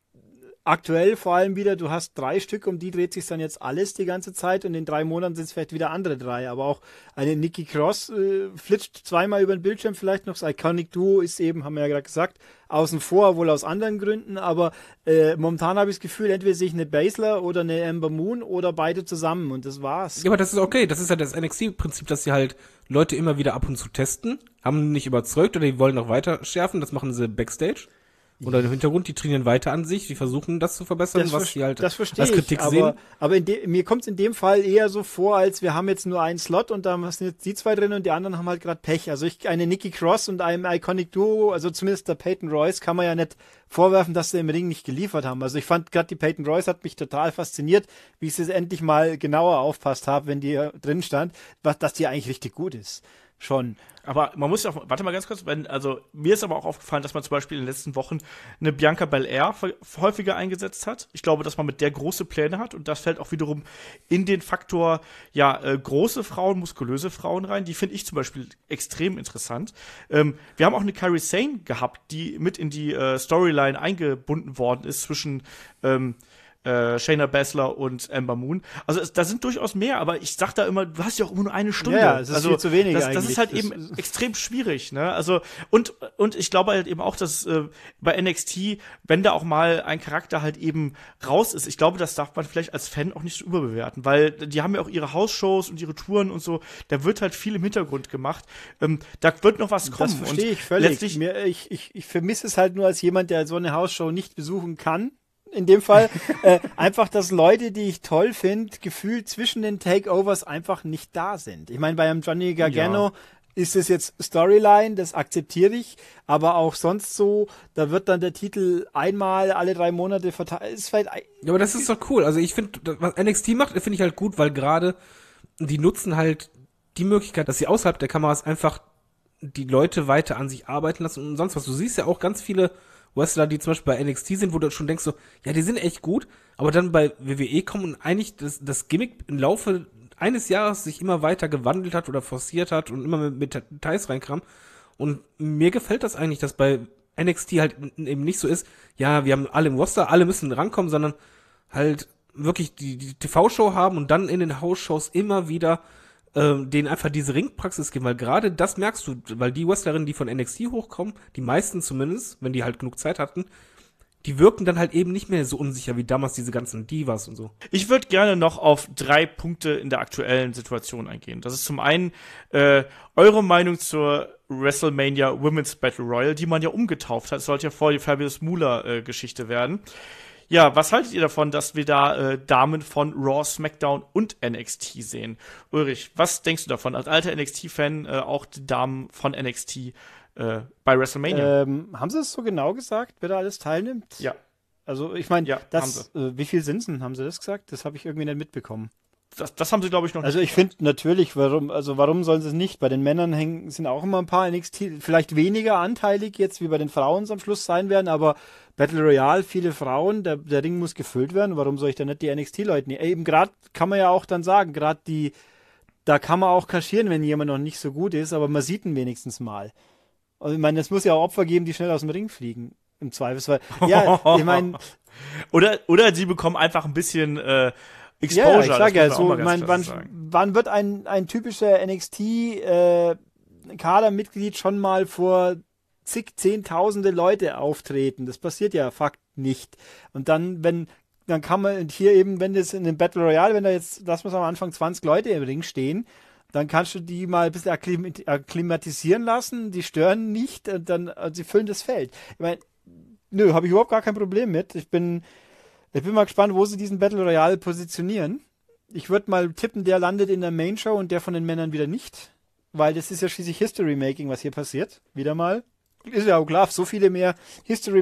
[SPEAKER 4] aktuell vor allem wieder, du hast drei Stück, um die dreht sich dann jetzt alles die ganze Zeit und in drei Monaten sind es vielleicht wieder andere drei. Aber auch eine Nikki Cross äh, flitscht zweimal über den Bildschirm vielleicht noch. Das Iconic Duo ist eben, haben wir ja gerade gesagt, außen vor, wohl aus anderen Gründen. Aber äh, momentan habe ich das Gefühl, entweder sehe ich eine Baszler oder eine Ember Moon oder beide zusammen und das war's.
[SPEAKER 3] Ja, aber das ist okay. Das ist ja das N X T-Prinzip, dass sie halt Leute immer wieder ab und zu testen, haben nicht überzeugt oder die wollen noch weiter schärfen. Das machen sie Backstage. Oder im Hintergrund, die trainieren weiter an sich, die versuchen das zu verbessern,
[SPEAKER 4] das
[SPEAKER 3] was sie halt
[SPEAKER 4] das
[SPEAKER 3] als Kritik
[SPEAKER 4] ich, aber,
[SPEAKER 3] sehen.
[SPEAKER 4] Aber in de, mir kommt es in dem Fall eher so vor, als wir haben jetzt nur einen Slot und da sind jetzt die zwei drin und die anderen haben halt gerade Pech. Also ich eine Nikki Cross und einem Iconic Duo, also zumindest der Peyton Royce, kann man ja nicht vorwerfen, dass sie im Ring nicht geliefert haben. Also ich fand gerade die Peyton Royce hat mich total fasziniert, wie ich sie endlich mal genauer aufpasst habe, wenn die drin stand, was, dass die eigentlich richtig gut ist. Schon.
[SPEAKER 2] Aber man muss ja auch, warte mal ganz kurz, wenn, also mir ist aber auch aufgefallen, dass man zum Beispiel in den letzten Wochen eine Bianca Belair häufiger eingesetzt hat. Ich glaube, dass man mit der große Pläne hat und das fällt auch wiederum in den Faktor, ja, äh, große Frauen, muskulöse Frauen rein. Die finde ich zum Beispiel extrem interessant. Ähm, wir haben auch eine Kairi Sane gehabt, die mit in die äh, Storyline eingebunden worden ist zwischen ähm, Äh, Shayna Baszler und Ember Moon. Also es, da sind durchaus mehr, aber ich sag da immer, du hast ja auch immer nur eine Stunde.
[SPEAKER 4] Ja, es ist
[SPEAKER 2] also,
[SPEAKER 4] viel zu wenig
[SPEAKER 2] das,
[SPEAKER 4] eigentlich.
[SPEAKER 2] das ist halt
[SPEAKER 4] das
[SPEAKER 2] eben ist extrem schwierig, ne? Also und und ich glaube halt eben auch, dass äh, bei N X T, wenn da auch mal ein Charakter halt eben raus ist, ich glaube, das darf man vielleicht als Fan auch nicht so überbewerten, weil die haben ja auch ihre Hausshows und ihre Touren und so, da wird halt viel im Hintergrund gemacht. Ähm, da wird noch was kommen.
[SPEAKER 4] Das verstehe ich völlig. Mir, ich, ich, ich vermisse es halt nur als jemand, der so eine Hausshow nicht besuchen kann. In dem Fall äh, einfach, dass Leute, die ich toll finde, gefühlt zwischen den Takeovers einfach nicht da sind. Ich meine, bei einem Johnny Gargano ja. ist es jetzt Storyline, das akzeptiere ich, aber auch sonst so, da wird dann der Titel einmal alle drei Monate verteilt. Ist vielleicht
[SPEAKER 3] ja, aber das ist doch cool. Also ich finde, was N X T macht, finde ich halt gut, weil gerade die nutzen halt die Möglichkeit, dass sie außerhalb der Kameras einfach die Leute weiter an sich arbeiten lassen und sonst was. Du siehst ja auch ganz viele Wrestler, die zum Beispiel bei N X T sind, wo du schon denkst so, ja, die sind echt gut, aber dann bei W W E kommen und eigentlich das, das Gimmick im Laufe eines Jahres sich immer weiter gewandelt hat oder forciert hat und immer mit, mit Details reinkam. Und mir gefällt das eigentlich, dass bei N X T halt eben nicht so ist, ja, wir haben alle im Roster, alle müssen rankommen, sondern halt wirklich die, die T V-Show haben und dann in den House-Shows immer wieder ähm, denen einfach diese Ringpraxis geben, weil gerade das merkst du, weil die Wrestlerinnen, die von N X T hochkommen, die meisten zumindest, wenn die halt genug Zeit hatten, die wirken dann halt eben nicht mehr so unsicher wie damals diese ganzen Divas und so.
[SPEAKER 2] Ich würde gerne noch auf drei Punkte in der aktuellen Situation eingehen. Das ist zum einen äh, eure Meinung zur WrestleMania Women's Battle Royal, die man ja umgetauft hat. Es sollte ja vor die Fabulous Moolah-Geschichte äh, werden. Ja, was haltet ihr davon, dass wir da äh, Damen von Raw, SmackDown und N X T sehen? Ulrich, was denkst du davon? Als alter N X T-Fan äh, auch die Damen von N X T äh, bei WrestleMania.
[SPEAKER 4] Ähm, haben sie es so genau gesagt, wer da alles teilnimmt?
[SPEAKER 2] Ja.
[SPEAKER 4] Also ich meine,
[SPEAKER 2] ja,
[SPEAKER 4] das, äh, wie viel sind es denn? Haben sie das gesagt? Das habe ich irgendwie nicht mitbekommen.
[SPEAKER 2] Das, das haben sie, glaube ich, noch
[SPEAKER 4] also
[SPEAKER 2] nicht.
[SPEAKER 4] Also ich finde natürlich, warum, also warum sollen sie es nicht? Bei den Männern hängen, sind auch immer ein paar N X T, vielleicht weniger anteilig jetzt, wie bei den Frauen am Schluss sein werden, aber Battle Royale, viele Frauen, der, der Ring muss gefüllt werden. Warum soll ich da nicht die N X T-Leute nehmen? Eben gerade kann man ja auch dann sagen, gerade die, da kann man auch kaschieren, wenn jemand noch nicht so gut ist, aber man sieht ihn wenigstens mal. Und ich meine, es muss ja auch Opfer geben, die schnell aus dem Ring fliegen. Im Zweifelsfall. Ja, ich meine.
[SPEAKER 2] oder, oder sie bekommen einfach ein bisschen äh, Exposure.
[SPEAKER 4] Ja, ich sag ja, so, mein, wann, wann wird ein, ein typischer N X T-Kadermitglied äh, schon mal vor zig, zehntausende Leute auftreten? Das passiert ja fakt nicht. Und dann, wenn, dann kann man hier eben, wenn das in dem Battle Royale, wenn da jetzt, lass mal am Anfang zwanzig Leute im Ring stehen, dann kannst du die mal ein bisschen akklim- akklimatisieren lassen, die stören nicht und dann, also sie füllen das Feld. Ich meine, nö, habe ich überhaupt gar kein Problem mit. Ich bin, ich bin mal gespannt, wo sie diesen Battle Royale positionieren. Ich würde mal tippen, der landet in der Main Show und der von den Männern wieder nicht, weil das ist ja schließlich History-Making, was hier passiert. Wieder mal. Ist ja auch klar, so viele mehr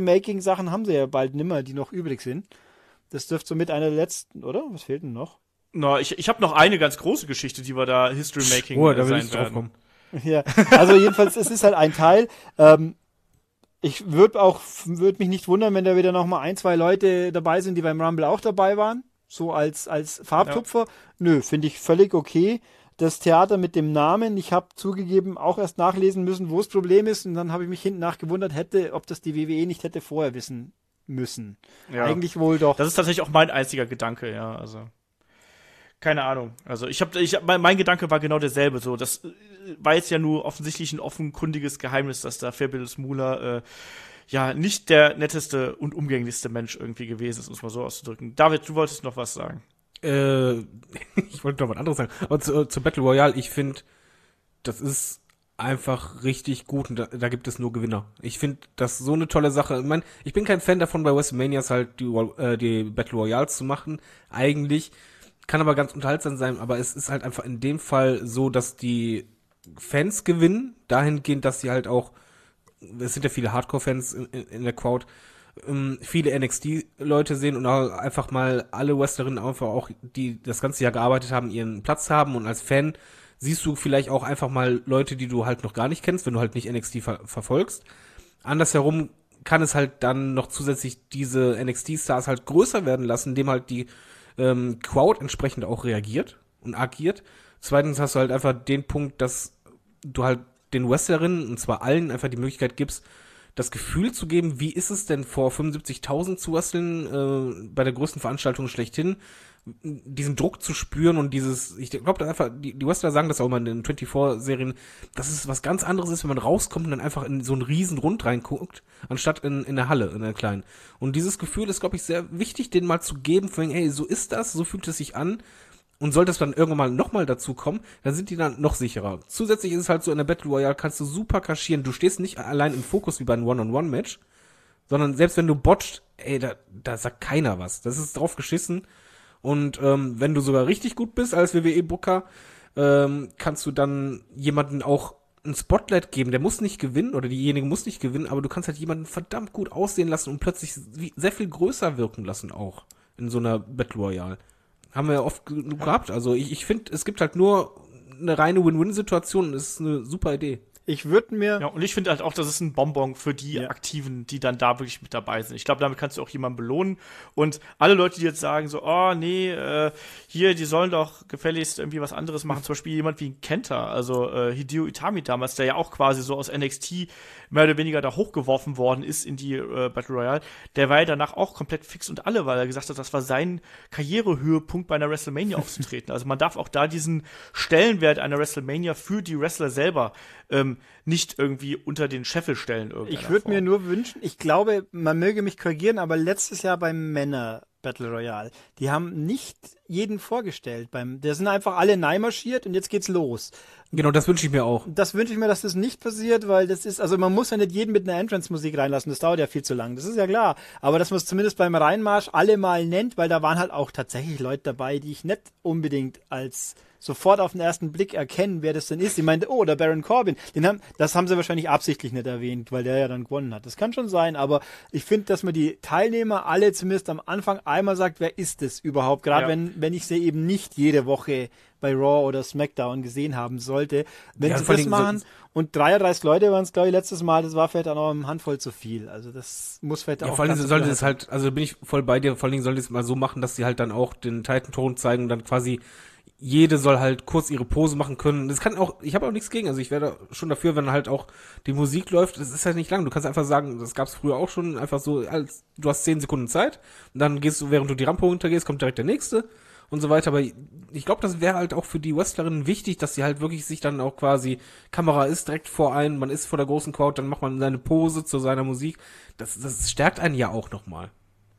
[SPEAKER 4] History-Making-Sachen haben sie ja bald nimmer, die noch übrig sind. Das dürfte somit einer der letzten, oder? Was fehlt denn noch?
[SPEAKER 2] Na, ich, ich habe noch eine ganz große Geschichte, die wir da History-Making
[SPEAKER 3] Oh,
[SPEAKER 2] äh,
[SPEAKER 3] da will
[SPEAKER 2] sein
[SPEAKER 3] ich drauf
[SPEAKER 2] werden.
[SPEAKER 3] kommen.
[SPEAKER 4] Ja, also jedenfalls, es ist halt ein Teil. Ähm, ich würde auch, würde mich nicht wundern, wenn da wieder noch mal ein, zwei Leute dabei sind, die beim Rumble auch dabei waren. So als, als Farbtupfer. Ja. Nö, finde ich völlig okay. Das Theater mit dem Namen, ich habe zugegeben auch erst nachlesen müssen, wo das Problem ist. Und dann habe ich mich hinten nach gewundert, hätte, ob das die W W E nicht hätte vorher wissen müssen. Ja. Eigentlich wohl doch.
[SPEAKER 2] Das ist tatsächlich auch mein einziger Gedanke, ja, also. Keine Ahnung. Also ich habe, ich, mein, mein Gedanke war genau derselbe. So, das war jetzt ja nur offensichtlich ein offenkundiges Geheimnis, dass da Fabulous Moolah äh, ja nicht der netteste und umgänglichste Mensch irgendwie gewesen ist, um es mal so auszudrücken. David, du wolltest noch was sagen.
[SPEAKER 3] Äh, ich wollte noch was anderes sagen. Aber zu, zu Battle Royale, ich finde, das ist einfach richtig gut und da, da gibt es nur Gewinner. Ich finde das so eine tolle Sache. Ich meine, ich bin kein Fan davon, bei WrestleManias halt die, äh, die Battle Royals zu machen. Eigentlich kann aber ganz unterhaltsam sein, aber es ist halt einfach in dem Fall so, dass die Fans gewinnen, dahingehend, dass sie halt auch, es sind ja viele Hardcore-Fans in, in, in der Crowd, ähm, viele N X T-Leute sehen und auch einfach mal alle Wrestlerinnen einfach auch, die das ganze Jahr gearbeitet haben, ihren Platz haben und als Fan siehst du vielleicht auch einfach mal Leute, die du halt noch gar nicht kennst, wenn du halt nicht N X T ver- verfolgst. Andersherum kann es halt dann noch zusätzlich diese N X T-Stars halt größer werden lassen, indem halt die ähm, Crowd entsprechend auch reagiert und agiert. Zweitens hast du halt einfach den Punkt, dass du halt den Wrestlerinnen, und zwar allen, einfach die Möglichkeit gibst, das Gefühl zu geben, wie ist es denn vor fünfundsiebzigtausend zu wresteln, äh, bei der größten Veranstaltung schlechthin, diesen Druck zu spüren und dieses, ich glaube, da einfach, die, die Wrestler sagen das auch immer in den vierundzwanzig-Serien, dass es was ganz anderes ist, wenn man rauskommt und dann einfach in so einen riesen Rund reinguckt, anstatt in, in der Halle, in der kleinen. Und dieses Gefühl ist, glaube ich, sehr wichtig, denen mal zu geben, von, hey, so ist das, so fühlt es sich an. Und sollte es dann irgendwann mal nochmal dazu kommen, dann sind die dann noch sicherer. Zusätzlich ist es halt so, in der Battle Royale kannst du super kaschieren. Du stehst nicht allein im Fokus wie bei einem One-on-One-Match, sondern selbst wenn du botcht, ey, da, da sagt keiner was. Das ist drauf geschissen. Und ähm, wenn du sogar richtig gut bist als W W E-Booker, ähm, kannst du dann jemanden auch ein Spotlight geben. Der muss nicht gewinnen oder diejenige muss nicht gewinnen, aber du kannst halt jemanden verdammt gut aussehen lassen und plötzlich sehr viel größer wirken lassen auch in so einer Battle Royale. Haben wir ja oft genug gehabt. Also ich, ich finde, es gibt halt nur eine reine Win-Win-Situation und es ist eine super Idee.
[SPEAKER 4] Ich würde mir...
[SPEAKER 2] Ja, und ich finde halt auch, das ist ein Bonbon für die
[SPEAKER 4] ja.
[SPEAKER 2] Aktiven, die dann da wirklich mit dabei sind. Ich glaube, damit kannst du auch jemanden belohnen. Und alle Leute, die jetzt sagen so, oh, nee, äh, hier, die sollen doch gefälligst irgendwie was anderes machen. Zum Beispiel jemand wie ein Kenta, also äh, Hideo Itami damals, der ja auch quasi so aus N X T mehr oder weniger da hochgeworfen worden ist in die äh, Battle Royale. Der war ja danach auch komplett fix und alle, weil er gesagt hat, das war sein Karrierehöhepunkt bei einer WrestleMania aufzutreten. Also man darf auch da diesen Stellenwert einer WrestleMania für die Wrestler selber ähm, nicht irgendwie unter den Scheffel stellen.
[SPEAKER 4] Ich würde mir nur wünschen, ich glaube, man möge mich korrigieren, aber letztes Jahr beim Männer Battle Royale, die haben nicht jeden vorgestellt. Beim, der sind einfach alle neimarschiert und jetzt geht's los.
[SPEAKER 3] Genau, das wünsche ich mir auch.
[SPEAKER 4] Das wünsche ich mir, dass das nicht passiert, weil das ist, also man muss ja nicht jeden mit einer Entrance-Musik reinlassen, das dauert ja viel zu lang, das ist ja klar. Aber dass man es zumindest beim Reinmarsch alle mal nennt, weil da waren halt auch tatsächlich Leute dabei, die ich nicht unbedingt als sofort auf den ersten Blick erkennen, wer das denn ist. Die meinte, oh, der Baron Corbin. Den haben, das haben sie wahrscheinlich absichtlich nicht erwähnt, weil der ja dann gewonnen hat. Das kann schon sein, aber ich finde, dass man die Teilnehmer alle zumindest am Anfang einmal sagt, wer ist es überhaupt? Gerade ja. wenn, wenn ich sie eben nicht jede Woche bei Raw oder SmackDown gesehen haben sollte. Wenn ja, sie das machen, so und dreiunddreißig Leute waren es, glaube ich, letztes Mal, das war vielleicht auch noch eine Handvoll zu viel. Also das muss vielleicht
[SPEAKER 3] ja,
[SPEAKER 4] auch...
[SPEAKER 3] Vor allem sollte es halt, also bin ich voll bei dir, vor allen Dingen sollte es mal so machen, dass sie halt dann auch den Titan-Ton zeigen und dann quasi jede soll halt kurz ihre Pose machen können. Das kann auch, ich habe auch nichts gegen, also ich wäre schon dafür, wenn halt auch die Musik läuft, das ist halt nicht lang. Du kannst einfach sagen, das gab es früher auch schon, einfach so, als du hast zehn Sekunden Zeit und dann gehst du, während du die Rampe runtergehst, kommt direkt der nächste und so weiter. Aber ich glaube, das wäre halt auch für die Wrestlerinnen wichtig, dass sie halt wirklich sich dann auch quasi, Kamera ist direkt vor einem, man ist vor der großen Crowd, dann macht man seine Pose zu seiner Musik. Das, das stärkt einen ja auch nochmal.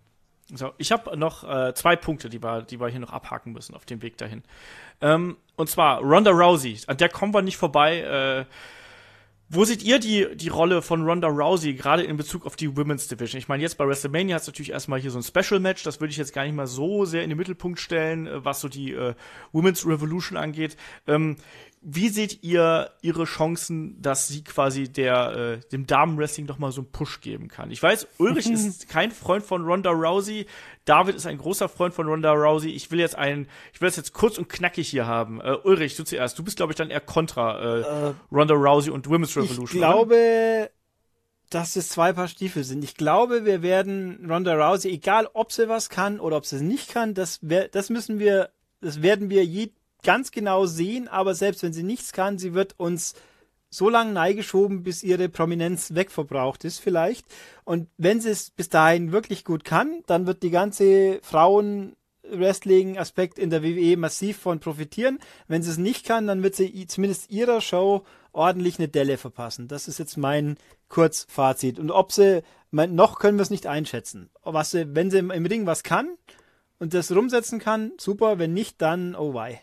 [SPEAKER 2] So, ich habe noch äh, zwei Punkte, die wir, die wir hier noch abhaken müssen auf dem Weg dahin. Ähm, und zwar Ronda Rousey, an der kommen wir nicht vorbei. Äh, Wo seht ihr die, die Rolle von Ronda Rousey, gerade in Bezug auf die Women's Division? Ich meine, jetzt bei WrestleMania hat es natürlich erstmal hier so ein Special-Match, das würde ich jetzt gar nicht mal so sehr in den Mittelpunkt stellen, was so die äh, Women's Revolution angeht. Ähm, wie seht ihr ihre Chancen, dass sie quasi der äh, dem Damenwrestling noch mal so einen Push geben kann? Ich weiß, Ulrich ist kein Freund von Ronda Rousey, David ist ein großer Freund von Ronda Rousey. Ich will jetzt einen, ich will das jetzt kurz und knackig hier haben. Äh, Ulrich, du zuerst. Du bist, glaube ich, dann eher kontra äh, äh, Ronda Rousey und Women's Revolution.
[SPEAKER 4] Ich glaube, oder? dass es zwei Paar Stiefel sind. Ich glaube, wir werden Ronda Rousey, egal ob sie was kann oder ob sie es nicht kann, das, wär, das müssen wir, das werden wir je ganz genau sehen, aber selbst wenn sie nichts kann, sie wird uns so lange neigeschoben, bis ihre Prominenz wegverbraucht ist vielleicht. Und wenn sie es bis dahin wirklich gut kann, dann wird die ganze Frauen-Wrestling-Aspekt in der W W E massiv von profitieren. Wenn sie es nicht kann, dann wird sie zumindest ihrer Show ordentlich eine Delle verpassen. Das ist jetzt mein Kurzfazit. Und ob sie, noch können wir es nicht einschätzen. Was sie, wenn sie im Ring was kann und das rumsetzen kann, super. Wenn nicht, dann oh wei.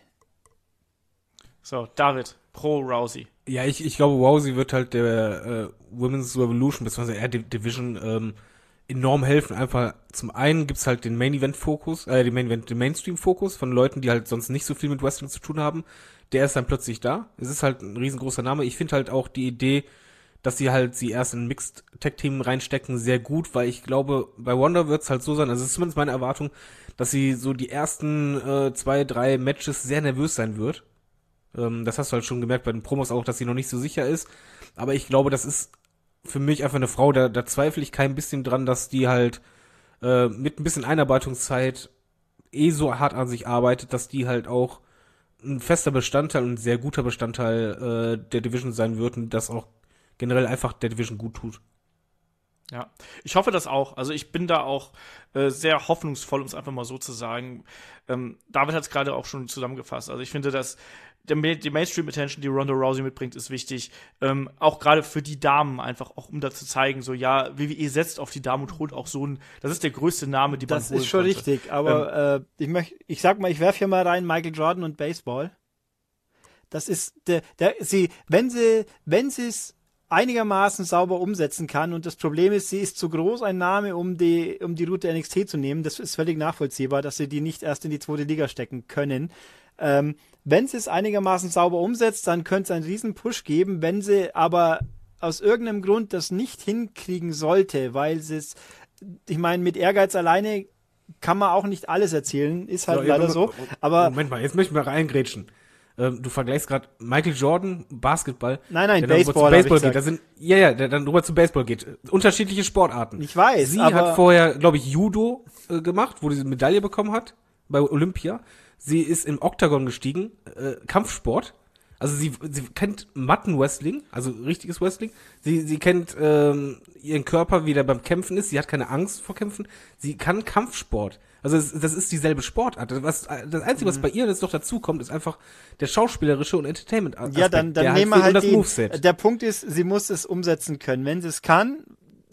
[SPEAKER 2] So, David, pro Rousey.
[SPEAKER 3] Ja, ich, ich glaube, Rousey wird halt der äh, Women's Revolution, beziehungsweise eher Division, ähm, enorm helfen. Einfach, zum einen gibt's halt den Main-Event-Fokus, äh, den Main-Event, den Mainstream-Fokus von Leuten, die halt sonst nicht so viel mit Wrestling zu tun haben. Der ist dann plötzlich da. Es ist halt ein riesengroßer Name. Ich finde halt auch die Idee, dass sie halt sie erst in Mixed-Tag-Team reinstecken, sehr gut, weil ich glaube, bei Ronda wird's halt so sein, also es ist zumindest meine Erwartung, dass sie so die ersten äh, zwei, drei Matches sehr nervös sein wird. Das hast du halt schon gemerkt bei den Promos auch, dass sie noch nicht so sicher ist. Aber ich glaube, das ist für mich einfach eine Frau, da, da zweifle ich kein bisschen dran, dass die halt äh, mit ein bisschen Einarbeitungszeit eh so hart an sich arbeitet, dass die halt auch ein fester Bestandteil und ein sehr guter Bestandteil äh, der Division sein wird und das auch generell einfach der Division gut tut.
[SPEAKER 2] Ja, ich hoffe das auch. Also ich bin da auch äh, sehr hoffnungsvoll, um es einfach mal so zu sagen. Ähm, David hat es gerade auch schon zusammengefasst. Also ich finde, dass der, die Mainstream-Attention, die Ronda Rousey mitbringt, ist wichtig. Ähm, auch gerade für die Damen einfach, auch um da zu zeigen, so ja, W W E setzt auf die Damen und holt auch so ein, das ist der größte Name, die man
[SPEAKER 4] Das
[SPEAKER 2] holen
[SPEAKER 4] ist schon
[SPEAKER 2] konnte.
[SPEAKER 4] richtig, aber ähm, äh, ich möchte, ich sag mal, ich werfe hier mal rein Michael Jordan und Baseball. Das ist der, der, sie, wenn sie, wenn sie es einigermaßen sauber umsetzen kann und das Problem ist, sie ist zu groß ein Name, um die, um die Route N X T zu nehmen. Das ist völlig nachvollziehbar, dass sie die nicht erst in die zweite Liga stecken können. Ähm, wenn sie es einigermaßen sauber umsetzt, dann könnte es einen riesen Push geben. Wenn sie aber aus irgendeinem Grund das nicht hinkriegen sollte, weil sie es, ich meine, mit Ehrgeiz alleine kann man auch nicht alles erzählen, ist halt
[SPEAKER 3] So,
[SPEAKER 4] leider
[SPEAKER 3] ja,
[SPEAKER 4] so. Aber
[SPEAKER 3] Moment mal, jetzt möchte ich mal reingrätschen. Ähm, du vergleichst gerade Michael Jordan, Basketball.
[SPEAKER 4] Nein, nein,
[SPEAKER 3] der dann
[SPEAKER 4] Baseball,
[SPEAKER 3] rüber zu Baseball
[SPEAKER 4] hab ich
[SPEAKER 3] geht. Da sind, ja, ja, der dann rüber zu Baseball geht. Unterschiedliche Sportarten.
[SPEAKER 4] ich weiß,
[SPEAKER 3] Sie
[SPEAKER 4] aber
[SPEAKER 3] hat vorher, glaube ich, Judo äh, gemacht, wo sie eine Medaille bekommen hat bei Olympia. Sie ist im Oktagon gestiegen, äh, Kampfsport. Also sie, sie kennt Mattenwrestling, also richtiges Wrestling. Sie, sie kennt ähm, ihren Körper, wie der beim Kämpfen ist. Sie hat keine Angst vor Kämpfen. Sie kann Kampfsport. Also das, das ist dieselbe Sportart. Was, das Einzige, was bei ihr jetzt noch dazu kommt, ist einfach der schauspielerische und Entertainment-Aspekt.
[SPEAKER 4] ja, dann, dann
[SPEAKER 3] der
[SPEAKER 4] nehmen wir
[SPEAKER 3] fehlt
[SPEAKER 4] halt
[SPEAKER 3] und das
[SPEAKER 4] den,
[SPEAKER 3] Moveset.
[SPEAKER 4] der Punkt ist, sie muss es umsetzen können. Wenn sie es kann,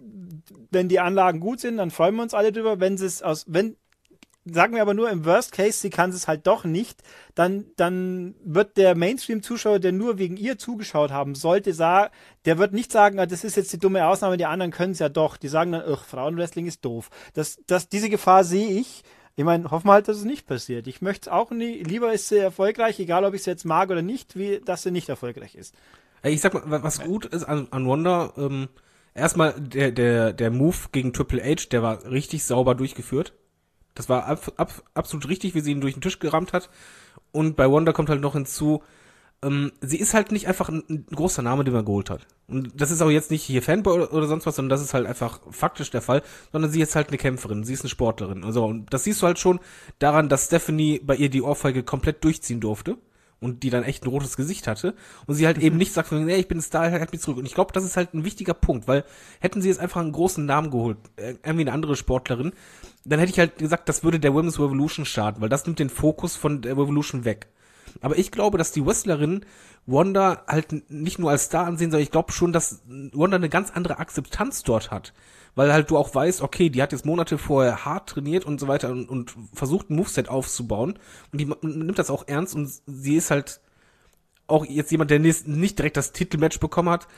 [SPEAKER 4] wenn die Anlagen gut sind, dann freuen wir uns alle drüber. Wenn sie es aus, wenn, sagen wir aber nur im Worst Case, sie kann es halt doch nicht, dann, dann wird der Mainstream-Zuschauer, der nur wegen ihr zugeschaut haben sollte, sagen, der wird nicht sagen, ah, das ist jetzt die dumme Ausnahme, die anderen können es ja doch. Die sagen dann, ach, Frauenwrestling ist doof. Das, das, diese Gefahr sehe ich. Ich meine, hoffen wir halt, dass es nicht passiert. Ich möchte es auch nie, lieber ist sie erfolgreich, egal ob ich es jetzt mag oder nicht, wie dass sie nicht erfolgreich ist.
[SPEAKER 3] Ich sag mal, was gut ist an, an Wanda, ähm, erstmal der, der, der Move gegen Triple H, der war richtig sauber durchgeführt. Das war ab, ab, absolut richtig, wie sie ihn durch den Tisch gerammt hat. Und bei Wanda kommt halt noch hinzu, ähm, sie ist halt nicht einfach ein, ein großer Name, den man geholt hat. Und das ist auch jetzt nicht hier Fanboy oder, oder sonst was, sondern das ist halt einfach faktisch der Fall, sondern sie ist halt eine Kämpferin, sie ist eine Sportlerin. Also, und das siehst du halt schon daran, dass Stephanie bei ihr die Ohrfeige komplett durchziehen durfte und die dann echt ein rotes Gesicht hatte und sie halt eben nicht sagt, nee, ich bin ein Star, halt mich zurück. Und ich glaube, das ist halt ein wichtiger Punkt, weil hätten sie jetzt einfach einen großen Namen geholt, irgendwie eine andere Sportlerin, dann hätte ich halt gesagt, das würde der Women's Revolution schaden, weil das nimmt den Fokus von der Revolution weg. Aber ich glaube, dass die Wrestlerinnen Wanda halt nicht nur als Star ansehen, sondern ich glaube schon, dass Wanda eine ganz andere Akzeptanz dort hat. Weil halt du auch weißt, okay, die hat jetzt Monate vorher hart trainiert und so weiter und, und versucht ein Moveset aufzubauen. Und die nimmt das auch ernst und sie ist halt auch jetzt jemand, der nicht direkt das Titelmatch bekommen hat,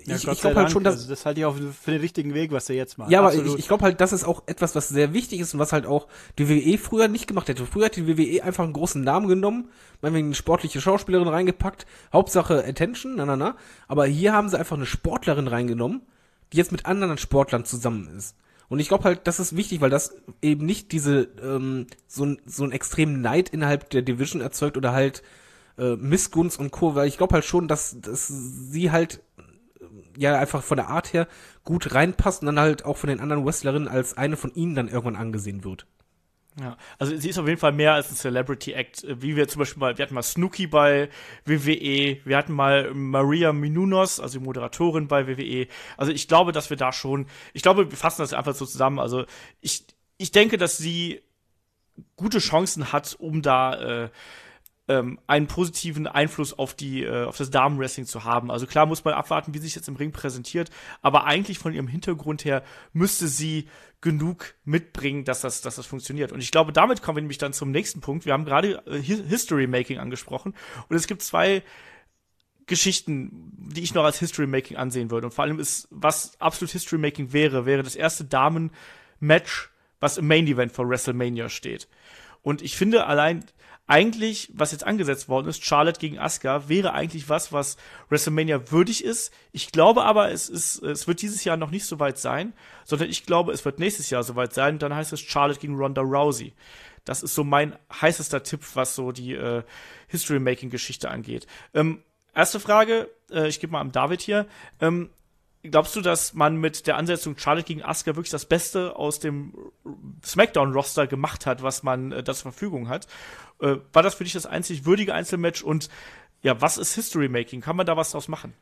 [SPEAKER 4] Ja,
[SPEAKER 3] ich,
[SPEAKER 4] Gott
[SPEAKER 3] ich
[SPEAKER 4] sei
[SPEAKER 3] glaube halt
[SPEAKER 4] Dank.
[SPEAKER 3] schon, dass
[SPEAKER 4] Also das halte ich auch für den richtigen Weg, was er jetzt macht.
[SPEAKER 3] ja, aber
[SPEAKER 4] Absolut.
[SPEAKER 3] ich, ich glaube halt, das ist auch etwas, was sehr wichtig ist und was halt auch die W W E früher nicht gemacht hätte. Früher hat die W W E einfach einen großen Namen genommen, meinetwegen eine sportliche Schauspielerin reingepackt, Hauptsache Attention, na na na. Aber hier haben sie einfach eine Sportlerin reingenommen, die jetzt mit anderen Sportlern zusammen ist. Und ich glaube halt, das ist wichtig, weil das eben nicht diese ähm, so ein so ein extremen Neid innerhalb der Division erzeugt oder halt äh, Missgunst und Co. Weil ich glaube halt schon, dass, dass sie halt ja einfach von der Art her gut reinpasst und dann halt auch von den anderen Wrestlerinnen als eine von ihnen dann irgendwann angesehen wird.
[SPEAKER 2] Ja, also sie ist auf jeden Fall mehr als ein Celebrity Act, wie wir zum Beispiel mal, wir hatten mal Snooki bei W W E, wir hatten mal Maria Menounos, also die Moderatorin bei W W E. Also ich glaube, dass wir da schon, ich glaube, wir fassen das einfach so zusammen. Also ich, ich denke, dass sie gute Chancen hat, um da äh, ähm, einen positiven Einfluss auf die, äh, auf das Damenwrestling zu haben. Also klar muss man abwarten, wie sich jetzt im Ring präsentiert, aber eigentlich von ihrem Hintergrund her müsste sie genug mitbringen, dass das, dass das funktioniert. Und ich glaube, damit kommen wir nämlich dann zum nächsten Punkt. Wir haben gerade äh, History-Making angesprochen und es gibt zwei Geschichten, die ich noch als History-Making ansehen würde. Und vor allem ist, was absolut History-Making wäre, wäre das erste Damen-Match, was im Main-Event von WrestleMania steht. Und ich finde allein eigentlich, was jetzt angesetzt worden ist, Charlotte gegen Asuka, wäre eigentlich was, was WrestleMania würdig ist. Ich glaube aber, es ist, es wird dieses Jahr noch nicht so weit sein, sondern ich glaube, es wird nächstes Jahr so weit sein. Dann heißt es Charlotte gegen Ronda Rousey. Das ist so mein heißester Tipp, was so die äh, History-Making-Geschichte angeht. Ähm, erste Frage, äh, ich gebe mal am David hier. Ähm, Glaubst du, dass man mit der Ansetzung Charlotte gegen Asuka wirklich das Beste aus dem SmackDown-Roster gemacht hat, was man äh, da zur Verfügung hat? Äh, war das für dich das einzig würdige Einzelmatch? Und ja, was ist History-Making? Kann man da was draus machen?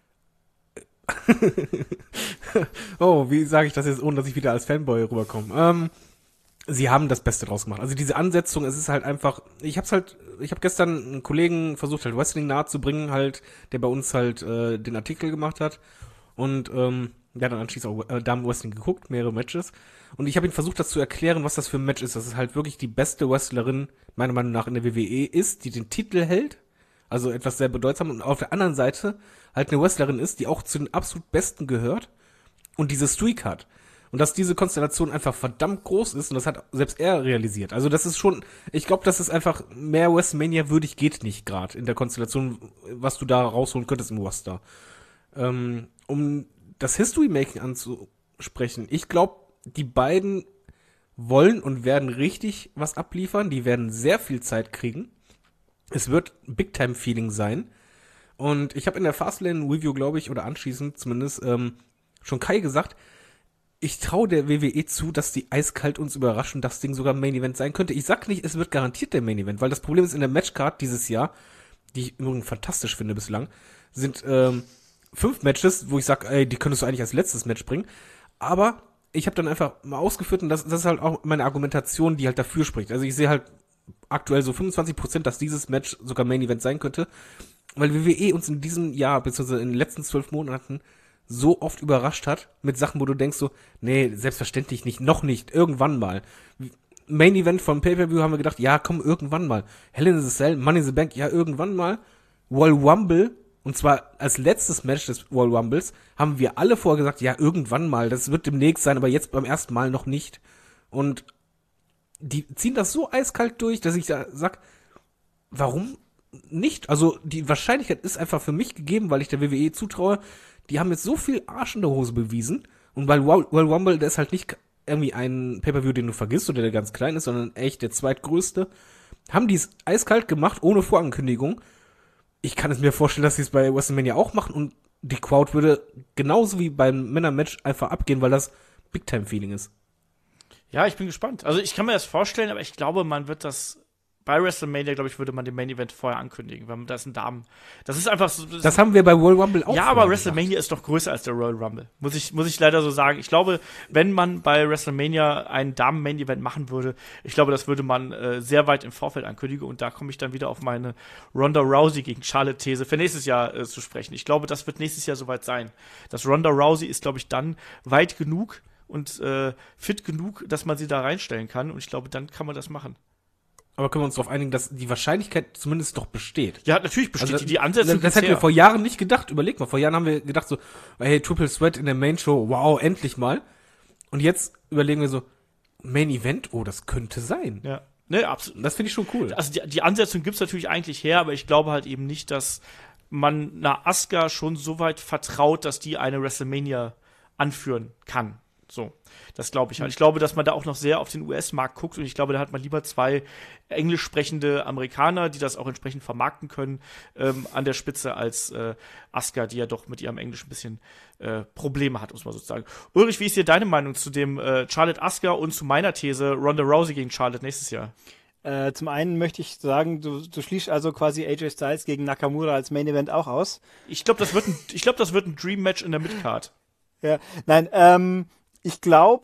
[SPEAKER 3] Oh, wie sage ich das jetzt, ohne dass ich wieder als Fanboy rüberkomme? Ähm, sie haben das Beste draus gemacht. Also diese Ansetzung, es ist halt einfach, ich hab's halt, ich habe gestern einen Kollegen versucht, halt Wrestling nahe zu bringen, halt, der bei uns halt äh, den Artikel gemacht hat. Und ähm, der hat dann anschließend auch äh, Damen-Wrestling geguckt, mehrere Matches. Und ich habe ihn versucht, das zu erklären, was das für ein Match ist. Dass es halt wirklich die beste Wrestlerin, meiner Meinung nach, in der W W E ist, die den Titel hält. Also etwas sehr bedeutsam. Und auf der anderen Seite halt eine Wrestlerin ist, die auch zu den absolut Besten gehört und diese Streak hat. Und dass diese Konstellation einfach verdammt groß ist und das hat selbst er realisiert. Also das ist schon, ich glaube, das ist einfach mehr WrestleMania würdig geht nicht gerade in der Konstellation, was du da rausholen könntest im Roster. Ähm, um das History-Making anzusprechen, ich glaube, die beiden wollen und werden richtig was abliefern. Die werden sehr viel Zeit kriegen. Es wird ein Big-Time-Feeling sein. Und ich habe in der Fastlane-Review, glaube ich, oder anschließend zumindest, ähm, schon Kai gesagt, ich traue der W W E zu, dass die eiskalt uns überraschen, das Ding sogar Main-Event sein könnte. Ich sag nicht, es wird garantiert der Main-Event, weil das Problem ist in der Matchcard dieses Jahr, die ich übrigens fantastisch finde bislang, sind ähm, fünf Matches, wo ich sage, ey, die könntest du eigentlich als letztes Match bringen. Aber ich habe dann einfach mal ausgeführt und das, das ist halt auch meine Argumentation, die halt dafür spricht. Also ich sehe halt aktuell so fünfundzwanzig Prozent, dass dieses Match sogar Main Event sein könnte, weil W W E uns in diesem Jahr, beziehungsweise in den letzten zwölf Monaten so oft überrascht hat mit Sachen, wo du denkst so, nee, selbstverständlich nicht, noch nicht, irgendwann mal. Main Event vom Pay-Per-View haben wir gedacht, ja, komm, irgendwann mal. Hell in the Cell, Money in the Bank, ja, irgendwann mal. Royal Rumble, und zwar als letztes Match des Royal Rumbles, haben wir alle vorher gesagt, ja, irgendwann mal, das wird demnächst sein, aber jetzt beim ersten Mal noch nicht. Und die ziehen das so eiskalt durch, dass ich da sag, warum nicht? Also die Wahrscheinlichkeit ist einfach für mich gegeben, weil ich der W W E zutraue, die haben jetzt so viel Arsch in der Hose bewiesen und weil Royal Rumble, der ist halt nicht irgendwie ein Pay-Per-View, den du vergisst oder der ganz klein ist, sondern echt der zweitgrößte, haben die es eiskalt gemacht, ohne Vorankündigung. Ich kann es mir vorstellen, dass sie es bei WrestleMania auch machen und die Crowd würde genauso wie beim Männermatch einfach abgehen, weil das Big-Time-Feeling ist.
[SPEAKER 2] Ja, ich bin gespannt. Also ich kann mir das vorstellen, aber ich glaube, man wird das bei WrestleMania, glaube ich, würde man den Main Event vorher ankündigen, weil das ein Damen. Das ist einfach so. Das,
[SPEAKER 3] das haben wir bei Royal Rumble auch.
[SPEAKER 2] Ja, aber WrestleMania gemacht. Ist doch größer als der Royal Rumble. Muss ich, muss ich leider so sagen. Ich glaube, wenn man bei WrestleMania einen Damen-Main Event machen würde, ich glaube, das würde man äh, sehr weit im Vorfeld ankündigen und da komme ich dann wieder auf meine Ronda Rousey gegen Charlotte These für nächstes Jahr äh, zu sprechen. Ich glaube, das wird nächstes Jahr soweit sein. Das Ronda Rousey ist, glaube ich, dann weit genug und äh, fit genug, dass man sie da reinstellen kann und ich glaube, dann kann man das machen.
[SPEAKER 3] aber können wir uns darauf einigen, dass die Wahrscheinlichkeit zumindest doch besteht.
[SPEAKER 2] Ja, natürlich besteht
[SPEAKER 3] Also,
[SPEAKER 2] die, die Ansätze.
[SPEAKER 3] Das, das hätten wir vor Jahren nicht gedacht. Überleg mal, vor Jahren haben wir gedacht so, hey, Triple Threat in der Main Show, wow, endlich mal. Und jetzt überlegen wir so, Main Event, oh, das könnte sein.
[SPEAKER 2] Ja, ne, absolut.
[SPEAKER 3] Das finde ich schon cool.
[SPEAKER 2] Also die, die Ansetzung gibt's natürlich eigentlich her, aber ich glaube halt eben nicht, dass man einer Asuka schon so weit vertraut, dass die eine WrestleMania anführen kann. So, das glaube ich halt. Ich glaube, dass man da auch noch sehr auf den U S-Markt guckt und ich glaube, da hat man lieber zwei englisch sprechende Amerikaner, die das auch entsprechend vermarkten können, ähm, an der Spitze als äh, Asuka, die ja doch mit ihrem Englisch ein bisschen äh, Probleme hat, muss man sozusagen. Ulrich, wie ist dir deine Meinung zu dem äh, Charlotte Asuka und zu meiner These Ronda Rousey gegen Charlotte nächstes Jahr?
[SPEAKER 4] Äh, zum einen möchte ich sagen, du, du schließt also quasi A J Styles gegen Nakamura als Main Event auch aus.
[SPEAKER 2] Ich glaube, das wird ein, ich glaube, das wird ein Dream Match in der Midcard.
[SPEAKER 4] Ja, nein, ähm, ich glaube,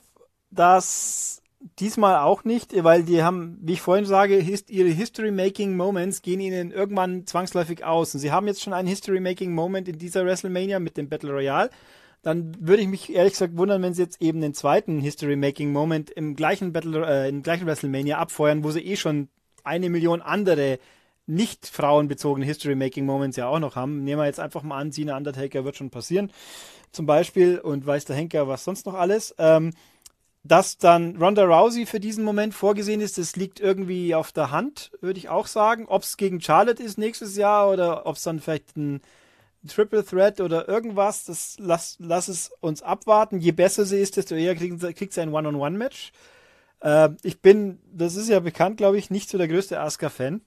[SPEAKER 4] dass diesmal auch nicht, weil die haben, wie ich vorhin sage, hist- ihre History-Making-Moments gehen ihnen irgendwann zwangsläufig aus. Und sie haben jetzt schon einen History-Making-Moment in dieser WrestleMania mit dem Battle Royale. Dann würde ich mich ehrlich gesagt wundern, wenn sie jetzt eben den zweiten History-Making-Moment im gleichen Battle, äh, im gleichen WrestleMania abfeuern, wo sie eh schon eine Million andere nicht frauenbezogene History-Making-Moments ja auch noch haben. Nehmen wir jetzt einfach mal an, Cena Undertaker wird schon passieren, zum Beispiel, und weiß der Henker was sonst noch alles. Ähm, dass dann Ronda Rousey für diesen Moment vorgesehen ist, das liegt irgendwie auf der Hand, würde ich auch sagen. Ob es gegen Charlotte ist nächstes Jahr oder ob es dann vielleicht ein Triple Threat oder irgendwas, das lass, lass es uns abwarten. Je besser sie ist, desto eher kriegt, kriegt sie ein One-on-One-Match. Äh, ich bin, das ist ja bekannt, glaube ich, nicht so der größte Asuka-Fan.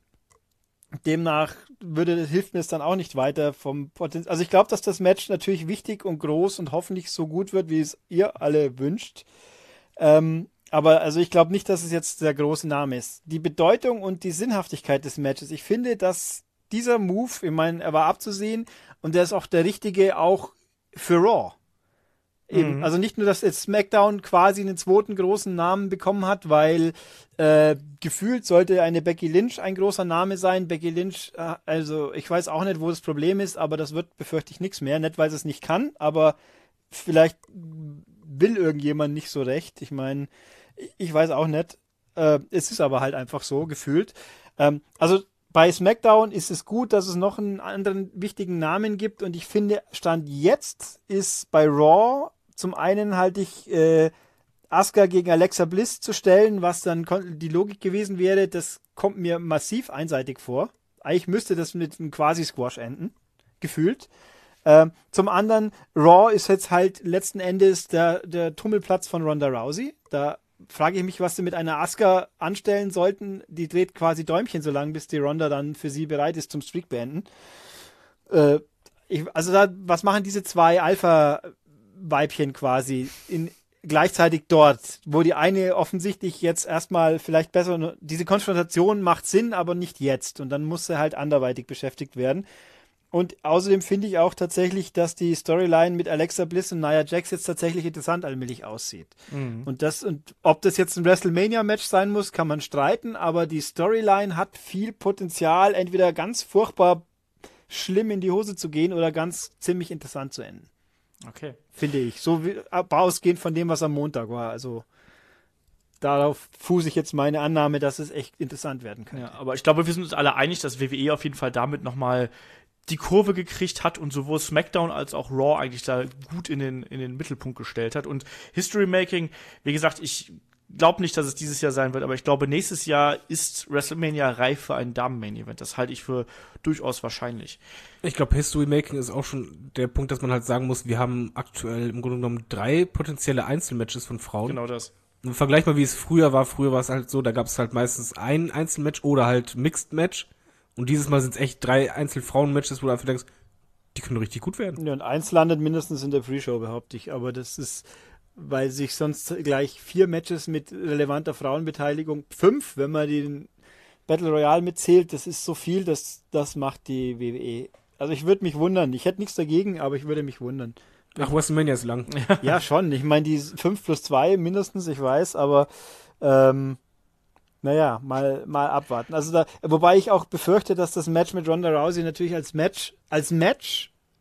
[SPEAKER 4] Demnach würde, hilft mir es dann auch nicht weiter vom Potenzial. Also ich glaube, dass das Match natürlich wichtig und groß und hoffentlich so gut wird, wie es ihr alle wünscht. Ähm, aber also ich glaube nicht, dass es jetzt der große Name ist. Die Bedeutung und die Sinnhaftigkeit des Matches. Ich finde, dass dieser Move, ich meine, er war abzusehen und der ist auch der richtige auch für Raw. Eben,
[SPEAKER 2] Mhm.
[SPEAKER 4] also nicht nur, dass jetzt SmackDown quasi einen zweiten großen Namen bekommen hat, weil äh, gefühlt sollte eine Becky Lynch ein großer Name sein. Becky Lynch, äh, also ich weiß auch nicht, wo das Problem ist, aber das wird, befürchte ich, nichts mehr. Nicht, weil sie es nicht kann, aber vielleicht will irgendjemand nicht so recht. Ich meine, ich weiß auch nicht. Äh, es ist aber halt einfach so, gefühlt. Ähm, also bei SmackDown ist es gut, dass es noch einen anderen wichtigen Namen gibt und ich finde, Stand jetzt ist bei Raw zum einen halte ich äh, Asuka gegen Alexa Bliss zu stellen, was dann kon- die Logik gewesen wäre, das kommt mir massiv einseitig vor. Eigentlich müsste das mit einem Quasi-Squash enden, gefühlt. Ähm, zum anderen, Raw ist jetzt halt letzten Endes der, der Tummelplatz von Ronda Rousey. Da frage ich mich, was sie mit einer Asuka anstellen sollten. Die dreht quasi Däumchen so lang, bis die Ronda dann für sie bereit ist zum Streak beenden. Äh, ich, also da, was machen diese zwei Alpha-Weibchen quasi in, gleichzeitig dort, wo die eine offensichtlich jetzt erstmal vielleicht besser, diese Konfrontation macht Sinn, aber nicht jetzt. Und dann muss sie halt anderweitig beschäftigt werden. Und außerdem finde ich auch tatsächlich, dass die Storyline mit Alexa Bliss und Nia Jax jetzt tatsächlich interessant allmählich aussieht. Mhm. Und das, und ob das jetzt ein WrestleMania-Match sein muss, kann man streiten, aber die Storyline hat viel Potenzial, entweder ganz furchtbar schlimm in die Hose zu gehen oder ganz ziemlich interessant zu enden.
[SPEAKER 2] Okay.
[SPEAKER 4] Finde ich. So wie, ausgehend von dem, was am Montag war. Also darauf fuße ich jetzt meine Annahme, dass es echt interessant werden kann.
[SPEAKER 2] Ja, aber ich glaube, wir sind uns alle einig, dass W W E auf jeden Fall damit nochmal die Kurve gekriegt hat und sowohl SmackDown als auch Raw eigentlich da gut in den, in den Mittelpunkt gestellt hat. Und History Making, wie gesagt, ich glaube nicht, dass es dieses Jahr sein wird, aber ich glaube, nächstes Jahr ist WrestleMania reif für ein Damen-Main-Event. Das halte ich für durchaus wahrscheinlich.
[SPEAKER 3] Ich glaube, History Making ist auch schon der Punkt, dass man halt sagen muss, wir haben aktuell im Grunde genommen drei potenzielle Einzelmatches von Frauen.
[SPEAKER 2] Genau das.
[SPEAKER 3] Und vergleich mal, wie es früher war. Früher war es halt so, da gab es halt meistens ein Einzelmatch oder halt Mixed Match. Und dieses Mal sind es echt drei Einzel-Frauen-Matches, wo du einfach denkst, die können richtig gut werden.
[SPEAKER 4] Ja, und eins landet mindestens in der Pre-Show, behaupte ich. Aber das ist, weil sich sonst gleich vier Matches mit relevanter Frauenbeteiligung, fünf, wenn man den Battle Royale mitzählt, das ist so viel, das, das macht die W W E. Also ich würde mich wundern. Ich hätte nichts dagegen, aber ich würde mich wundern.
[SPEAKER 3] Ach, WrestleMania ist lang.
[SPEAKER 4] Ja, schon. Ich meine, die fünf plus zwei mindestens, ich weiß, aber ähm, naja, mal, mal abwarten. Also da, wobei ich auch befürchte, dass das Match mit Ronda Rousey natürlich als Match, als Match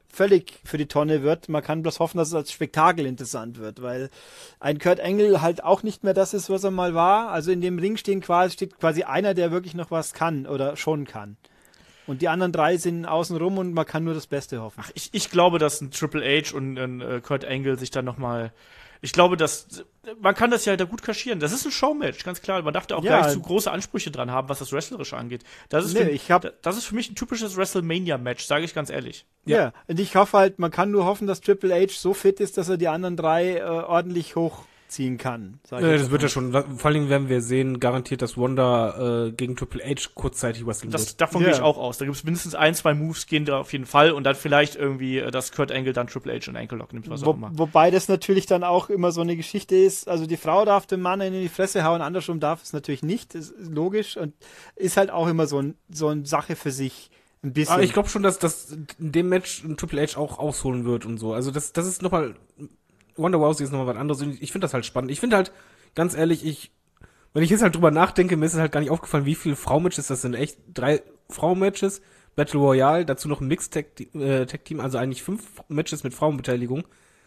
[SPEAKER 4] völlig für die Tonne wird. Man kann bloß hoffen, dass es als Spektakel interessant wird, weil ein Kurt Angle halt auch nicht mehr das ist, was er mal war. Also in dem Ring stehen quasi, steht quasi einer, der wirklich noch was kann oder schon kann. Und die anderen drei sind außen rum und man kann nur das Beste hoffen.
[SPEAKER 2] Ach, ich, ich glaube, dass ein Triple H und ein äh, Kurt Angle sich dann nochmal. Ich glaube, dass man kann das ja da gut kaschieren. Das ist ein Showmatch, ganz klar. Man darf da auch
[SPEAKER 4] Ja.
[SPEAKER 2] gar nicht zu große Ansprüche dran haben, was das Wrestlerische angeht. Das ist,
[SPEAKER 4] Nee,
[SPEAKER 2] für,
[SPEAKER 4] ich hab-
[SPEAKER 2] das ist für mich ein typisches WrestleMania-Match, sage ich ganz ehrlich.
[SPEAKER 4] Ja.
[SPEAKER 3] Ja.
[SPEAKER 4] Und ich hoffe halt, man kann nur hoffen, dass Triple H so fit ist, dass er die anderen drei äh, ordentlich hochziehen kann. Sag ich
[SPEAKER 3] Äh,
[SPEAKER 4] jetzt
[SPEAKER 3] das wird
[SPEAKER 4] mal.
[SPEAKER 3] ja schon. Vor allen Dingen werden wir sehen, garantiert, dass Wanda äh, gegen Triple H kurzzeitig wresteln
[SPEAKER 2] Das,
[SPEAKER 3] wird.
[SPEAKER 2] davon
[SPEAKER 4] Ja.
[SPEAKER 2] gehe ich auch aus. Da gibt es mindestens ein, zwei Moves, gehen da auf jeden Fall. Und dann vielleicht irgendwie, äh, dass Kurt Angle dann Triple H und Ankle Lock nimmt, was auch
[SPEAKER 4] Wo,
[SPEAKER 2] immer.
[SPEAKER 4] wobei das natürlich dann auch immer so eine Geschichte ist, also die Frau darf dem Mann in die Fresse hauen, andersrum darf es natürlich nicht, das ist logisch und ist halt auch immer so, ein, so eine Sache für sich, ein bisschen.
[SPEAKER 3] Aber ich glaube schon, dass das in dem Match ein Triple H auch ausholen wird und so. Also das, das ist nochmal, Wonder Rousey ist nochmal was anderes. Und ich finde das halt spannend. Ich finde halt, ganz ehrlich, ich, wenn ich jetzt halt drüber nachdenke, mir ist es halt gar nicht aufgefallen, wie viele Frau-Matches das sind. Echt drei Frau-Matches, Battle Royale, dazu noch ein Mixed-Tag-Team, also eigentlich fünf Matches mit Frauenbeteiligung.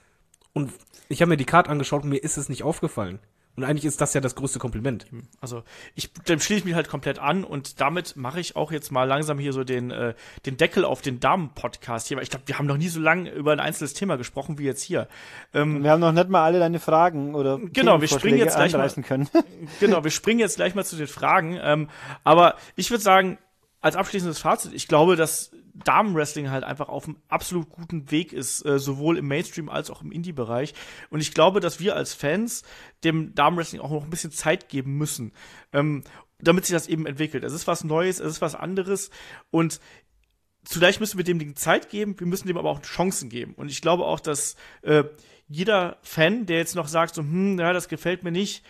[SPEAKER 3] Und ich habe mir die Card angeschaut und mir ist es nicht aufgefallen. Und eigentlich ist das ja das größte Kompliment.
[SPEAKER 2] Also ich, dem schließe ich mich halt komplett an und damit mache ich auch jetzt mal langsam hier so den, äh, den Deckel auf den Damen-Podcast hier, weil ich glaube, wir haben noch nie so lange über ein einzelnes Thema gesprochen wie jetzt hier. Ähm,
[SPEAKER 4] Wir haben noch nicht mal alle deine Fragen oder
[SPEAKER 2] Genau, wir springen jetzt gleich mal-
[SPEAKER 4] anreißen können.
[SPEAKER 2] genau, wir springen jetzt gleich mal zu den Fragen. Ähm, aber ich würde sagen, als abschließendes Fazit, ich glaube, dass Damenwrestling halt einfach auf einem absolut guten Weg ist, äh, sowohl im Mainstream als auch im Indie-Bereich. Und ich glaube, dass wir als Fans dem Damenwrestling auch noch ein bisschen Zeit geben müssen, ähm, damit sich das eben entwickelt. Es ist was Neues, es ist was anderes und zugleich müssen wir dem Ding Zeit geben, wir müssen dem aber auch Chancen geben. Und ich glaube auch, dass äh, jeder Fan, der jetzt noch sagt, so, hm, ja, das gefällt mir nicht,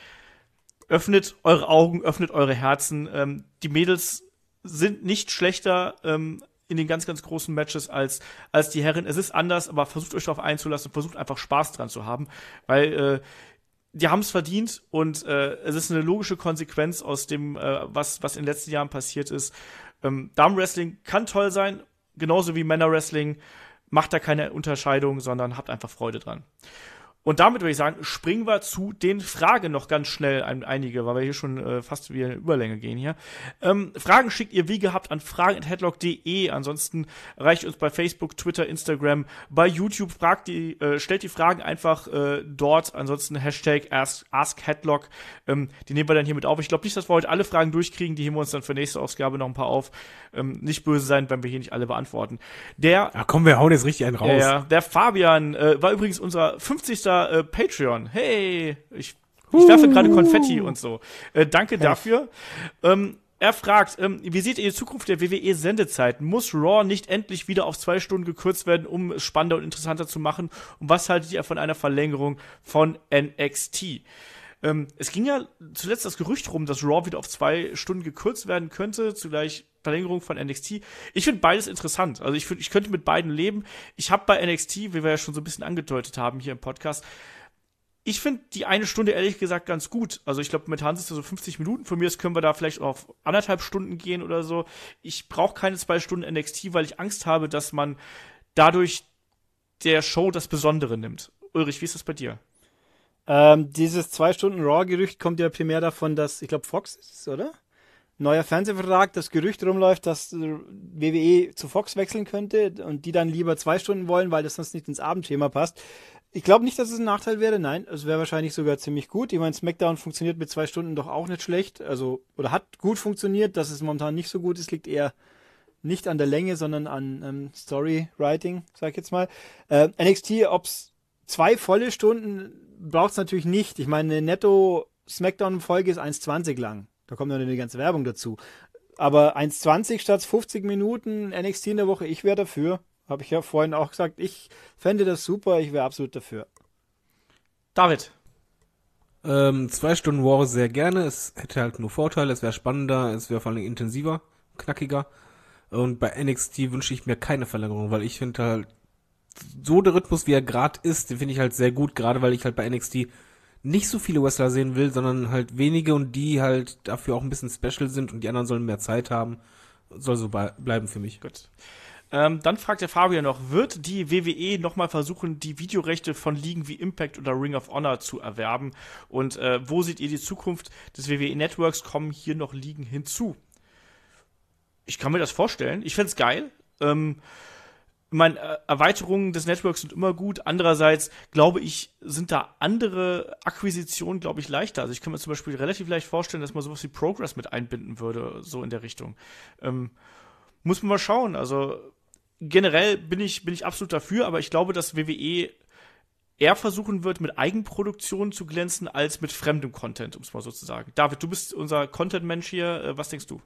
[SPEAKER 2] öffnet eure Augen, öffnet eure Herzen. Ähm, die Mädels sind nicht schlechter ähm, in den ganz, ganz großen Matches als, als die Herren. Es ist anders, aber versucht euch darauf einzulassen, versucht einfach Spaß dran zu haben, weil äh, die haben es verdient und äh, es ist eine logische Konsequenz aus dem, äh, was, was in den letzten Jahren passiert ist. Ähm, Damenwrestling kann toll sein, genauso wie Männerwrestling. Macht da keine Unterscheidung, sondern habt einfach Freude dran. Und damit würde ich sagen, springen wir zu den Fragen noch ganz schnell, ein, einige, weil wir hier schon äh, fast wieder in Überlänge gehen hier. Ähm, Fragen schickt ihr wie gehabt an fragen at headlock punkt de. Ansonsten erreicht uns bei Facebook, Twitter, Instagram, bei YouTube. Fragt die, äh, stellt die Fragen einfach äh, dort. Ansonsten Hashtag Ask, AskHeadlock. Ähm, die nehmen wir dann hier mit auf. Ich glaube nicht, dass wir heute alle Fragen durchkriegen. Die heben wir uns dann für nächste Ausgabe noch ein paar auf. Ähm, nicht böse sein, wenn wir hier nicht alle beantworten. Der
[SPEAKER 3] Ja, komm, wir hauen jetzt richtig einen raus.
[SPEAKER 2] ja, ja. Der Fabian äh, war übrigens unser fünfzigster Äh, Patreon. Hey, ich, ich werfe gerade Konfetti und so. Äh, danke dafür. Ähm, er fragt, ähm, wie seht ihr die Zukunft der W W E-Sendezeiten? Muss Raw nicht endlich wieder auf zwei Stunden gekürzt werden, um es spannender und interessanter zu machen? Und was haltet ihr von einer Verlängerung von N X T? Ähm, es ging ja zuletzt das Gerücht rum, dass Raw wieder auf zwei Stunden gekürzt werden könnte, zugleich Verlängerung von N X T. Ich finde beides interessant. Also ich finde, ich könnte mit beiden leben. Ich habe bei N X T, wie wir ja schon so ein bisschen angedeutet haben hier im Podcast, ich finde die eine Stunde ehrlich gesagt ganz gut. Also ich glaube, momentan sind es so fünfzig Minuten. Von mir aus können wir da vielleicht auf anderthalb Stunden gehen oder so. Ich brauche keine zwei Stunden N X T, weil ich Angst habe, dass man dadurch der Show das Besondere nimmt. Ulrich, wie ist das bei dir?
[SPEAKER 4] Ähm, dieses zwei Stunden Raw-Gerücht kommt ja primär davon, dass, ich glaube, Fox ist es, oder? Neuer Fernsehvertrag, das Gerücht rumläuft, dass W W E zu Fox wechseln könnte und die dann lieber zwei Stunden wollen, weil das sonst nicht ins Abendschema passt. Ich glaube nicht, dass es ein Nachteil wäre, nein, es wäre wahrscheinlich sogar ziemlich gut. Ich meine, SmackDown funktioniert mit zwei Stunden doch auch nicht schlecht, also, oder hat gut funktioniert, dass es momentan nicht so gut ist, liegt eher nicht an der Länge, sondern an ähm, Storywriting, sag ich jetzt mal. Äh, N X T, ob's zwei volle Stunden braucht's natürlich nicht. Ich meine, eine Netto-Smackdown-Folge ist eins zwanzig lang. Da kommt noch eine ganze Werbung dazu. Aber eins zwanzig statt fünfzig Minuten N X T in der Woche, ich wäre dafür. Habe ich ja vorhin auch gesagt, ich fände das super, ich wäre absolut dafür.
[SPEAKER 2] David.
[SPEAKER 3] Ähm, zwei Stunden War sehr gerne. Es hätte halt nur Vorteile, es wäre spannender, es wäre vor allem intensiver, knackiger. Und bei N X T wünsche ich mir keine Verlängerung, weil ich finde halt, so der Rhythmus, wie er gerade ist, den finde ich halt sehr gut, gerade weil ich halt bei N X T nicht so viele Wrestler sehen will, sondern halt wenige und die halt dafür auch ein bisschen special sind und die anderen sollen mehr Zeit haben. Soll so be- bleiben für mich.
[SPEAKER 2] Gut. Ähm, dann fragt der Fabian noch, wird die W W E nochmal versuchen, die Videorechte von Ligen wie Impact oder Ring of Honor zu erwerben? Und äh, wo seht ihr die Zukunft des W W E-Networks? Kommen hier noch Ligen hinzu? Ich kann mir das vorstellen. Ich fänd's geil. Ähm, ich meine, äh, Erweiterungen des Networks sind immer gut. Andererseits, glaube ich, sind da andere Akquisitionen, glaube ich, leichter. Also ich kann mir zum Beispiel relativ leicht vorstellen, dass man sowas wie Progress mit einbinden würde, so in der Richtung. Ähm, muss man mal schauen. Also generell bin ich, bin ich absolut dafür, aber ich glaube, dass W W E eher versuchen wird, mit Eigenproduktionen zu glänzen, als mit fremdem Content, um es mal so zu sagen. David, du bist unser Content-Mensch hier. Äh, was denkst du?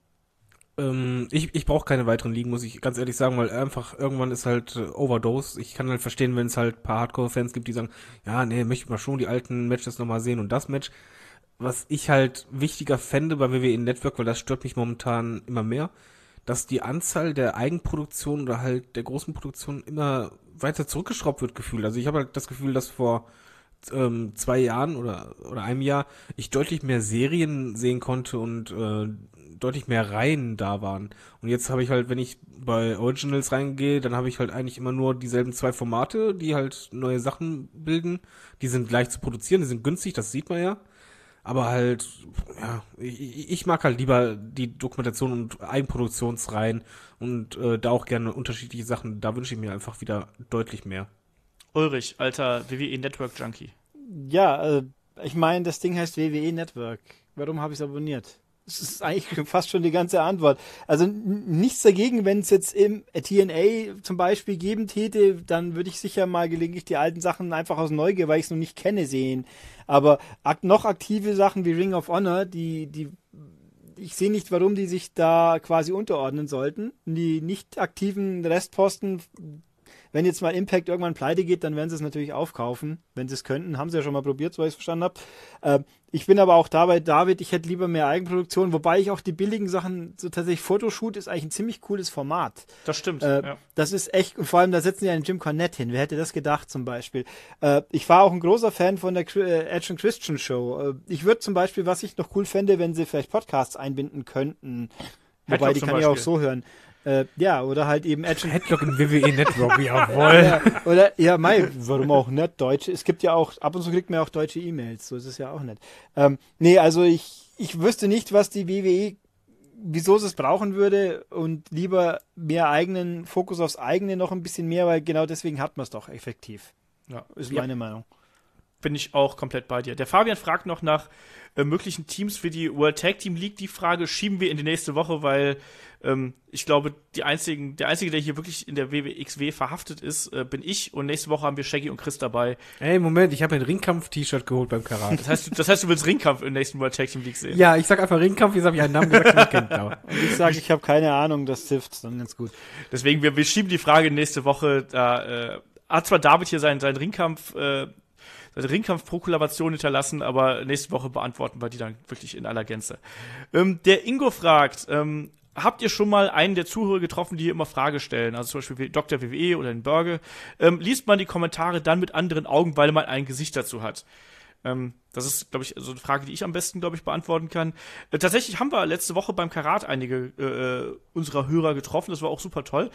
[SPEAKER 3] Ähm, ich ich brauche keine weiteren Ligen, muss ich ganz ehrlich sagen, weil einfach irgendwann ist halt äh, Overdose. Ich kann halt verstehen, wenn es halt ein paar Hardcore-Fans gibt, die sagen, ja, nee, möchte ich mal schon die alten Matches nochmal sehen und das Match. Was ich halt wichtiger fände bei W W E Network, weil das stört mich momentan immer mehr, dass die Anzahl der Eigenproduktionen oder halt der großen Produktionen immer weiter zurückgeschraubt wird, gefühlt. Also ich habe halt das Gefühl, dass vor ähm, zwei Jahren oder oder einem Jahr ich deutlich mehr Serien sehen konnte und äh, deutlich mehr Reihen da waren. Und jetzt habe ich halt, wenn ich bei Originals reingehe, dann habe ich halt eigentlich immer nur dieselben zwei Formate, die halt neue Sachen bilden. Die sind leicht zu produzieren, die sind günstig, das sieht man ja. Aber halt, ja, ich, ich mag halt lieber die Dokumentation und Eigenproduktionsreihen und äh, da auch gerne unterschiedliche Sachen. Da wünsche ich mir einfach wieder deutlich mehr.
[SPEAKER 2] Ulrich, alter W W E Network Junkie.
[SPEAKER 4] Ja, äh, ich meine, das Ding heißt W W E Network. Warum habe ich es abonniert? Das ist eigentlich fast schon die ganze Antwort. Also n- nichts dagegen, wenn es jetzt im T N A zum Beispiel geben täte, dann würde ich sicher mal gelegentlich die alten Sachen einfach aus Neugier, weil ich es noch nicht kenne, sehen. Aber ak- noch aktive Sachen wie Ring of Honor, die, die, ich sehe nicht, warum die sich da quasi unterordnen sollten. Die nicht aktiven Restposten, wenn jetzt mal Impact irgendwann pleite geht, dann werden sie es natürlich aufkaufen, wenn sie es könnten. Haben sie ja schon mal probiert, so ich es verstanden habe. Äh, ich bin aber auch dabei, David, ich hätte lieber mehr Eigenproduktion, wobei ich auch die billigen Sachen, so tatsächlich Fotoshoot ist eigentlich ein ziemlich cooles Format.
[SPEAKER 2] Das stimmt,
[SPEAKER 4] Äh,
[SPEAKER 2] ja.
[SPEAKER 4] Das ist echt, und vor allem, da setzen die einen Jim Cornette hin. Wer hätte das gedacht zum Beispiel? Äh, ich war auch ein großer Fan von der äh, Edge and Christian Show. Äh, ich würde zum Beispiel, was ich noch cool fände, wenn sie vielleicht Podcasts einbinden könnten. Wobei,
[SPEAKER 2] Headlock
[SPEAKER 4] die
[SPEAKER 2] zum
[SPEAKER 4] kann ich auch
[SPEAKER 2] Beispiel.
[SPEAKER 4] so hören. Äh, ja, oder halt eben Edge and
[SPEAKER 3] Headlock im W W E Network, jawohl.
[SPEAKER 4] ja, oder, ja, Mai, warum auch nicht Deutsche? Es gibt ja auch, ab und zu kriegt man ja auch deutsche E-Mails, so ist es ja auch nicht. Ähm, nee, also ich, ich wüsste nicht, was die W W E, wieso sie es brauchen würde und lieber mehr eigenen, Fokus aufs eigene noch ein bisschen mehr, weil genau deswegen hat man es doch effektiv.
[SPEAKER 2] Ja.
[SPEAKER 4] Ist
[SPEAKER 2] Ja.
[SPEAKER 4] meine Meinung.
[SPEAKER 2] Bin ich auch komplett bei dir. Der Fabian fragt noch nach äh, möglichen Teams für die World Tag Team League. Die Frage schieben wir in die nächste Woche, weil ähm, ich glaube, die einzigen, der Einzige, der hier wirklich in der W W X W verhaftet ist, äh, bin ich. Und nächste Woche haben wir Shaggy und Chris dabei.
[SPEAKER 3] Ey, Moment, ich habe ein Ringkampf-T-Shirt geholt beim Karat.
[SPEAKER 2] Das heißt, du- das heißt, du willst Ringkampf im nächsten World Tag Team League sehen.
[SPEAKER 3] Ja, ich sag einfach Ringkampf, jetzt habe ich einen Namen gesagt, den ich kennt. Aber.
[SPEAKER 4] Und ich sage, ich habe keine Ahnung, das hilft dann ganz gut.
[SPEAKER 2] Deswegen, wir, wir schieben die Frage in nächste Woche. Da äh, hat zwar David hier seinen, seinen Ringkampf, äh, seine Ringkampf-Proklamation hinterlassen, aber nächste Woche beantworten wir die dann wirklich in aller Gänze. Ähm, der Ingo fragt, ähm, habt ihr schon mal einen der Zuhörer getroffen, die hier immer Frage stellen? Also zum Beispiel wie Doktor W W E oder den Burger. Ähm, liest man die Kommentare dann mit anderen Augen, weil man ein Gesicht dazu hat? Ähm, das ist, glaube ich, so eine Frage, die ich am besten, glaube ich, beantworten kann. Äh, tatsächlich haben wir letzte Woche beim Karat einige äh, unserer Hörer getroffen. Das war auch super toll.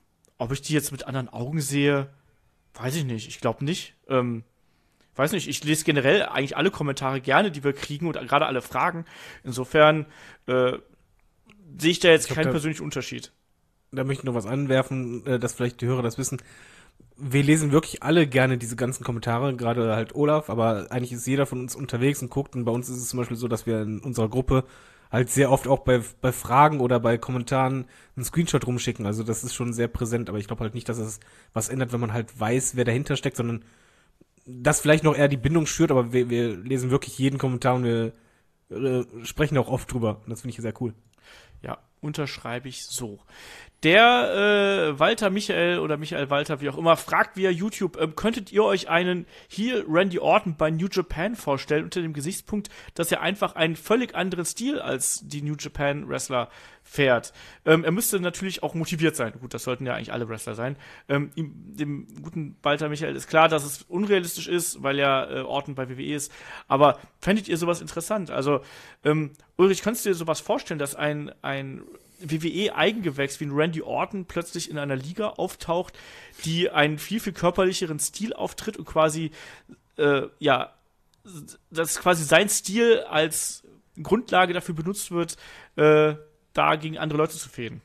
[SPEAKER 2] Ob ich die jetzt mit anderen Augen sehe, weiß ich nicht. Ich glaube nicht. Ähm, weiß nicht, ich lese generell eigentlich alle Kommentare gerne, die wir kriegen und gerade alle Fragen. Insofern äh, sehe ich da jetzt
[SPEAKER 3] Ich glaub,
[SPEAKER 2] keinen
[SPEAKER 3] da-
[SPEAKER 2] persönlichen Unterschied.
[SPEAKER 3] Da möchte ich noch was anwerfen, äh, dass vielleicht die Hörer das wissen. Wir lesen wirklich alle gerne diese ganzen Kommentare, gerade halt Olaf, aber eigentlich ist jeder von uns unterwegs und guckt. Und bei uns ist es zum Beispiel so, dass wir in unserer Gruppe halt sehr oft auch bei, bei Fragen oder bei Kommentaren einen Screenshot rumschicken. Also das ist schon sehr präsent, aber ich glaube halt nicht, dass es was ändert, wenn man halt weiß, wer dahinter steckt, sondern das vielleicht noch eher die Bindung schürt, aber wir, wir lesen wirklich jeden Kommentar und wir äh, sprechen auch oft drüber. Und das finde ich sehr cool.
[SPEAKER 2] Ja, unterschreibe ich so. Der äh, Walter Michael oder Michael Walter, wie auch immer, fragt via YouTube, ähm, könntet ihr euch einen Heel Randy Orton bei New Japan vorstellen, unter dem Gesichtspunkt, dass er einfach einen völlig anderen Stil als die New Japan Wrestler fährt. Ähm, er müsste natürlich auch motiviert sein. Gut, das sollten ja eigentlich alle Wrestler sein. Ähm, ihm, dem guten Walter Michael ist klar, dass es unrealistisch ist, weil ja äh, Orton bei W W E ist. Aber fändet ihr sowas interessant? Also, ähm, Ulrich, kannst du dir sowas vorstellen, dass ein, ein W W E-Eigengewächs wie ein Randy Orton plötzlich in einer Liga auftaucht, die einen viel, viel körperlicheren Stil auftritt und quasi, äh, ja, dass quasi sein Stil als Grundlage dafür benutzt wird, äh, da gegen andere Leute zu fehlen.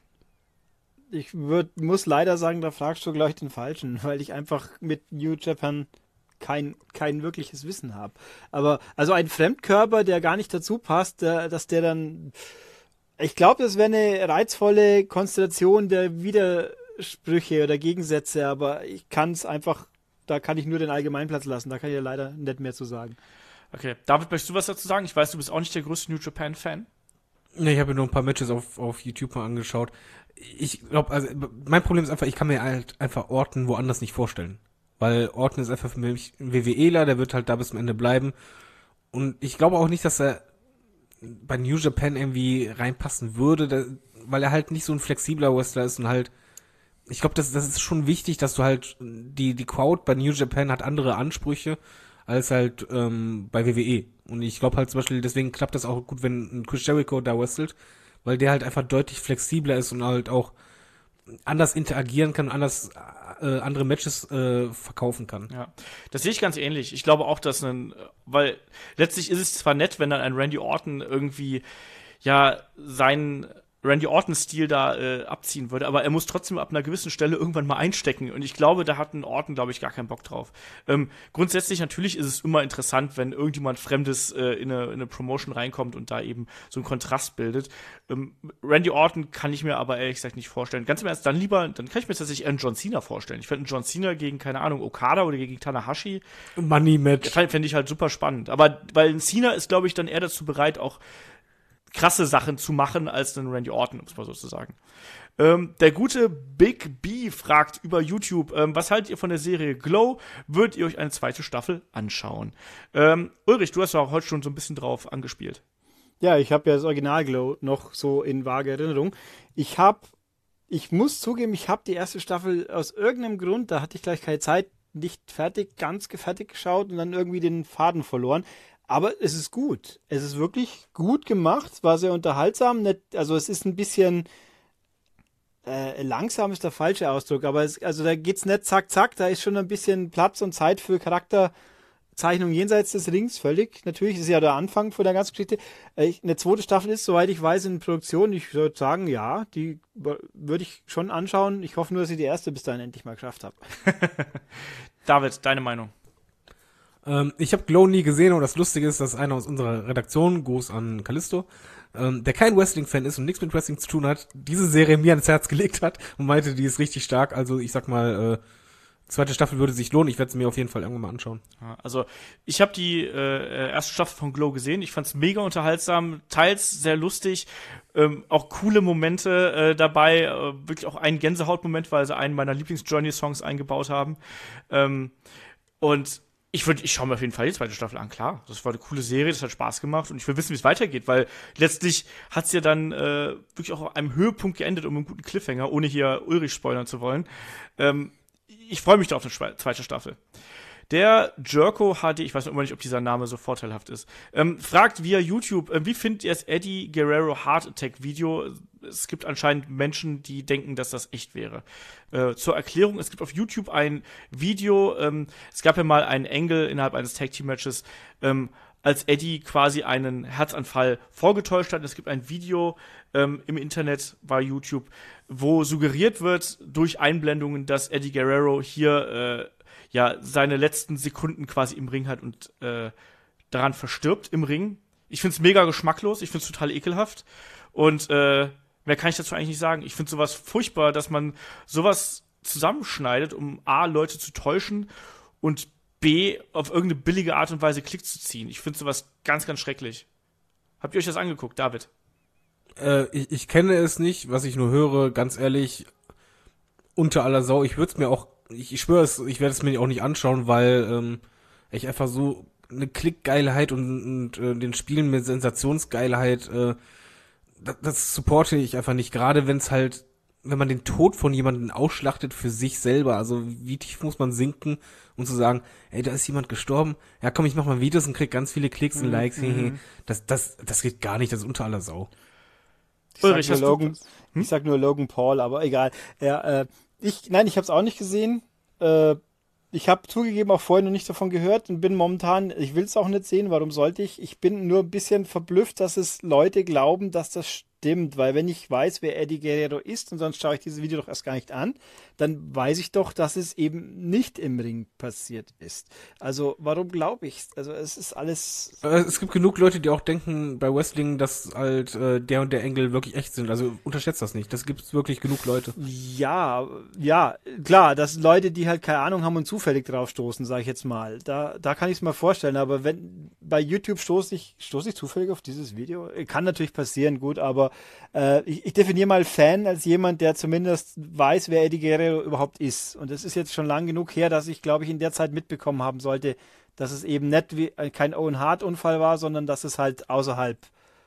[SPEAKER 4] Ich würd, muss leider sagen, da fragst du gleich den Falschen, weil ich einfach mit New Japan kein, kein wirkliches Wissen habe. Aber, also ein Fremdkörper, der gar nicht dazu passt, der, dass der dann, ich glaube, das wäre eine reizvolle Konstellation der Widersprüche oder Gegensätze, aber ich kann es einfach, da kann ich nur den Allgemeinplatz lassen, da kann ich ja leider nicht mehr zu sagen.
[SPEAKER 2] Okay, David, möchtest du was dazu sagen? Ich weiß, du bist auch nicht der größte New Japan-Fan.
[SPEAKER 3] Ne, ich habe mir nur ein paar Matches auf, auf YouTube mal angeschaut. Ich glaube, also mein Problem ist einfach, ich kann mir halt einfach Orton woanders nicht vorstellen. Weil Orton ist einfach für mich ein WWEler, der wird halt da bis zum Ende bleiben. Und ich glaube auch nicht, dass er bei New Japan irgendwie reinpassen würde, da, weil er halt nicht so ein flexibler Wrestler ist und halt, ich glaube, das, das ist schon wichtig, dass du halt, die, die Crowd bei New Japan hat andere Ansprüche als halt ähm, bei W W E. Und ich glaube halt zum Beispiel, deswegen klappt das auch gut, wenn ein Chris Jericho da wrestelt, weil der halt einfach deutlich flexibler ist und halt auch anders interagieren kann, anders äh, andere Matches äh, verkaufen kann.
[SPEAKER 2] Ja, das sehe ich ganz ähnlich. Ich glaube auch, dass ein, weil letztlich ist es zwar nett, wenn dann ein Randy Orton irgendwie ja seinen Randy Orton-Stil da äh, abziehen würde, aber er muss trotzdem ab einer gewissen Stelle irgendwann mal einstecken und ich glaube, da hat ein Orton, glaube ich, gar keinen Bock drauf. Ähm, grundsätzlich natürlich ist es immer interessant, wenn irgendjemand Fremdes äh, in, eine, in eine Promotion reinkommt und da eben so einen Kontrast bildet. Ähm, Randy Orton kann ich mir aber ehrlich gesagt nicht vorstellen. Ganz im Ernst, dann lieber, dann kann ich mir tatsächlich eher einen John Cena vorstellen. Ich fände einen John Cena gegen, keine Ahnung, Okada oder gegen Tanahashi.
[SPEAKER 3] Money-Match.
[SPEAKER 2] Fände ich halt super spannend. Aber weil ein Cena ist, glaube ich, dann eher dazu bereit, auch krasse Sachen zu machen als ein Randy Orton, um es mal so zu sagen. Ähm, der gute Big B fragt über YouTube, ähm, was haltet ihr von der Serie Glow? Würdet ihr euch eine zweite Staffel anschauen? Ähm, Ulrich, du hast ja auch heute schon so ein bisschen drauf angespielt.
[SPEAKER 4] Ja, ich habe ja das Original Glow noch so in vage Erinnerung. Ich habe, ich muss zugeben, ich habe die erste Staffel aus irgendeinem Grund, da hatte ich gleich keine Zeit, nicht fertig, ganz fertig geschaut und dann irgendwie den Faden verloren. Aber es ist gut. Es ist wirklich gut gemacht. Es war sehr unterhaltsam. Nicht, also es ist ein bisschen äh, langsam ist der falsche Ausdruck. Aber es, also da geht's nicht zack, zack. Da ist schon ein bisschen Platz und Zeit für Charakterzeichnung jenseits des Rings. Völlig. Natürlich, das ist ja der Anfang von der ganzen Geschichte. Äh, eine zweite Staffel ist, soweit ich weiß, in Produktion. Ich würde sagen, ja, die würde ich schon anschauen. Ich hoffe nur, dass ich die erste bis dahin endlich mal geschafft habe.
[SPEAKER 2] David, deine Meinung?
[SPEAKER 3] Ähm, ich habe Glow nie gesehen und das Lustige ist, dass einer aus unserer Redaktion, Gruß an Callisto, ähm, der kein Wrestling-Fan ist und nichts mit Wrestling zu tun hat, diese Serie mir ans Herz gelegt hat und meinte, die ist richtig stark. Also ich sag mal, äh, zweite Staffel würde sich lohnen. Ich werde sie mir auf jeden Fall irgendwann mal anschauen.
[SPEAKER 2] Ja, also ich habe die äh, erste Staffel von Glow gesehen. Ich fand's mega unterhaltsam, teils sehr lustig, ähm, auch coole Momente äh, dabei, äh, wirklich auch ein Gänsehautmoment, weil sie einen meiner Lieblings-Journey-Songs eingebaut haben. Ähm, und Ich würde, ich schaue mir auf jeden Fall die zweite Staffel an, klar. Das war eine coole Serie, das hat Spaß gemacht und ich will wissen, wie es weitergeht, weil letztlich hat's ja dann äh, wirklich auch auf einem Höhepunkt geendet, um einen guten Cliffhanger, ohne hier Ulrich spoilern zu wollen. Ähm, ich freue mich da auf eine zweite Staffel. Der Jerko H D, ich weiß noch immer nicht, ob dieser Name so vorteilhaft ist, ähm, fragt via YouTube, äh, wie findet ihr das Eddie Guerrero Heart Attack Video? Es gibt anscheinend Menschen, die denken, dass das echt wäre. Äh, zur Erklärung, es gibt auf YouTube ein Video, ähm, es gab ja mal einen Angle innerhalb eines Tag-Team-Matches, ähm, als Eddie quasi einen Herzanfall vorgetäuscht hat. Es gibt ein Video ähm, im Internet bei YouTube, wo suggeriert wird durch Einblendungen, dass Eddie Guerrero hier äh, ja seine letzten Sekunden quasi im Ring hat und äh, daran verstirbt im Ring. Ich find's mega geschmacklos, ich find's total ekelhaft und äh, mehr kann ich dazu eigentlich nicht sagen. Ich finde sowas furchtbar, dass man sowas zusammenschneidet, um A, Leute zu täuschen und B, auf irgendeine billige Art und Weise Klick zu ziehen. Ich finde sowas ganz, ganz schrecklich. Habt ihr euch das angeguckt, David?
[SPEAKER 3] Äh, ich, ich kenne es nicht, was ich nur höre, ganz ehrlich, unter aller Sau. Ich würde es mir auch, ich, ich schwöre es, ich werde es mir auch nicht anschauen, weil ähm, ich einfach so eine Klickgeilheit und, und äh, den Spielen mit Sensationsgeilheit, äh, das, das supporte ich einfach nicht. Gerade wenn es halt, wenn man den Tod von jemandem ausschlachtet für sich selber, also wie tief muss man sinken, um zu sagen, ey, da ist jemand gestorben, ja komm, ich mach mal Videos und krieg ganz viele Klicks und Likes,
[SPEAKER 2] mhm.
[SPEAKER 3] das, das, das geht gar nicht, das ist unter aller Sau.
[SPEAKER 4] Ich
[SPEAKER 2] Ulrich,
[SPEAKER 4] sag
[SPEAKER 2] hast
[SPEAKER 4] nur
[SPEAKER 2] du
[SPEAKER 4] Logan,
[SPEAKER 2] was? Hm?
[SPEAKER 4] ich sag nur Logan Paul, aber egal. Ja, äh, ich, nein, ich habe es auch nicht gesehen. Äh, ich habe zugegeben auch vorher noch nicht davon gehört und bin momentan, ich will es auch nicht sehen, warum sollte ich? Ich bin nur ein bisschen verblüfft, dass es Leute glauben, dass das stimmt, weil wenn ich weiß, wer Eddie Guerrero ist und sonst schaue ich dieses Video doch erst gar nicht an, dann weiß ich doch, dass es eben nicht im Ring passiert ist. Also warum glaube ich es? Also es ist alles...
[SPEAKER 3] Äh, Es gibt genug Leute, die auch denken bei Wrestling, dass halt äh, der und der Engel wirklich echt sind. Also unterschätzt das nicht. Das gibt's wirklich genug Leute.
[SPEAKER 4] Ja, ja, klar, das sind Leute, die halt keine Ahnung haben und zufällig drauf stoßen, sage ich jetzt mal. Da, da kann ich es mal vorstellen, aber wenn bei YouTube stoße ich, stoße ich zufällig auf dieses Video? Kann natürlich passieren, gut, aber äh, ich, ich definiere mal Fan als jemand, der zumindest weiß, wer Eddie Guerrero überhaupt ist. Und es ist jetzt schon lang genug her, dass ich, glaube ich, in der Zeit mitbekommen haben sollte, dass es eben nicht wie, kein Owen Hart-Unfall war, sondern dass es halt außerhalb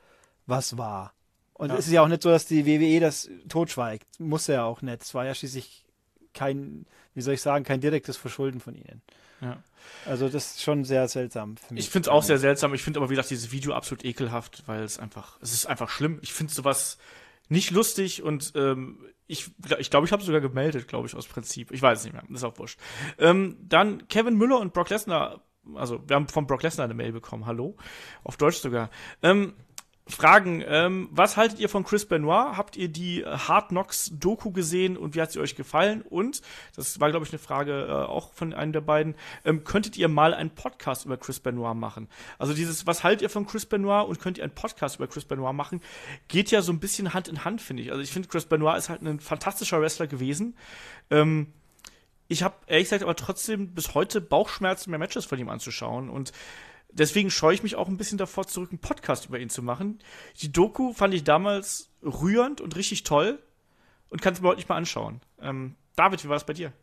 [SPEAKER 4] was war. Und
[SPEAKER 2] Ja.
[SPEAKER 4] es ist ja auch nicht so, dass die W W E das totschweigt. Muss ja auch nicht. Es war ja schließlich kein, wie soll ich sagen, kein direktes Verschulden von ihnen.
[SPEAKER 2] Ja.
[SPEAKER 4] Also das ist schon sehr seltsam für mich.
[SPEAKER 2] Ich finde es auch sehr seltsam. Ich finde aber, wie gesagt, dieses Video absolut ekelhaft, weil es einfach, es ist einfach schlimm. Ich finde sowas nicht lustig und ähm, ich glaube, ich, glaub, ich habe sogar gemeldet, glaube ich, aus Prinzip. Ich weiß es nicht mehr, ist auch wurscht. Ähm, dann Kevin Müller und Brock Lesnar, also wir haben von Brock Lesnar eine Mail bekommen, hallo, auf Deutsch sogar. Ähm, Fragen, ähm, was haltet ihr von Chris Benoit? Habt ihr die Hard Knocks Doku gesehen und wie hat sie euch gefallen? Und, das war glaube ich eine Frage äh, auch von einem der beiden, ähm, könntet ihr mal einen Podcast über Chris Benoit machen? Also dieses, was haltet ihr von Chris Benoit und könnt ihr einen Podcast über Chris Benoit machen, geht ja so ein bisschen Hand in Hand, finde ich. Also ich finde, Chris Benoit ist halt ein fantastischer Wrestler gewesen. Ähm, ich habe ehrlich gesagt aber trotzdem bis heute Bauchschmerzen, mehr Matches von ihm anzuschauen und deswegen scheue ich mich auch ein bisschen davor zurück, einen Podcast über ihn zu machen. Die Doku fand ich damals rührend und richtig toll und kann es mir heute nicht mal anschauen. Ähm, David, wie war das bei dir?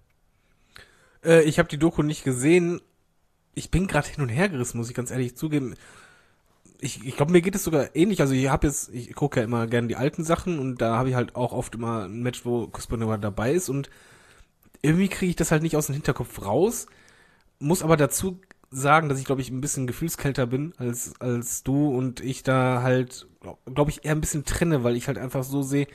[SPEAKER 3] Äh, ich habe die Doku nicht gesehen. Ich bin gerade hin und her gerissen, muss ich ganz ehrlich zugeben. Ich, ich glaube, mir geht es sogar ähnlich. Also ich habe jetzt, ich gucke ja immer gerne die alten Sachen und da habe ich halt auch oft immer ein Match, wo Chris Benoit dabei ist und irgendwie kriege ich das halt nicht aus dem Hinterkopf raus. Muss aber dazu sagen, dass ich, glaube ich, ein bisschen gefühlskälter bin als als du und ich da halt, glaube ich, eher ein bisschen trenne, weil ich halt einfach so sehe,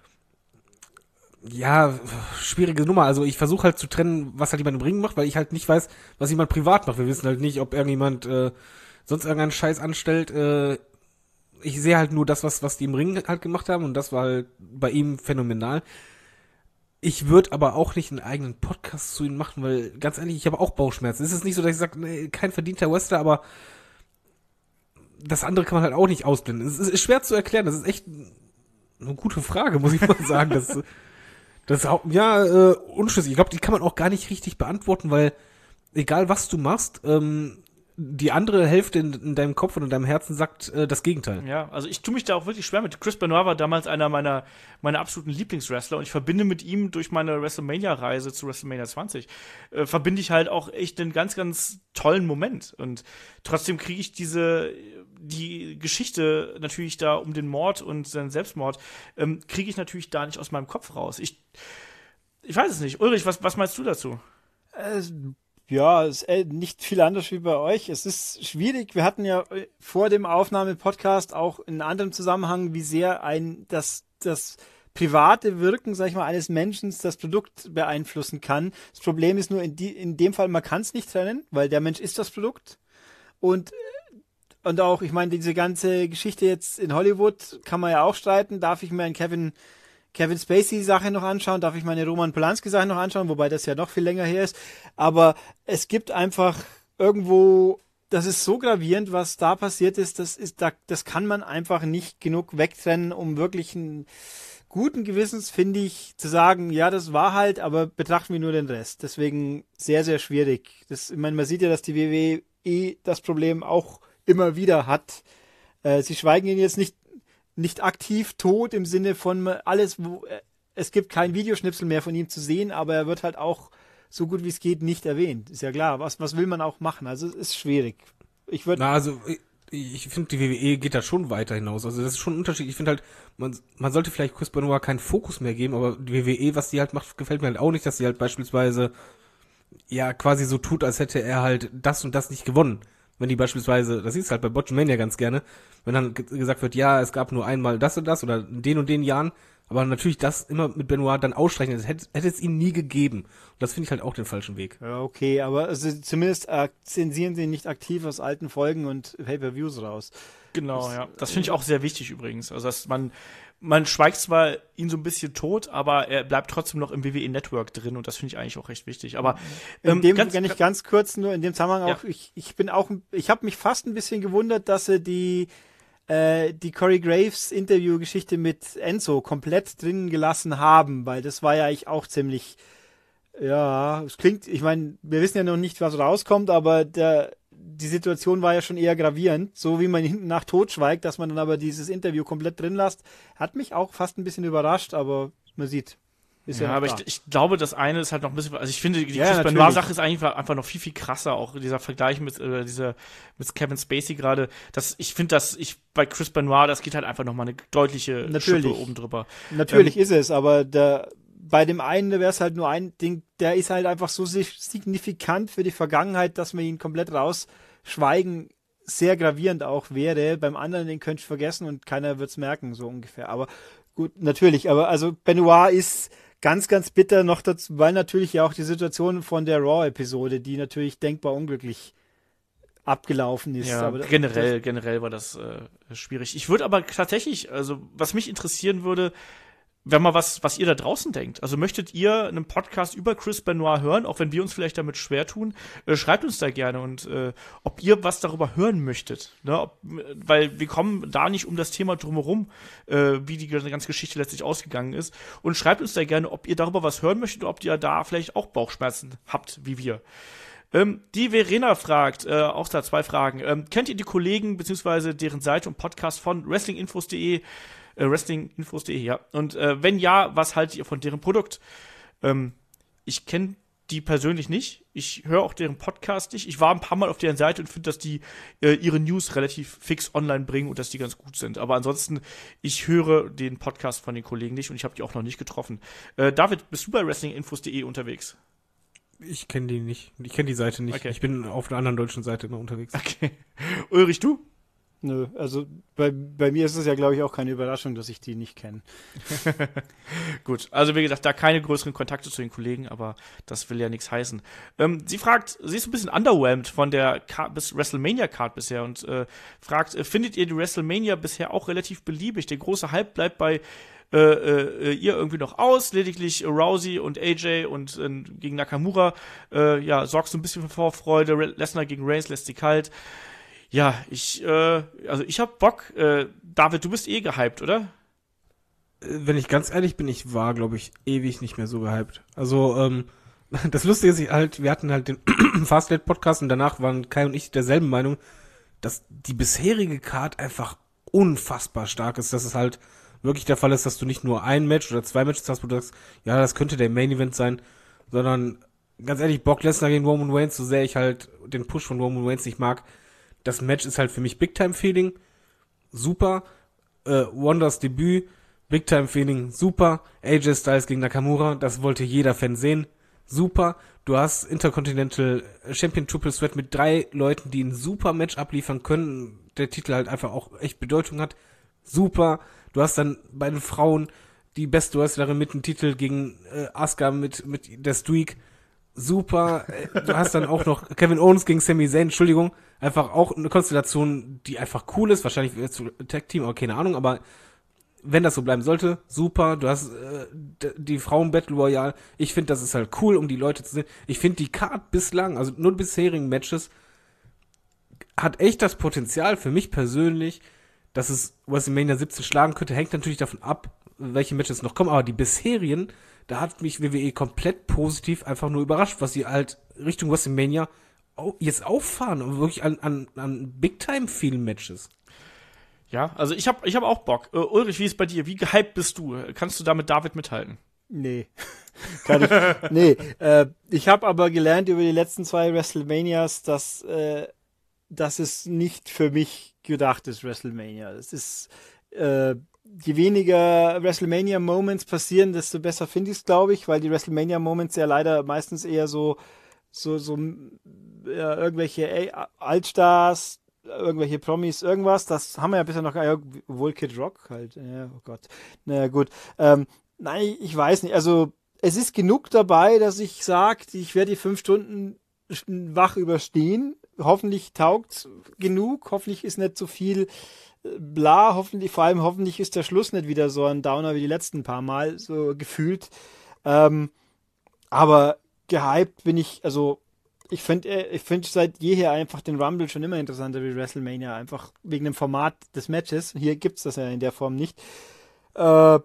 [SPEAKER 3] ja, schwierige Nummer. Also ich versuche halt zu trennen, was halt jemand im Ring macht, weil ich halt nicht weiß, was jemand privat macht. Wir wissen halt nicht, ob irgendjemand äh, sonst irgendeinen Scheiß anstellt. Äh, ich sehe halt nur das, was was die im Ring halt gemacht haben und das war halt bei ihm phänomenal. Ich würde aber auch nicht einen eigenen Podcast zu ihm machen, weil, ganz ehrlich, ich habe auch Bauchschmerzen. Es ist nicht so, dass ich sage, nee, kein verdienter Wrestler, aber das andere kann man halt auch nicht ausblenden. Es ist schwer zu erklären, das ist echt eine gute Frage, muss ich mal sagen. Das, das ist auch, ja, äh, unschlüssig. Ich glaube, die kann man auch gar nicht richtig beantworten, weil egal was du machst, ähm, die andere Hälfte in, in deinem Kopf und in deinem Herzen sagt äh, das Gegenteil.
[SPEAKER 2] Ja, also ich tue mich da auch wirklich schwer mit. Chris Benoit war damals einer meiner, meiner absoluten Lieblingswrestler und ich verbinde mit ihm durch meine WrestleMania-Reise zu WrestleMania zwanzig, äh, verbinde ich halt auch echt einen ganz, ganz tollen Moment. Und trotzdem kriege ich diese, die Geschichte natürlich da um den Mord und seinen Selbstmord, ähm, kriege ich natürlich da nicht aus meinem Kopf raus. Ich, ich weiß es nicht. Ulrich, was, was meinst du dazu?
[SPEAKER 4] Äh, Ja, es ist nicht viel anders wie bei euch. Es ist schwierig. Wir hatten ja vor dem Aufnahme-Podcast auch in anderem Zusammenhang, wie sehr ein das, das private Wirken, sag ich mal, eines Menschen das Produkt beeinflussen kann. Das Problem ist nur, in, die, in dem Fall, man kann es nicht trennen, weil der Mensch ist das Produkt. Und, und auch, ich meine, diese ganze Geschichte jetzt in Hollywood kann man ja auch streiten. Darf ich mir einen Kevin Kevin Spacey-Sache noch anschauen, darf ich meine Roman Polanski-Sache noch anschauen, wobei das ja noch viel länger her ist. Aber es gibt einfach irgendwo, das ist so gravierend, was da passiert ist, das ist, da, das kann man einfach nicht genug wegtrennen, um wirklich einen guten Gewissens, finde ich, zu sagen, ja, das war halt, aber betrachten wir nur den Rest. Deswegen sehr, sehr schwierig. Das, ich meine, man sieht ja, dass die W W E das Problem auch immer wieder hat. Äh, sie schweigen ihn jetzt nicht nicht aktiv tot im Sinne von alles, wo es gibt kein Videoschnipsel mehr von ihm zu sehen, aber er wird halt auch so gut wie es geht nicht erwähnt. Ist ja klar, was, was will man auch machen? Also es ist schwierig. Ich würde.
[SPEAKER 3] Na, also ich, ich finde, die W W E geht da schon weiter hinaus. Also das ist schon ein Unterschied. Ich finde halt, man, man sollte vielleicht Chris Benoit keinen Fokus mehr geben, aber die W W E, was die halt macht, gefällt mir halt auch nicht, dass sie halt beispielsweise ja quasi so tut, als hätte er halt das und das nicht gewonnen. Wenn die beispielsweise, das siehst du halt bei Botchamania ganz gerne, wenn dann ge- gesagt wird, ja, es gab nur einmal das und das oder in den und den Jahren, aber natürlich das immer mit Benoit dann ausstreichen, das hätte, hätte es ihm nie gegeben. Und das finde ich halt auch den falschen Weg.
[SPEAKER 4] Ja, okay, aber also zumindest äh, zensieren sie nicht aktiv aus alten Folgen und Pay-Per-Views raus.
[SPEAKER 2] Genau,
[SPEAKER 4] Das,
[SPEAKER 2] ja. Das finde ich auch sehr wichtig übrigens. Also, dass man, man schweigt zwar ihn so ein bisschen tot, aber er bleibt trotzdem noch im W W E-Network drin und das finde ich eigentlich auch recht wichtig. Aber
[SPEAKER 4] In
[SPEAKER 2] ähm,
[SPEAKER 4] dem
[SPEAKER 2] ganz,
[SPEAKER 4] kann ich ganz kurz nur in dem Zusammenhang
[SPEAKER 2] Ja.
[SPEAKER 4] auch, ich, ich bin auch, ich habe mich fast ein bisschen gewundert, dass sie die, äh, die Corey Graves Interviewgeschichte mit Enzo komplett drin gelassen haben, weil das war ja eigentlich auch ziemlich, ja, es klingt, ich meine, wir wissen ja noch nicht, was rauskommt, aber der, die Situation war ja schon eher gravierend, so wie man hinten nach totschweigt, dass man dann aber dieses Interview komplett drin lässt, hat mich auch fast ein bisschen überrascht, aber man sieht, ist ja,
[SPEAKER 2] ja,
[SPEAKER 4] noch
[SPEAKER 2] aber
[SPEAKER 4] da.
[SPEAKER 2] ich, ich glaube, das eine ist halt noch ein bisschen, also ich finde, die
[SPEAKER 4] Ja,
[SPEAKER 2] Chris
[SPEAKER 4] natürlich.
[SPEAKER 2] Benoit-Sache ist eigentlich einfach noch viel, viel krasser, auch dieser Vergleich mit, äh, dieser, mit Kevin Spacey gerade, das, ich finde, dass ich, bei Chris Benoit, das geht halt einfach noch mal eine deutliche
[SPEAKER 4] Natürlich.
[SPEAKER 2] Schippe oben drüber.
[SPEAKER 4] Natürlich
[SPEAKER 2] Ähm,
[SPEAKER 4] ist es, aber der, bei dem einen wäre es halt nur ein Ding, der ist halt einfach so si- signifikant für die Vergangenheit, dass man ihn komplett rausschweigen sehr gravierend auch wäre. Beim anderen, den könnt ihr vergessen und keiner wird es merken, so ungefähr. Aber gut, natürlich, aber also Benoit ist ganz, ganz bitter noch dazu, weil natürlich ja auch die Situation von der Raw-Episode, die natürlich denkbar unglücklich abgelaufen ist.
[SPEAKER 2] Ja,
[SPEAKER 4] aber
[SPEAKER 2] generell, generell war das äh, schwierig. Ich würde aber tatsächlich, also was mich interessieren würde, wenn mal was, was ihr da draußen denkt. Also möchtet ihr einen Podcast über Chris Benoit hören, auch wenn wir uns vielleicht damit schwer tun, äh, schreibt uns da gerne und äh, ob ihr was darüber hören möchtet. Ne? Ob, weil wir kommen da nicht um das Thema drumherum, äh, wie die ganze Geschichte letztlich ausgegangen ist. Und schreibt uns da gerne, ob ihr darüber was hören möchtet oder ob ihr da vielleicht auch Bauchschmerzen habt, wie wir. Ähm, die Verena fragt, äh, auch da zwei Fragen. Ähm, kennt ihr die Kollegen beziehungsweise deren Seite und Podcast von wrestlinginfos punkt de? Äh, wrestlinginfos punkt de, ja. Und äh, wenn ja, was haltet ihr von deren Produkt? Ähm, ich kenne die persönlich nicht. Ich höre auch deren Podcast nicht. Ich war ein paar Mal auf deren Seite und finde, dass die äh, ihre News relativ fix online bringen und dass die ganz gut sind. Aber ansonsten, ich höre den Podcast von den Kollegen nicht und ich habe die auch noch nicht getroffen. Äh, David, bist du bei wrestlinginfos punkt de unterwegs?
[SPEAKER 3] Ich kenne die nicht. Ich kenne die Seite nicht.
[SPEAKER 2] Okay.
[SPEAKER 3] Ich bin auf einer anderen deutschen Seite immer unterwegs.
[SPEAKER 2] Okay. Ulrich, du?
[SPEAKER 4] Nö, also bei, bei mir ist es ja, glaube ich, auch keine Überraschung, dass ich die nicht kenne.
[SPEAKER 2] Gut, also wie gesagt, da keine größeren Kontakte zu den Kollegen, aber das will ja nichts heißen. Ähm, sie fragt, sie ist ein bisschen underwhelmed von der Card, bis WrestleMania-Card bisher und äh, fragt, äh, findet ihr die WrestleMania bisher auch relativ beliebig? Der große Hype bleibt bei äh, äh, ihr irgendwie noch aus, lediglich Rousey und A J und äh, gegen Nakamura, äh, ja, sorgst du ein bisschen für Vorfreude, Lesnar gegen Reigns lässt sie kalt. Ja, ich, äh, also ich hab Bock. Äh, David, du bist eh gehypt, oder?
[SPEAKER 3] Wenn ich ganz ehrlich bin, ich war, glaube ich, ewig nicht mehr so gehypt. Also, ähm, das Lustige ist halt, wir hatten halt den Fastlane-Podcast und danach waren Kai und ich derselben Meinung, dass die bisherige Card einfach unfassbar stark ist, dass es halt wirklich der Fall ist, dass du nicht nur ein Match oder zwei Matches hast, wo du sagst, ja, das könnte der Main-Event sein, sondern, ganz ehrlich, Brock Lesnar gegen Roman Reigns, so sehr ich halt den Push von Roman Reigns nicht mag, das Match ist halt für mich Big-Time-Feeling, super. Äh, Wonders Debüt, Big-Time-Feeling, super. A J Styles gegen Nakamura, das wollte jeder Fan sehen, super. Du hast Intercontinental Champion Triple Threat mit drei Leuten, die ein super Match abliefern können, der Titel halt einfach auch echt Bedeutung hat, super. Du hast dann bei den Frauen die beste Wrestlerin mit dem Titel gegen äh, Asuka mit, mit der Streak, super. Du hast dann auch noch Kevin Owens gegen Sami Zayn, Entschuldigung, einfach auch eine Konstellation, die einfach cool ist, wahrscheinlich zu Tag Team, aber keine Ahnung, aber wenn das so bleiben sollte, super. Du hast äh, d- die Frauen Battle Royale, ich finde, das ist halt cool, um die Leute zu sehen. Ich finde die Card bislang, also nur die bisherigen Matches, hat echt das Potenzial für mich persönlich, dass es WrestleMania siebzehn schlagen könnte, hängt natürlich davon ab, welche Matches noch kommen, aber die bisherigen, da hat mich W W E komplett positiv einfach nur überrascht, was sie halt Richtung WrestleMania au- jetzt auffahren und wirklich an, an, an Big-Time-Feel-Matches.
[SPEAKER 2] Ja, also ich habe ich hab auch Bock. Uh, Ulrich, wie ist bei dir? Wie gehypt bist du? Kannst du da mit David mithalten?
[SPEAKER 4] Nee. Kann ich, nee, äh, ich habe aber gelernt über die letzten zwei WrestleManias, dass, äh, dass es nicht für mich gedacht ist, WrestleMania. Es ist, äh, je weniger WrestleMania-Moments passieren, desto besser finde ich es, glaube ich, weil die WrestleMania-Moments ja leider meistens eher so so, so ja, irgendwelche ey, Altstars, irgendwelche Promis, irgendwas, das haben wir ja bisher noch gar nicht, wohl Kid Rock halt, ja, oh Gott, naja gut, ähm, nein, ich weiß nicht, also es ist genug dabei, dass ich sage, ich werde die fünf Stunden wach überstehen, hoffentlich taugt genug, hoffentlich ist nicht zu viel bla, hoffentlich, vor allem hoffentlich ist der Schluss nicht wieder so ein Downer wie die letzten paar Mal, so gefühlt, ähm, aber gehypt bin ich, also ich finde ich finde seit jeher einfach den Rumble schon immer interessanter wie WrestleMania, einfach wegen dem Format des Matches. Hier gibt's das ja in der Form nicht. Äh,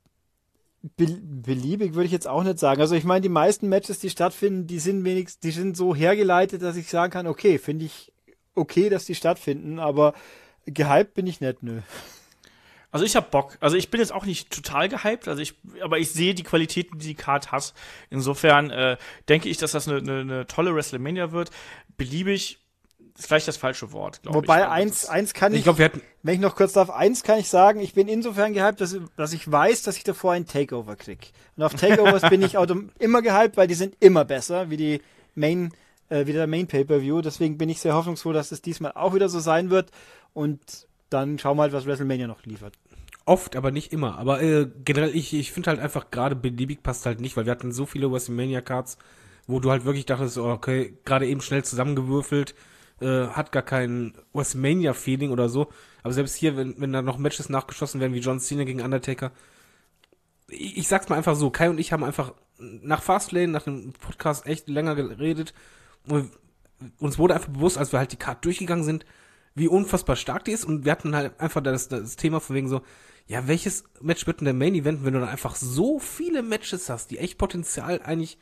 [SPEAKER 4] be- beliebig würde ich jetzt auch nicht sagen. Also ich meine, die meisten Matches, die stattfinden, die sind wenigstens, die sind so hergeleitet, dass ich sagen kann, okay, finde ich okay, dass die stattfinden, aber gehypt bin ich nicht, nö.
[SPEAKER 2] Also ich hab Bock. Also ich bin jetzt auch nicht total gehypt, also ich, aber ich sehe die Qualitäten, die die Card hat. Insofern äh, denke ich, dass das eine, eine, eine tolle WrestleMania wird. Beliebig ist vielleicht das falsche Wort, glaube ich.
[SPEAKER 4] Wobei eins, eins kann ich,
[SPEAKER 3] Ich glaube, wir hatten,
[SPEAKER 4] wenn ich noch kurz darf, eins kann ich sagen, ich bin insofern gehypt, dass, dass ich weiß, dass ich davor ein Takeover krieg. Und auf Takeovers bin ich autom- immer gehypt, weil die sind immer besser, wie die Main, äh, wie der Main Pay-Per-View. Deswegen bin ich sehr hoffnungsfroh, dass es diesmal auch wieder so sein wird. Und dann schauen wir halt, was WrestleMania noch liefert.
[SPEAKER 3] oft, aber nicht immer. Aber äh, generell, ich, ich finde halt einfach, gerade beliebig passt halt nicht, weil wir hatten so viele WrestleMania-Cards, wo du halt wirklich dachtest, oh, okay, gerade eben schnell zusammengewürfelt, äh, hat gar kein WrestleMania-Feeling oder so. Aber selbst hier, wenn, wenn da noch Matches nachgeschossen werden, wie John Cena gegen Undertaker, ich, ich sag's mal einfach so, Kai und ich haben einfach nach Fastlane, nach dem Podcast echt länger geredet und uns wurde einfach bewusst, als wir halt die Card durchgegangen sind, wie unfassbar stark die ist, und wir hatten halt einfach das, das Thema von wegen so, ja, welches Match wird denn der Main Event, wenn du dann einfach so viele Matches hast, die echt Potenzial eigentlich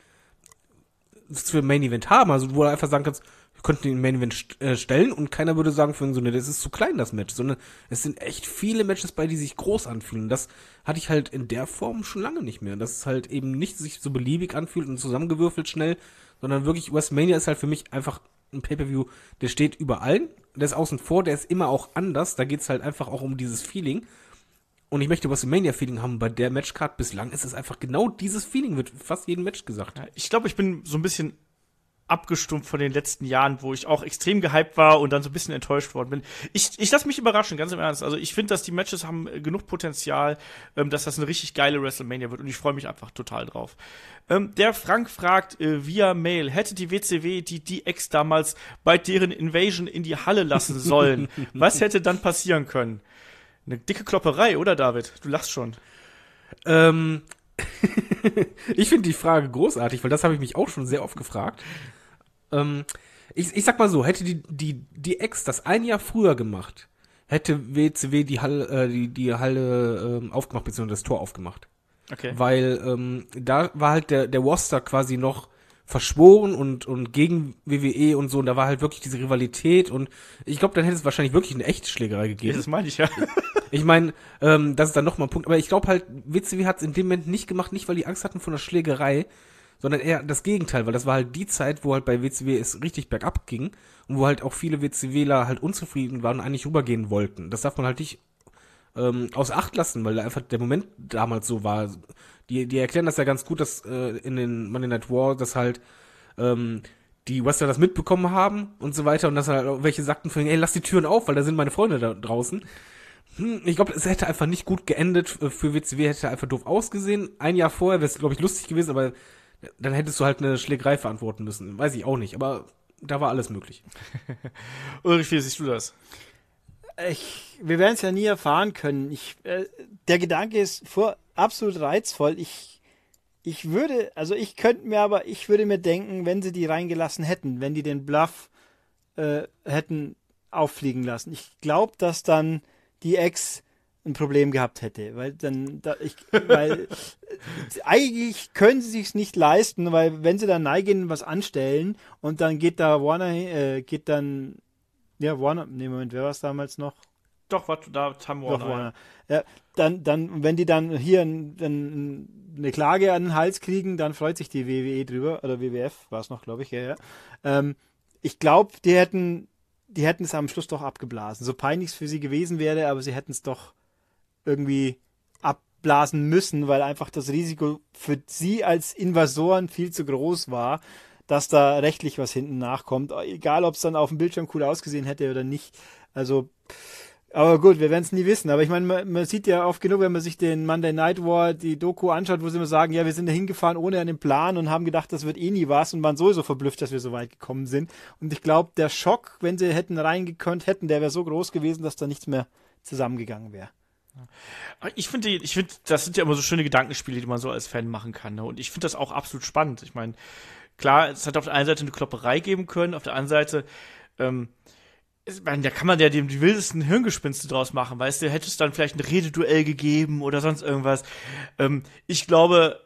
[SPEAKER 3] für Main Event haben, also wo du einfach sagen kannst, wir könnten den Main Event st- äh, stellen und keiner würde sagen für so, ne, das ist zu klein, das Match, sondern es sind echt viele Matches bei, die sich groß anfühlen. Das hatte ich halt in der Form schon lange nicht mehr, dass es halt eben nicht sich so beliebig anfühlt und zusammengewürfelt schnell, sondern wirklich, WrestleMania ist halt für mich einfach ein Pay-Per-View, der steht über allen, der ist außen vor, der ist immer auch anders, da geht's halt einfach auch um dieses Feeling. Und ich möchte WrestleMania-Feeling haben. Bei der Matchcard bislang ist es einfach genau dieses Feeling, wird fast jedem Match gesagt.
[SPEAKER 2] Ich glaube, ich bin so ein bisschen abgestumpft von den letzten Jahren, wo ich auch extrem gehypt war und dann so ein bisschen enttäuscht worden bin. Ich, ich lasse mich überraschen, ganz im Ernst. Also ich finde, dass die Matches haben äh, genug Potenzial, ähm, dass das eine richtig geile WrestleMania wird, und ich freue mich einfach total drauf. Ähm, der Frank fragt äh, via Mail, hätte die W C W die D X damals bei deren Invasion in die Halle lassen sollen? Was hätte dann passieren können? Eine dicke Klopperei, oder David? Du lachst schon.
[SPEAKER 3] Ähm, ich finde die Frage großartig, weil das habe ich mich auch schon sehr oft gefragt. Ähm, ich, ich sag mal so, hätte die, die, die Ex das ein Jahr früher gemacht, hätte W C W die Halle, äh, die, die Halle ähm, aufgemacht, beziehungsweise das Tor aufgemacht.
[SPEAKER 2] Okay.
[SPEAKER 3] Weil ähm, da war halt der, der Roster quasi noch verschworen und, und gegen W W E und so, und da war halt wirklich diese Rivalität, und ich glaube, dann hätte es wahrscheinlich wirklich eine echte Schlägerei gegeben.
[SPEAKER 2] Das meine ich, ja.
[SPEAKER 3] Ich meine, ähm, das ist dann nochmal ein Punkt, aber ich glaube halt, W C W hat es in dem Moment nicht gemacht, nicht weil die Angst hatten vor einer Schlägerei, sondern eher das Gegenteil, weil das war halt die Zeit, wo halt bei W C W es richtig bergab ging und wo halt auch viele WCWler halt unzufrieden waren und eigentlich rübergehen wollten. Das darf man halt nicht ähm, außer Acht lassen, weil einfach der Moment damals so war. Die, die erklären das ja ganz gut, dass äh, in den Monday Night War, dass halt ähm, die Wrestler das mitbekommen haben und so weiter, und dass halt auch welche sagten von, ey, lass die Türen auf, weil da sind meine Freunde da draußen. Hm, ich glaube, es hätte einfach nicht gut geendet für W C W, hätte einfach doof ausgesehen. Ein Jahr vorher wäre es, glaube ich, lustig gewesen, aber dann hättest du halt eine Schlägerei verantworten müssen. Weiß ich auch nicht, aber da war alles möglich.
[SPEAKER 2] Ulrich, wie siehst du das?
[SPEAKER 4] Ich, wir werden es ja nie erfahren können. Ich, äh, der Gedanke ist vor, absolut reizvoll. Ich, ich würde, also ich könnte mir aber, ich würde mir denken, wenn sie die reingelassen hätten, wenn die den Bluff äh, hätten auffliegen lassen. Ich glaube, dass dann die Ex ein Problem gehabt hätte, weil dann, da, ich, weil eigentlich können sie sich's nicht leisten, weil wenn sie dann neigehen, was anstellen und dann geht da Warner, äh, geht dann, ja Warner, nee Moment, wer war es damals noch?
[SPEAKER 2] Doch, was da Tam Warner.
[SPEAKER 4] Doch, Warner. Ja, dann, dann, wenn die dann hier ein, ein, eine Klage an den Hals kriegen, dann freut sich die W W E drüber, oder W W F war es noch, glaube ich, ja, ja. Ähm, ich glaube, die hätten, die hätten es am Schluss doch abgeblasen. So peinlich es für sie gewesen wäre, aber sie hätten es doch irgendwie abblasen müssen, weil einfach das Risiko für sie als Invasoren viel zu groß war. dass da rechtlich was hinten nachkommt. Egal, ob es dann auf dem Bildschirm cool ausgesehen hätte oder nicht. Also, aber gut, wir werden es nie wissen. Aber ich meine, man, man sieht ja oft genug, wenn man sich den Monday Night War, die Doku anschaut, wo sie immer sagen, ja, wir sind da hingefahren ohne einen Plan und haben gedacht, das wird eh nie was und waren sowieso verblüfft, dass wir so weit gekommen sind. Und ich glaube, der Schock, wenn sie hätten reingekonnt hätten, der wäre so groß gewesen, dass da nichts mehr zusammengegangen wäre.
[SPEAKER 2] Ich finde, ich finde, das sind ja immer so schöne Gedankenspiele, die man so als Fan machen kann. Ne? Und ich finde das auch absolut spannend. Ich meine, klar, es hat auf der einen Seite eine Klopperei geben können, auf der anderen Seite, ähm, ich meine, da kann man ja dem die wildesten Hirngespinste draus machen, weißt du, hätte es dann vielleicht ein Rededuell gegeben oder sonst irgendwas. Ähm, ich glaube,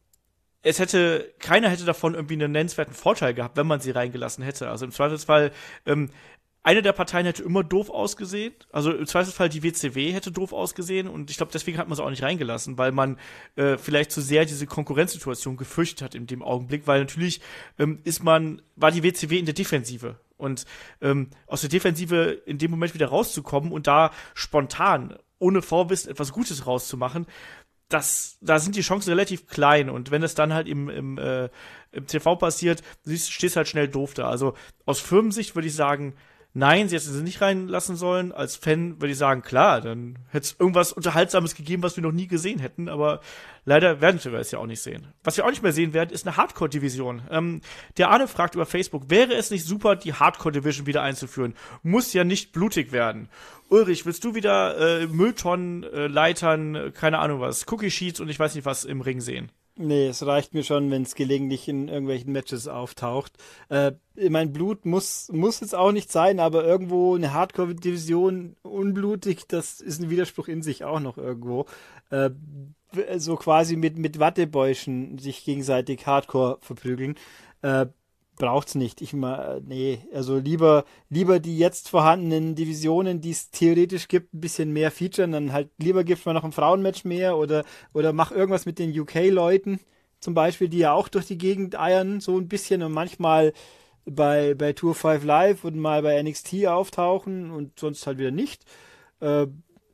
[SPEAKER 2] es hätte, keiner hätte davon irgendwie einen nennenswerten Vorteil gehabt, wenn man sie reingelassen hätte. Also im Zweifelsfall, ähm, eine der Parteien hätte immer doof ausgesehen. Also im Zweifelsfall die W C W hätte doof ausgesehen. Und ich glaube, deswegen hat man es auch nicht reingelassen, weil man äh, vielleicht zu sehr diese Konkurrenzsituation gefürchtet hat in dem Augenblick. Weil natürlich ähm, ist man, war die W C W in der Defensive. Und ähm, aus der Defensive in dem Moment wieder rauszukommen und da spontan, ohne Vorwissen, etwas Gutes rauszumachen, das, da sind die Chancen relativ klein. Und wenn es dann halt im, im, äh, im T V passiert, stehst halt schnell doof da. Also aus Firmensicht würde ich sagen, nein, sie hätten sie nicht reinlassen sollen. Als Fan würde ich sagen, klar, dann hätte es irgendwas Unterhaltsames gegeben, was wir noch nie gesehen hätten. Aber leider werden wir es ja auch nicht sehen. Was wir auch nicht mehr sehen werden, ist eine Hardcore-Division. Ähm, der Arne fragt über Facebook, wäre es nicht super, die Hardcore-Division wieder einzuführen? Muss ja nicht blutig werden. Ulrich, willst du wieder äh, Mülltonnen, äh, Leitern, äh, keine Ahnung was, Cookie-Sheets und ich weiß nicht was im Ring sehen?
[SPEAKER 4] Nee, es reicht mir schon, wenn es gelegentlich in irgendwelchen Matches auftaucht. Äh, mein Blut muss muss jetzt auch nicht sein, aber irgendwo eine Hardcore-Division unblutig, das ist ein Widerspruch in sich auch noch irgendwo. Äh, so quasi mit mit Wattebäuschen sich gegenseitig Hardcore verprügeln. Äh, braucht's nicht. Ich mal, nee, also lieber, lieber die jetzt vorhandenen Divisionen, die es theoretisch gibt, ein bisschen mehr featuren, dann halt lieber gibt man noch ein Frauenmatch mehr oder, oder mach irgendwas mit den U K-Leuten, zum Beispiel, die ja auch durch die Gegend eiern, so ein bisschen und manchmal bei, bei Tour fünf Live und mal bei N X T auftauchen und sonst halt wieder nicht. Äh,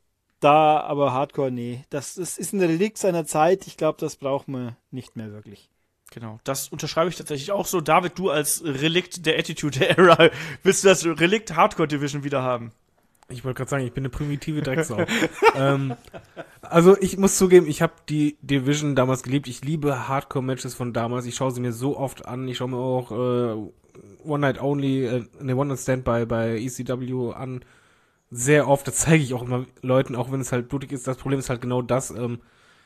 [SPEAKER 4] da aber Hardcore, nee. Das, das ist ein Relikt seiner Zeit. Ich glaube, das braucht man nicht mehr wirklich.
[SPEAKER 2] Genau, das unterschreibe ich tatsächlich auch so. David, du als Relikt der Attitude Era, willst du das Relikt Hardcore Division wieder haben?
[SPEAKER 3] Ich wollte gerade sagen, ich bin eine primitive Drecksau. ähm, also ich muss zugeben, ich habe die Division damals geliebt. Ich liebe Hardcore-Matches von damals. Ich schaue sie mir so oft an. Ich schaue mir auch äh, One Night Only, äh, ne, One Night Stand bei, bei E C W an. Sehr oft, das zeige ich auch immer Leuten, auch wenn es halt blutig ist. Das Problem ist halt genau das, ähm,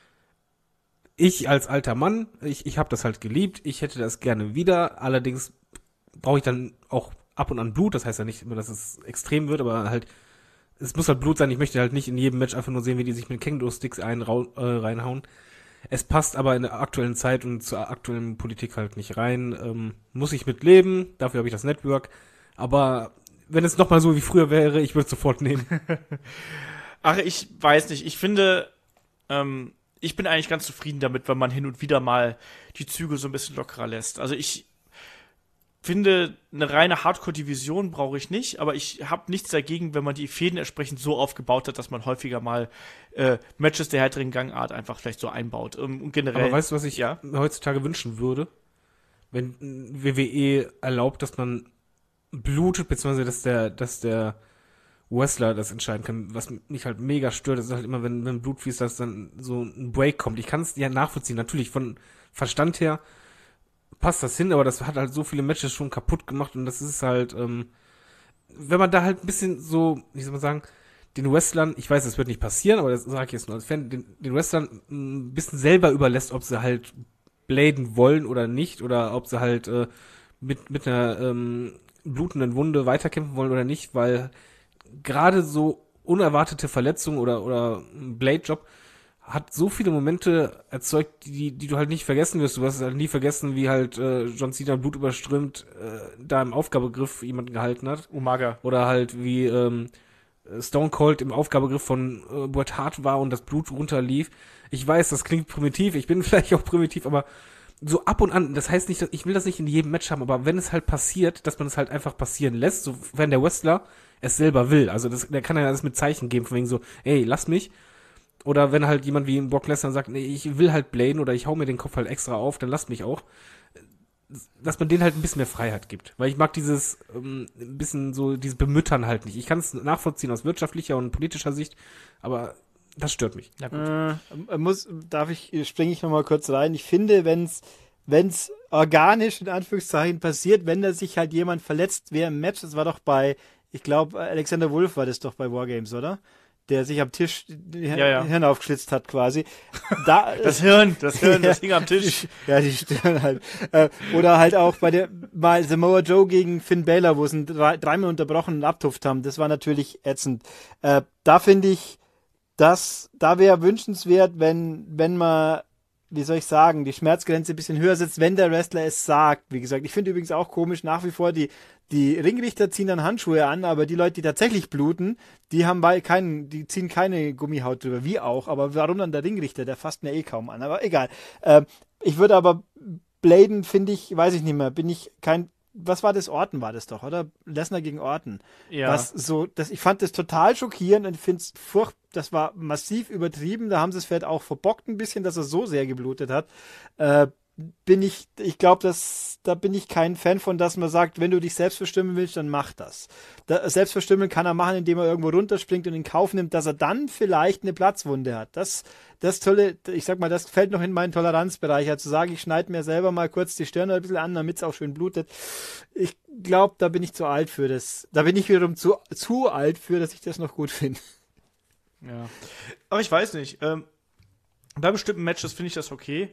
[SPEAKER 3] ich als alter Mann, ich, ich habe das halt geliebt, ich hätte das gerne wieder, allerdings brauche ich dann auch ab und an Blut, das heißt ja nicht immer, dass es extrem wird, aber halt, es muss halt Blut sein, ich möchte halt nicht in jedem Match einfach nur sehen, wie die sich mit Känguru-Sticks ein, äh, reinhauen. Es passt aber in der aktuellen Zeit und zur aktuellen Politik halt nicht rein, ähm, muss ich mit leben, dafür habe ich das Network, aber wenn es nochmal so wie früher wäre, ich würde es sofort nehmen.
[SPEAKER 2] Ach, ich weiß nicht, ich finde, ähm, ich bin eigentlich ganz zufrieden damit, wenn man hin und wieder mal die Züge so ein bisschen lockerer lässt. Also ich finde, eine reine Hardcore-Division brauche ich nicht, aber ich habe nichts dagegen, wenn man die Fäden entsprechend so aufgebaut hat, dass man häufiger mal äh, Matches der härteren Gangart einfach vielleicht so einbaut. Und generell,
[SPEAKER 3] aber weißt du, was ich
[SPEAKER 2] ja?
[SPEAKER 3] mir heutzutage wünschen würde? Wenn W W E erlaubt, dass man blutet, beziehungsweise dass der, dass der Wrestler das entscheiden kann. Was mich halt mega stört, ist halt immer, wenn, wenn Blut fließt, dass dann so ein Break kommt. Ich kann es ja nachvollziehen. Natürlich, von Verstand her passt das hin, aber das hat halt so viele Matches schon kaputt gemacht und das ist halt, ähm, wenn man da halt ein bisschen so, wie soll man sagen, den Wrestlern, ich weiß, das wird nicht passieren, aber das sage ich jetzt nur als Fan, den, den Wrestlern ein bisschen selber überlässt, ob sie halt bladen wollen oder nicht, oder ob sie halt äh, mit, mit einer ähm, blutenden Wunde weiterkämpfen wollen oder nicht, weil gerade so unerwartete Verletzungen oder oder ein Blade-Job hat so viele Momente erzeugt, die die du halt nicht vergessen wirst. Du wirst halt nie vergessen, wie halt äh, John Cena blutüberströmt äh, da im Aufgabegriff jemanden gehalten hat.
[SPEAKER 2] Umaga.
[SPEAKER 3] Oder halt wie ähm, Stone Cold im Aufgabegriff von äh, Bret Hart war und das Blut runterlief. Ich weiß, das klingt primitiv, ich bin vielleicht auch primitiv, aber so ab und an, das heißt nicht, ich will das nicht in jedem Match haben, aber wenn es halt passiert, dass man es halt einfach passieren lässt, so wenn der Wrestler es selber will, also das, der kann ja das mit Zeichen geben, von wegen so, ey, lass mich, oder wenn halt jemand wie Brock Lesnar sagt, nee, ich will halt bladen oder ich hau mir den Kopf halt extra auf, dann lass mich auch. dass man denen halt ein bisschen mehr Freiheit gibt. Weil ich mag dieses ähm, ein bisschen so, dieses Bemüttern halt nicht. Ich kann es nachvollziehen aus wirtschaftlicher und politischer Sicht, aber das stört mich.
[SPEAKER 2] Ja, gut.
[SPEAKER 4] Äh, muss, darf ich, springe ich nochmal kurz rein. Ich finde, wenn's, wenn's organisch in Anführungszeichen passiert, wenn da sich halt jemand verletzt während Match, das war doch bei, ich glaube, Alexander Wolf war das doch bei Wargames, oder? Der sich am Tisch die
[SPEAKER 2] Ja, ja.
[SPEAKER 4] Hirn aufgeschlitzt hat quasi. Da,
[SPEAKER 2] Das Hirn, das Hirn, das hing am Tisch.
[SPEAKER 4] Ja, die Stirn halt. Äh, oder halt auch bei der, bei Samoa Joe gegen Finn Balor, wo sie ihn drei, dreimal unterbrochen und abtupft haben. Das war natürlich ätzend. Äh, da finde ich, dass, da wäre wünschenswert, wenn, wenn man, wie soll ich sagen, die Schmerzgrenze ein bisschen höher sitzt, wenn der Wrestler es sagt. Wie gesagt, ich finde übrigens auch komisch nach wie vor, die, die Ringrichter ziehen dann Handschuhe an, aber die Leute, die tatsächlich bluten, die haben bei keinen, die ziehen keine Gummihaut drüber, wie auch. Aber warum dann der Ringrichter? Der fasst mir eh kaum an. Aber egal. Äh, ich würde aber Bladen, finde ich, weiß ich nicht mehr, bin ich kein, was war das? Orton war das doch, oder? Lesnar gegen Orton.
[SPEAKER 2] Ja.
[SPEAKER 4] Was so, das, ich fand das total schockierend und finde es furcht, das war massiv übertrieben. Da haben sie es vielleicht auch verbockt ein bisschen, dass er so sehr geblutet hat. Äh, bin ich, ich glaube, dass da bin ich kein Fan von, dass man sagt, wenn du dich selbst bestimmen willst, dann mach das. da. Selbstbestimmen kann er machen, indem er irgendwo runterspringt und in Kauf nimmt, dass er dann vielleicht eine Platzwunde hat. Das, das tolle, ich sag mal, das fällt noch in meinen Toleranzbereich, also zu sagen, ich schneide mir selber mal kurz die Stirn ein bisschen an, damit es auch schön blutet. Ich glaube, da bin ich zu alt für das. Da bin ich wiederum zu, zu alt für, dass ich das noch gut finde.
[SPEAKER 2] Ja. Aber ich weiß nicht. Ähm, bei bestimmten Matches finde ich das okay.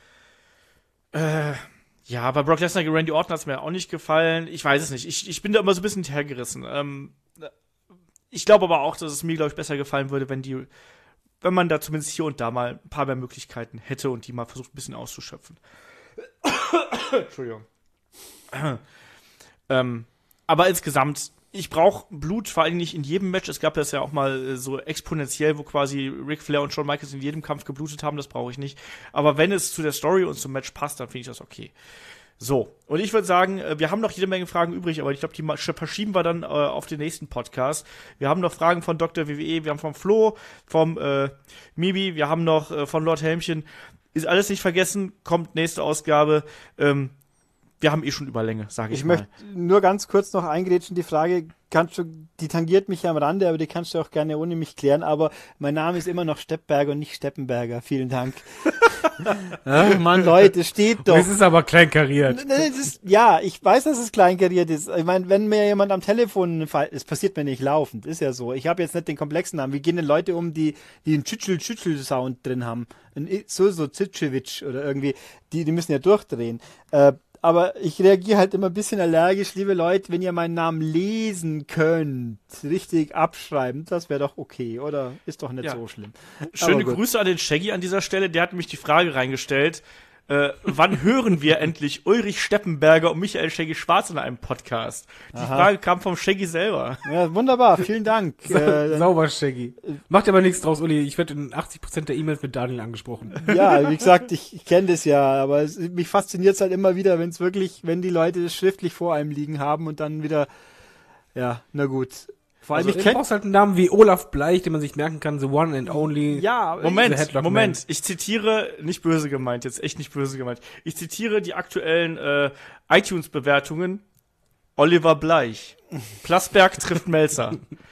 [SPEAKER 2] Äh, ja, bei Brock Lesnar gegen Randy Orton hat es mir auch nicht gefallen. Ich weiß es nicht. Ich, ich bin da immer so ein bisschen hergerissen. Ähm, ich glaube aber auch, dass es mir, glaube ich, besser gefallen würde, wenn die, wenn man da zumindest hier und da mal ein paar mehr Möglichkeiten hätte und die mal versucht, ein bisschen auszuschöpfen. Entschuldigung. ähm, aber insgesamt, ich brauche Blut, vor allem nicht in jedem Match. Es gab das ja auch mal äh, so exponentiell, wo quasi Ric Flair und Shawn Michaels in jedem Kampf geblutet haben. Das brauche ich nicht. Aber wenn es zu der Story und zum Match passt, dann finde ich das okay. So, und ich würde sagen, äh, wir haben noch jede Menge Fragen übrig, aber ich glaube, die ma- verschieben wir dann äh, auf den nächsten Podcast. Wir haben noch Fragen von Doktor W W E, wir haben vom Flo, vom äh, Mibi, wir haben noch äh, von Lord Helmchen. Ist alles nicht vergessen, kommt nächste Ausgabe. Ähm, Wir haben eh schon Überlänge, sage ich,
[SPEAKER 4] Ich
[SPEAKER 2] mal.
[SPEAKER 4] möchte nur ganz kurz noch eingrätschen, die Frage, kannst du, die tangiert mich ja am Rande, aber die kannst du auch gerne ohne mich klären, aber mein Name ist immer noch Steppberger und nicht Steppenberger. Vielen Dank. Ja, Mann, Leute, steht doch.
[SPEAKER 3] Es ist aber kleinkariert.
[SPEAKER 4] Das ist, ja, ich weiß, dass es kleinkariert ist. Ich meine, wenn mir jemand am Telefon, es passiert mir nicht laufend, ist ja so. Ich habe jetzt nicht den komplexen Namen. Wie gehen denn Leute um, die, die einen Tschütschel-Tschütschel-Sound drin haben? Ein so, so Zitschewitsch oder irgendwie, die, die müssen ja durchdrehen. Äh, Aber ich reagiere halt immer ein bisschen allergisch, liebe Leute, wenn ihr meinen Namen lesen könnt, richtig abschreiben, das wäre doch okay, oder? Ist doch nicht
[SPEAKER 2] Ja.
[SPEAKER 4] so schlimm.
[SPEAKER 2] Schöne
[SPEAKER 4] Aber gut.
[SPEAKER 2] Grüße an den Shaggy an dieser Stelle. Der hat nämlich die Frage reingestellt, äh, wann hören wir endlich Ulrich Steppenberger und Michael Shaggy Schwarz in einem Podcast? Die
[SPEAKER 4] Aha.
[SPEAKER 2] Frage kam vom Shaggy selber.
[SPEAKER 4] Ja, wunderbar, vielen Dank. äh,
[SPEAKER 3] Sauber, Shaggy. Macht aber nichts draus, Uli. Ich werde in achtzig Prozent der E-Mails mit Daniel angesprochen.
[SPEAKER 4] ja, wie gesagt, ich, ich kenne das ja, aber es, mich fasziniert es halt immer wieder, wenn es wirklich, wenn die Leute das schriftlich vor einem liegen haben und dann wieder, ja, na gut. Vor allem,
[SPEAKER 3] Also,
[SPEAKER 4] ich
[SPEAKER 3] du
[SPEAKER 4] kenne,
[SPEAKER 3] brauchst halt einen Namen wie Olaf Bleich, den man sich merken kann, the one and only.
[SPEAKER 4] ja,
[SPEAKER 2] Moment,
[SPEAKER 3] The Headlock
[SPEAKER 2] Moment.
[SPEAKER 3] Man.
[SPEAKER 2] Ich zitiere, nicht böse gemeint, jetzt echt nicht böse gemeint. Ich zitiere die aktuellen äh, iTunes-Bewertungen. Oliver Bleich. Plasberg trifft Melzer.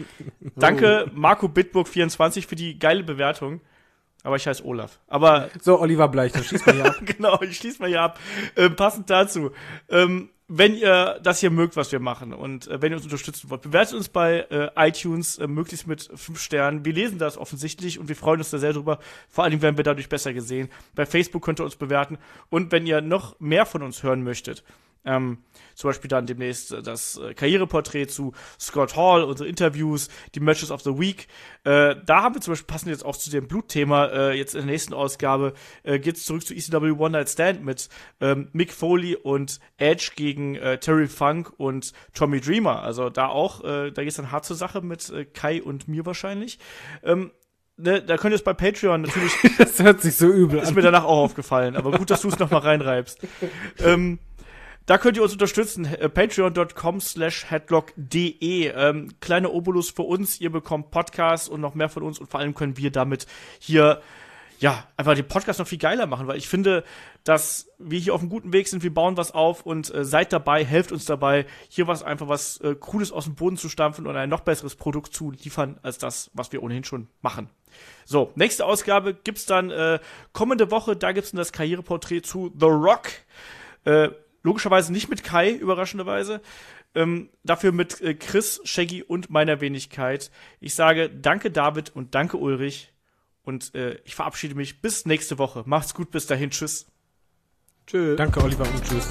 [SPEAKER 2] Danke, Marco Bitburg vierundzwanzig, für die geile Bewertung. Aber ich heiße Olaf. Aber
[SPEAKER 3] So, Oliver Bleich, das schießt man hier ab.
[SPEAKER 2] genau, ich schließe mal hier ab. Ähm, passend dazu, ähm, wenn ihr das hier mögt, was wir machen und äh, wenn ihr uns unterstützen wollt, bewertet uns bei äh, iTunes äh, möglichst mit fünf Sternen. Wir lesen das offensichtlich und wir freuen uns da sehr drüber. Vor allem werden wir dadurch besser gesehen. Bei Facebook könnt ihr uns bewerten. Und wenn ihr noch mehr von uns hören möchtet, Ähm, zum Beispiel dann demnächst äh, das äh, Karriereporträt zu Scott Hall, unsere Interviews, die Matches of the Week. Äh, da haben wir zum Beispiel, passend jetzt auch zu dem Blutthema, äh, jetzt in der nächsten Ausgabe, äh, geht's zurück zu E C W One Night Stand mit ähm, Mick Foley und Edge gegen äh, Terry Funk und Tommy Dreamer. Also da auch, äh, da geht's dann hart zur Sache mit äh, Kai und mir wahrscheinlich. Ähm, ne, da könnt ihr es bei Patreon natürlich,
[SPEAKER 3] Das hört sich so übel
[SPEAKER 2] ist
[SPEAKER 3] an.
[SPEAKER 2] mir danach auch aufgefallen, aber gut, dass du es nochmal reinreibst. ähm, Da könnt ihr uns unterstützen, äh, patreon.com slash headlock.de. Ähm, kleine Obolus für uns, ihr bekommt Podcasts und noch mehr von uns und vor allem können wir damit hier ja, einfach den Podcast noch viel geiler machen, weil ich finde, dass wir hier auf einem guten Weg sind, wir bauen was auf und äh, seid dabei, helft uns dabei, hier was einfach was äh, Cooles aus dem Boden zu stampfen und ein noch besseres Produkt zu liefern, als das, was wir ohnehin schon machen. So, nächste Ausgabe gibt's dann äh, kommende Woche, da gibt's dann das Karriereporträt zu The Rock. Äh, logischerweise nicht mit Kai, überraschenderweise. Ähm, dafür mit äh, Chris, Shaggy und meiner Wenigkeit. Ich sage danke David und danke Ulrich. Und äh, ich verabschiede mich bis nächste Woche. Macht's gut, bis dahin. Tschüss.
[SPEAKER 4] Tschüss.
[SPEAKER 3] Danke, Oliver, und tschüss.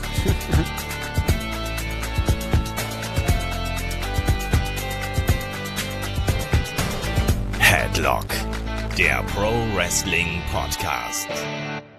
[SPEAKER 1] Headlock, der Pro Wrestling Podcast.